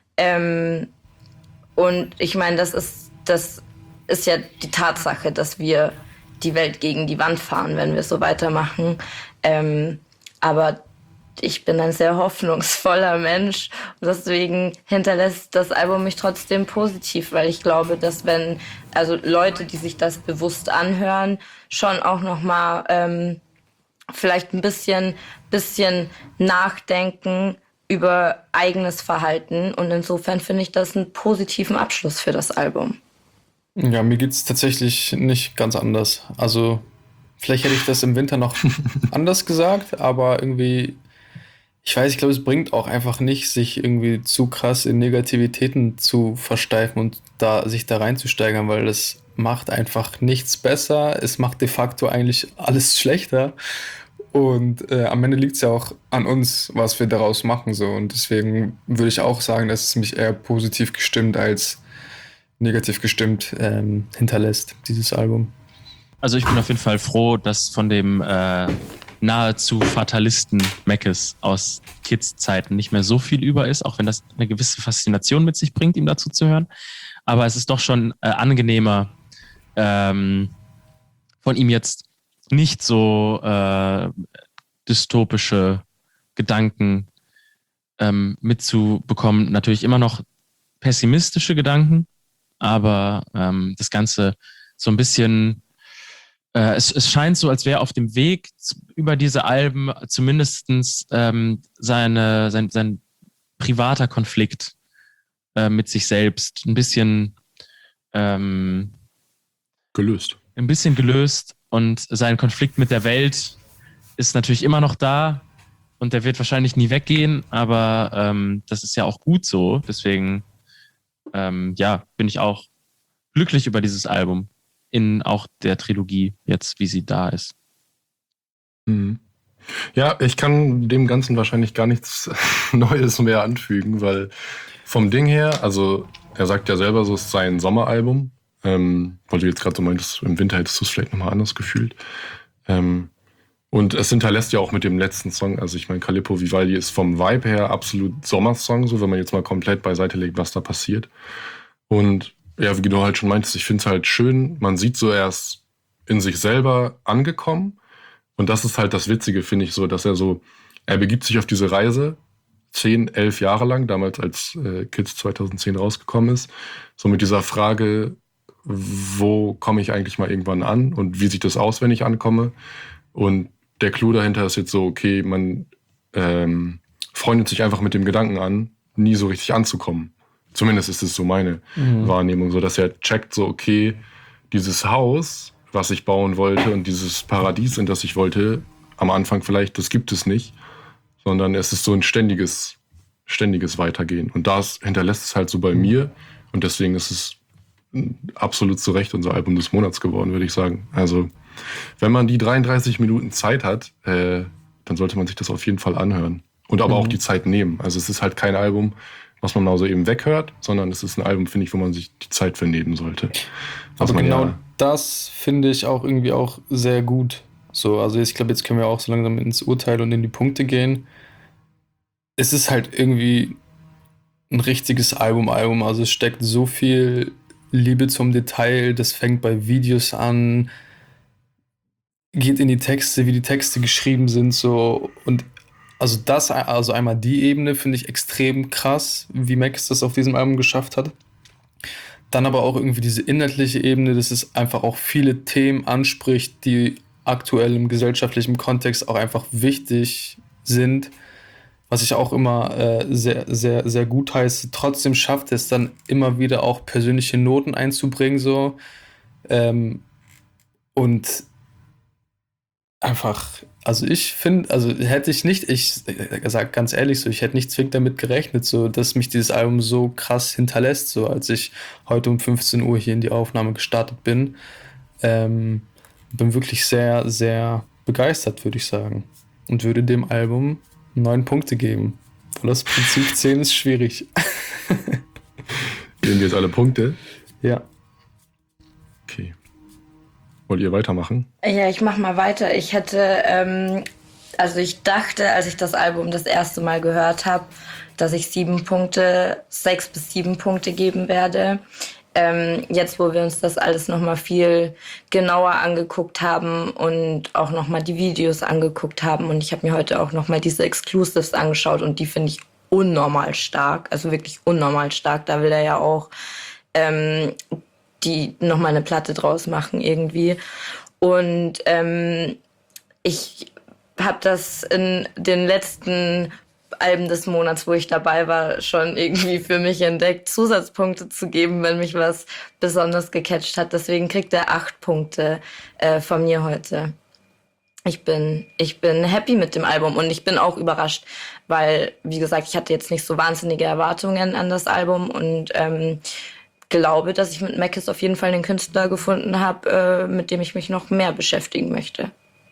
Und ich meine, das ist ja die Tatsache, dass wir die Welt gegen die Wand fahren, wenn wir so weitermachen. Aber ich bin ein sehr hoffnungsvoller Mensch und deswegen hinterlässt das Album mich trotzdem positiv, weil ich glaube, dass wenn Leute, die sich das bewusst anhören, schon auch nochmal vielleicht ein bisschen nachdenken über eigenes Verhalten und insofern finde ich das einen positiven Abschluss für das Album. Ja, mir geht's tatsächlich nicht ganz anders. Also, vielleicht hätte ich das im Winter noch anders gesagt, aber irgendwie, ich glaube, es bringt auch einfach nicht, sich irgendwie zu krass in Negativitäten zu versteifen und sich da reinzusteigern, weil das macht einfach nichts besser. Es macht de facto eigentlich alles schlechter. Und am Ende liegt es ja auch an uns, was wir daraus machen. So. Und deswegen würde ich auch sagen, dass es mich eher positiv gestimmt als negativ gestimmt hinterlässt, dieses Album. Also ich bin auf jeden Fall froh, dass von dem nahezu Fatalisten Meckes aus Kids-Zeiten nicht mehr so viel über ist, auch wenn das eine gewisse Faszination mit sich bringt, ihm dazu zu hören. Aber es ist doch schon angenehmer, von ihm jetzt nicht so dystopische Gedanken mitzubekommen. Natürlich immer noch pessimistische Gedanken, aber das Ganze so ein bisschen, es scheint so, als wäre auf dem Weg über diese Alben zumindestens sein privater Konflikt mit sich selbst ein bisschen gelöst. Und sein Konflikt mit der Welt ist natürlich immer noch da und der wird wahrscheinlich nie weggehen, aber das ist ja auch gut so. Deswegen bin ich auch glücklich über dieses Album in auch der Trilogie jetzt, wie sie da ist. Mhm. Ja, ich kann dem Ganzen wahrscheinlich gar nichts Neues mehr anfügen, weil vom Ding her, also er sagt ja selber, so ist sein Sommeralbum, weil du jetzt gerade so meintest, im Winter hättest du es vielleicht nochmal anders gefühlt. Und es hinterlässt ja auch mit dem letzten Song, also ich meine, Calippo Vivaldi ist vom Vibe her absolut Sommersong, so wenn man jetzt mal komplett beiseite legt, was da passiert. Und ja, wie du halt schon meintest, ich finde es halt schön, man sieht so erst in sich selber angekommen. Und das ist halt das Witzige, finde ich, so, dass er begibt sich auf diese Reise 10, 11 Jahre lang, damals als Kids 2010 rausgekommen ist, so mit dieser Frage, wo komme ich eigentlich mal irgendwann an und wie sieht das aus, wenn ich ankomme? Und der Clou dahinter ist jetzt so, okay, man freundet sich einfach mit dem Gedanken an, nie so richtig anzukommen. Zumindest ist es so meine Wahrnehmung, so dass er checkt, so okay, dieses Haus, was ich bauen wollte und dieses Paradies, in das ich wollte, am Anfang vielleicht, das gibt es nicht, sondern es ist so ein ständiges Weitergehen. Und das hinterlässt es halt so bei mir und deswegen ist es absolut zu Recht unser Album des Monats geworden, würde ich sagen. Also wenn man die 33 Minuten Zeit hat, dann sollte man sich das auf jeden Fall anhören. Und aber auch die Zeit nehmen. Also es ist halt kein Album, was man mal so eben weghört, sondern es ist ein Album, finde ich, wo man sich die Zeit für nehmen sollte. Aber genau das finde ich auch irgendwie auch sehr gut. So, also ich glaube, jetzt können wir auch so langsam ins Urteil und in die Punkte gehen. Es ist halt irgendwie ein richtiges Album. Also es steckt so viel Liebe zum Detail. Das fängt bei Videos an, geht in die Texte, wie die Texte geschrieben sind, so. Und also einmal die Ebene finde ich extrem krass, wie Max das auf diesem Album geschafft hat. Dann aber auch irgendwie diese inhaltliche Ebene, dass es einfach auch viele Themen anspricht, die aktuell im gesellschaftlichen Kontext auch einfach wichtig sind. was ich auch immer sehr, sehr, sehr gut heiße. Trotzdem schafft es dann immer wieder auch persönliche Noten einzubringen, so. Und einfach, also ich finde, also hätte ich nicht, ich sag ganz ehrlich so, ich hätte nicht zwingend damit gerechnet, so, dass mich dieses Album so krass hinterlässt, so als ich heute um 15 Uhr hier in die Aufnahme gestartet bin. Bin wirklich sehr, sehr begeistert, würde ich sagen. Und würde dem Album 9 Punkte geben. Weil das Prinzip 10 ist schwierig. Geben wir jetzt alle Punkte? Ja. Okay. Wollt ihr weitermachen? Ja, ich mach mal weiter. Ich hätte, also ich dachte, als ich das Album das erste Mal gehört habe, dass ich 6 bis 7 Punkte geben werde. Jetzt, wo wir uns das alles nochmal viel genauer angeguckt haben und auch nochmal die Videos angeguckt haben, und ich habe mir heute auch nochmal diese Exclusives angeschaut und die finde ich unnormal stark, also wirklich unnormal stark. Da will er ja auch die nochmal eine Platte draus machen irgendwie. Und ich habe das in den letzten Alben des Monats, wo ich dabei war, schon irgendwie für mich entdeckt, Zusatzpunkte zu geben, wenn mich was besonders gecatcht hat. Deswegen kriegt er 8 Punkte von mir heute. Ich bin happy mit dem Album und ich bin auch überrascht, weil, wie gesagt, ich hatte jetzt nicht so wahnsinnige Erwartungen an das Album und glaube, dass ich mit Mekis auf jeden Fall einen Künstler gefunden habe, mit dem ich mich noch mehr beschäftigen möchte.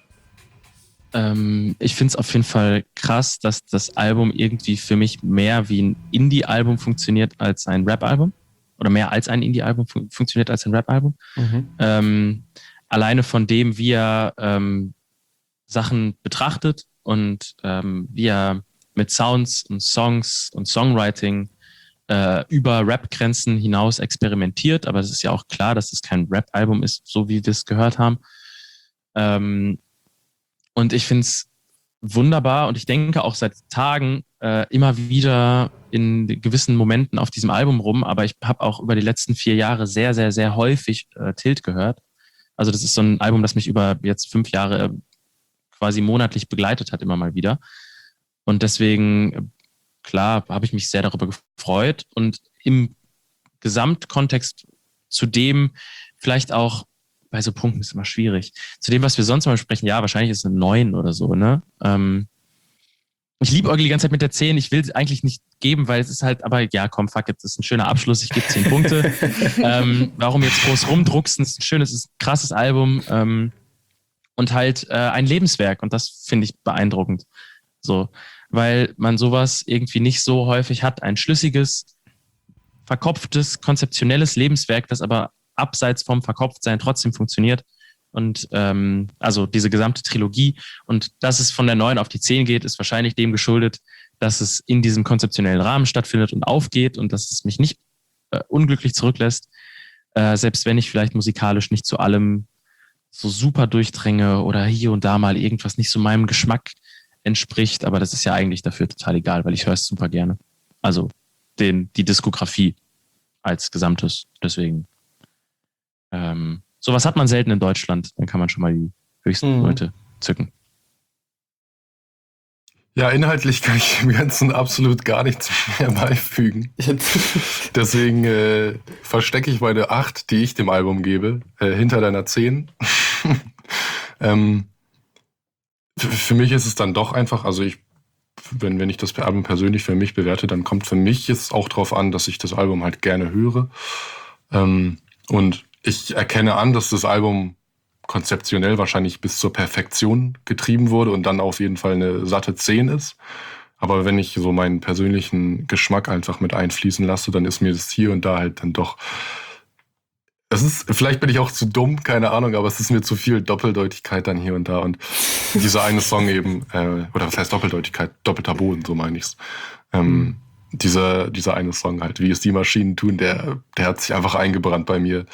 Ich finde es auf jeden Fall krass, dass das Album irgendwie für mich mehr wie ein Indie-Album funktioniert als ein Rap-Album. Oder mehr als ein Indie-Album funktioniert als ein Rap-Album. Alleine von dem, wie er Sachen betrachtet und wie er mit Sounds und Songs und Songwriting über Rap-Grenzen hinaus experimentiert. Aber es ist ja auch klar, dass es kein Rap-Album ist, so wie wir es gehört haben. Und ich finde es wunderbar und ich denke auch seit Tagen immer wieder in gewissen Momenten auf diesem Album rum, aber ich habe auch über die letzten 4 Jahre sehr, sehr, sehr häufig Tilt gehört. Also das ist so ein Album, das mich über jetzt 5 Jahre quasi monatlich begleitet hat, immer mal wieder. Und deswegen, klar, habe ich mich sehr darüber gefreut und im Gesamtkontext zu dem vielleicht auch, bei so Punkten ist immer schwierig. Zu dem, was wir sonst mal besprechen, ja, wahrscheinlich ist es eine 9 oder so, ne? Ich liebäugle die ganze Zeit mit der 10. Ich will es eigentlich nicht geben, weil es ist halt, aber ja, komm, fuck it, das ist ein schöner Abschluss. Ich gebe 10 Punkte. Warum jetzt groß rumdrucksen? Es ist ein schönes, es ist ein krasses Album und halt ein Lebenswerk. Und das finde ich beeindruckend. So, weil man sowas irgendwie nicht so häufig hat. Ein schlüssiges, verkopftes, konzeptionelles Lebenswerk, das aber abseits vom Verkopftsein trotzdem funktioniert. Und also diese gesamte Trilogie. Und dass es von der 9 auf die 10 geht, ist wahrscheinlich dem geschuldet, dass es in diesem konzeptionellen Rahmen stattfindet und aufgeht und dass es mich nicht unglücklich zurücklässt, selbst wenn ich vielleicht musikalisch nicht zu allem so super durchdränge oder hier und da mal irgendwas nicht so meinem Geschmack entspricht. Aber das ist ja eigentlich dafür total egal, weil ich höre es super gerne. Also die Diskografie als Gesamtes. Deswegen sowas hat man selten in Deutschland. Dann kann man schon mal die höchsten Leute zücken. Ja, inhaltlich kann ich dem Ganzen absolut gar nichts mehr beifügen. Deswegen verstecke ich meine 8, die ich dem Album gebe, hinter deiner 10. Für mich ist es dann doch einfach, also wenn ich das Album persönlich für mich bewerte, dann kommt für mich jetzt auch drauf an, dass ich das Album halt gerne höre. Und ich erkenne an, dass das Album konzeptionell wahrscheinlich bis zur Perfektion getrieben wurde und dann auf jeden Fall eine satte 10 ist. Aber wenn ich so meinen persönlichen Geschmack einfach mit einfließen lasse, dann ist mir das hier und da halt dann doch... Vielleicht bin ich auch zu dumm, keine Ahnung, aber es ist mir zu viel Doppeldeutigkeit dann hier und da. Und dieser eine Song eben, oder was heißt Doppeldeutigkeit? Doppelter Boden, so meine ich's. Dieser eine Song halt, wie es die Maschinen tun, der hat sich einfach eingebrannt bei mir.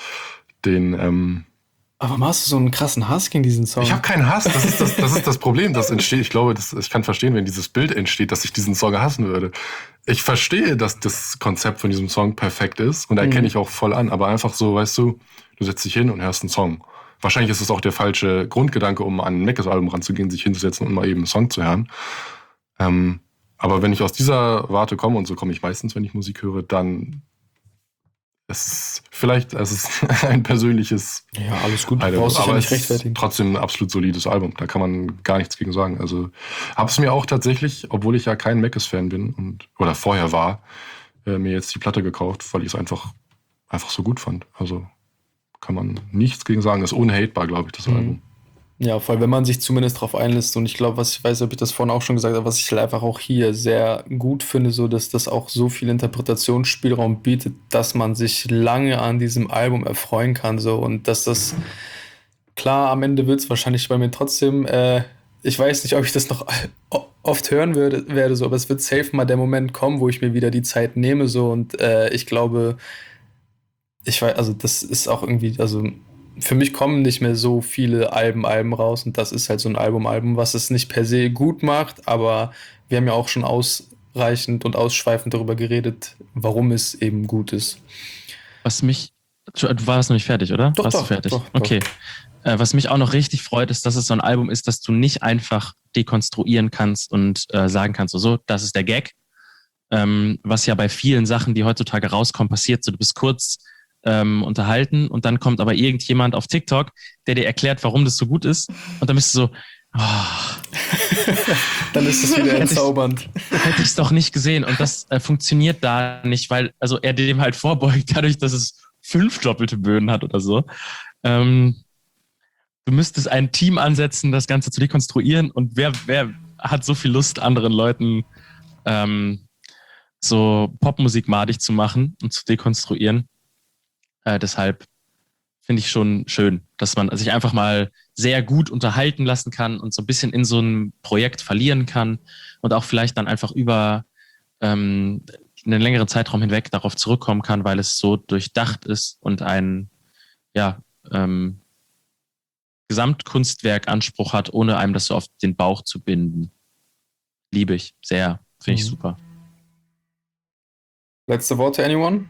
Aber warum hast du so einen krassen Hass gegen diesen Song? Ich habe keinen Hass, das ist das Problem, das entsteht. Ich glaube, ich kann verstehen, wenn dieses Bild entsteht, dass ich diesen Song hassen würde. Ich verstehe, dass das Konzept von diesem Song perfekt ist und erkenne ich auch voll an, aber einfach so, weißt du setzt dich hin und hörst einen Song. Wahrscheinlich ist es auch der falsche Grundgedanke, um an ein Mekis-Album ranzugehen, sich hinzusetzen und mal eben einen Song zu hören. Aber wenn ich aus dieser Warte komme, und so komme ich meistens, wenn ich Musik höre, dann ist ein persönliches Ja, alles gut. Du Album. brauchst dich ja Aber nicht es ist rechtfertigen. trotzdem ein absolut solides Album. Da kann man gar nichts gegen sagen. Also habe es mir auch tatsächlich, obwohl ich ja kein Meckes-Fan bin oder vorher war, mir jetzt die Platte gekauft, weil ich es einfach so gut fand. Also kann man nichts gegen sagen. Ist unhatebar, glaube ich, das Album. Ja, vor allem, wenn man sich zumindest drauf einlässt. Und ich glaube, ich weiß nicht, ob ich das vorhin auch schon gesagt habe, was ich halt einfach auch hier sehr gut finde, so dass das auch so viel Interpretationsspielraum bietet, dass man sich lange an diesem Album erfreuen kann. So. Und dass das, klar, am Ende wird es wahrscheinlich bei mir trotzdem, ich weiß nicht, ob ich das noch oft hören werde, so, aber es wird safe mal der Moment kommen, wo ich mir wieder die Zeit nehme. So. Und ich glaube, also das ist auch irgendwie, also für mich kommen nicht mehr so viele Alben raus und das ist halt so ein Album, was es nicht per se gut macht, aber wir haben ja auch schon ausreichend und ausschweifend darüber geredet, warum es eben gut ist. Du warst noch nicht fertig, oder? Doch, warst doch, du fertig? doch. Okay. Was mich auch noch richtig freut, ist, dass es so ein Album ist, das du nicht einfach dekonstruieren kannst und sagen kannst, so, das ist der Gag. Was ja bei vielen Sachen, die heutzutage rauskommen, passiert. So, du bist kurz unterhalten und dann kommt aber irgendjemand auf TikTok, der dir erklärt, warum das so gut ist und dann bist du so, Dann ist es wieder entzaubernd. Hätte ich es doch nicht gesehen und das funktioniert da nicht, weil also er dem halt vorbeugt, dadurch, dass es 5 doppelte Böden hat oder so. Du müsstest ein Team ansetzen, das Ganze zu dekonstruieren und wer hat so viel Lust, anderen Leuten so Popmusik madig zu machen und zu dekonstruieren. Deshalb finde ich schon schön, dass man sich einfach mal sehr gut unterhalten lassen kann und so ein bisschen in so ein Projekt verlieren kann und auch vielleicht dann einfach über einen längeren Zeitraum hinweg darauf zurückkommen kann, weil es so durchdacht ist und ein Gesamtkunstwerk-Anspruch hat, ohne einem das so auf den Bauch zu binden. Liebe ich sehr. Finde ich super. Letzte Worte, anyone?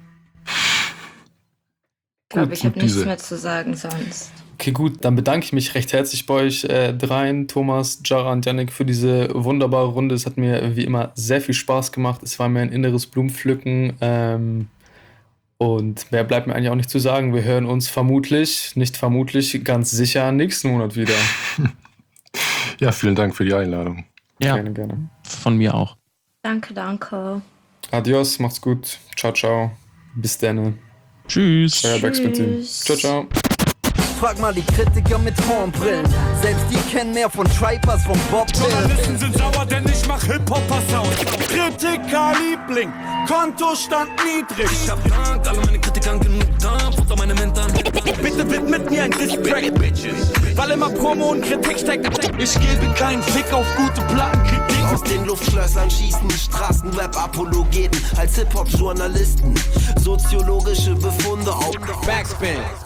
Ich glaube, ich habe nichts mehr zu sagen sonst. Okay, gut, dann bedanke ich mich recht herzlich bei euch dreien, Thomas, Jara und Yannick, für diese wunderbare Runde. Es hat mir wie immer sehr viel Spaß gemacht. Es war mir ein inneres Blumenpflücken. Und mehr bleibt mir eigentlich auch nicht zu sagen. Wir hören uns ganz sicher nächsten Monat wieder. Ja, vielen Dank für die Einladung. Ja, gerne. Von mir auch. Danke. Adios, macht's gut. Ciao, ciao. Bis dann. Tschüss. Euer Backspin-Team. Ciao, ciao. Frag mal die Kritiker mit Hornbrillen. Selbst die kennen mehr von Tripe als von Bob Journalisten Dylan. sind sauer, denn ich mach Hip-Hopper-Sound. Kritiker-Liebling, Kontostand niedrig. Ich hab Dank, alle meine Kritikern genug Dampf unter meine Mentoren. Bitte widmet mir ein Distrack, Bitches. Weil immer Promo und Kritik steckt. Ich gebe keinen Fick auf gute Plattenkritik. Aus den Luftschlössern schießen Straßenrap-Apologeten als Hip-Hop-Journalisten. Soziologische Befunde auf Backspin.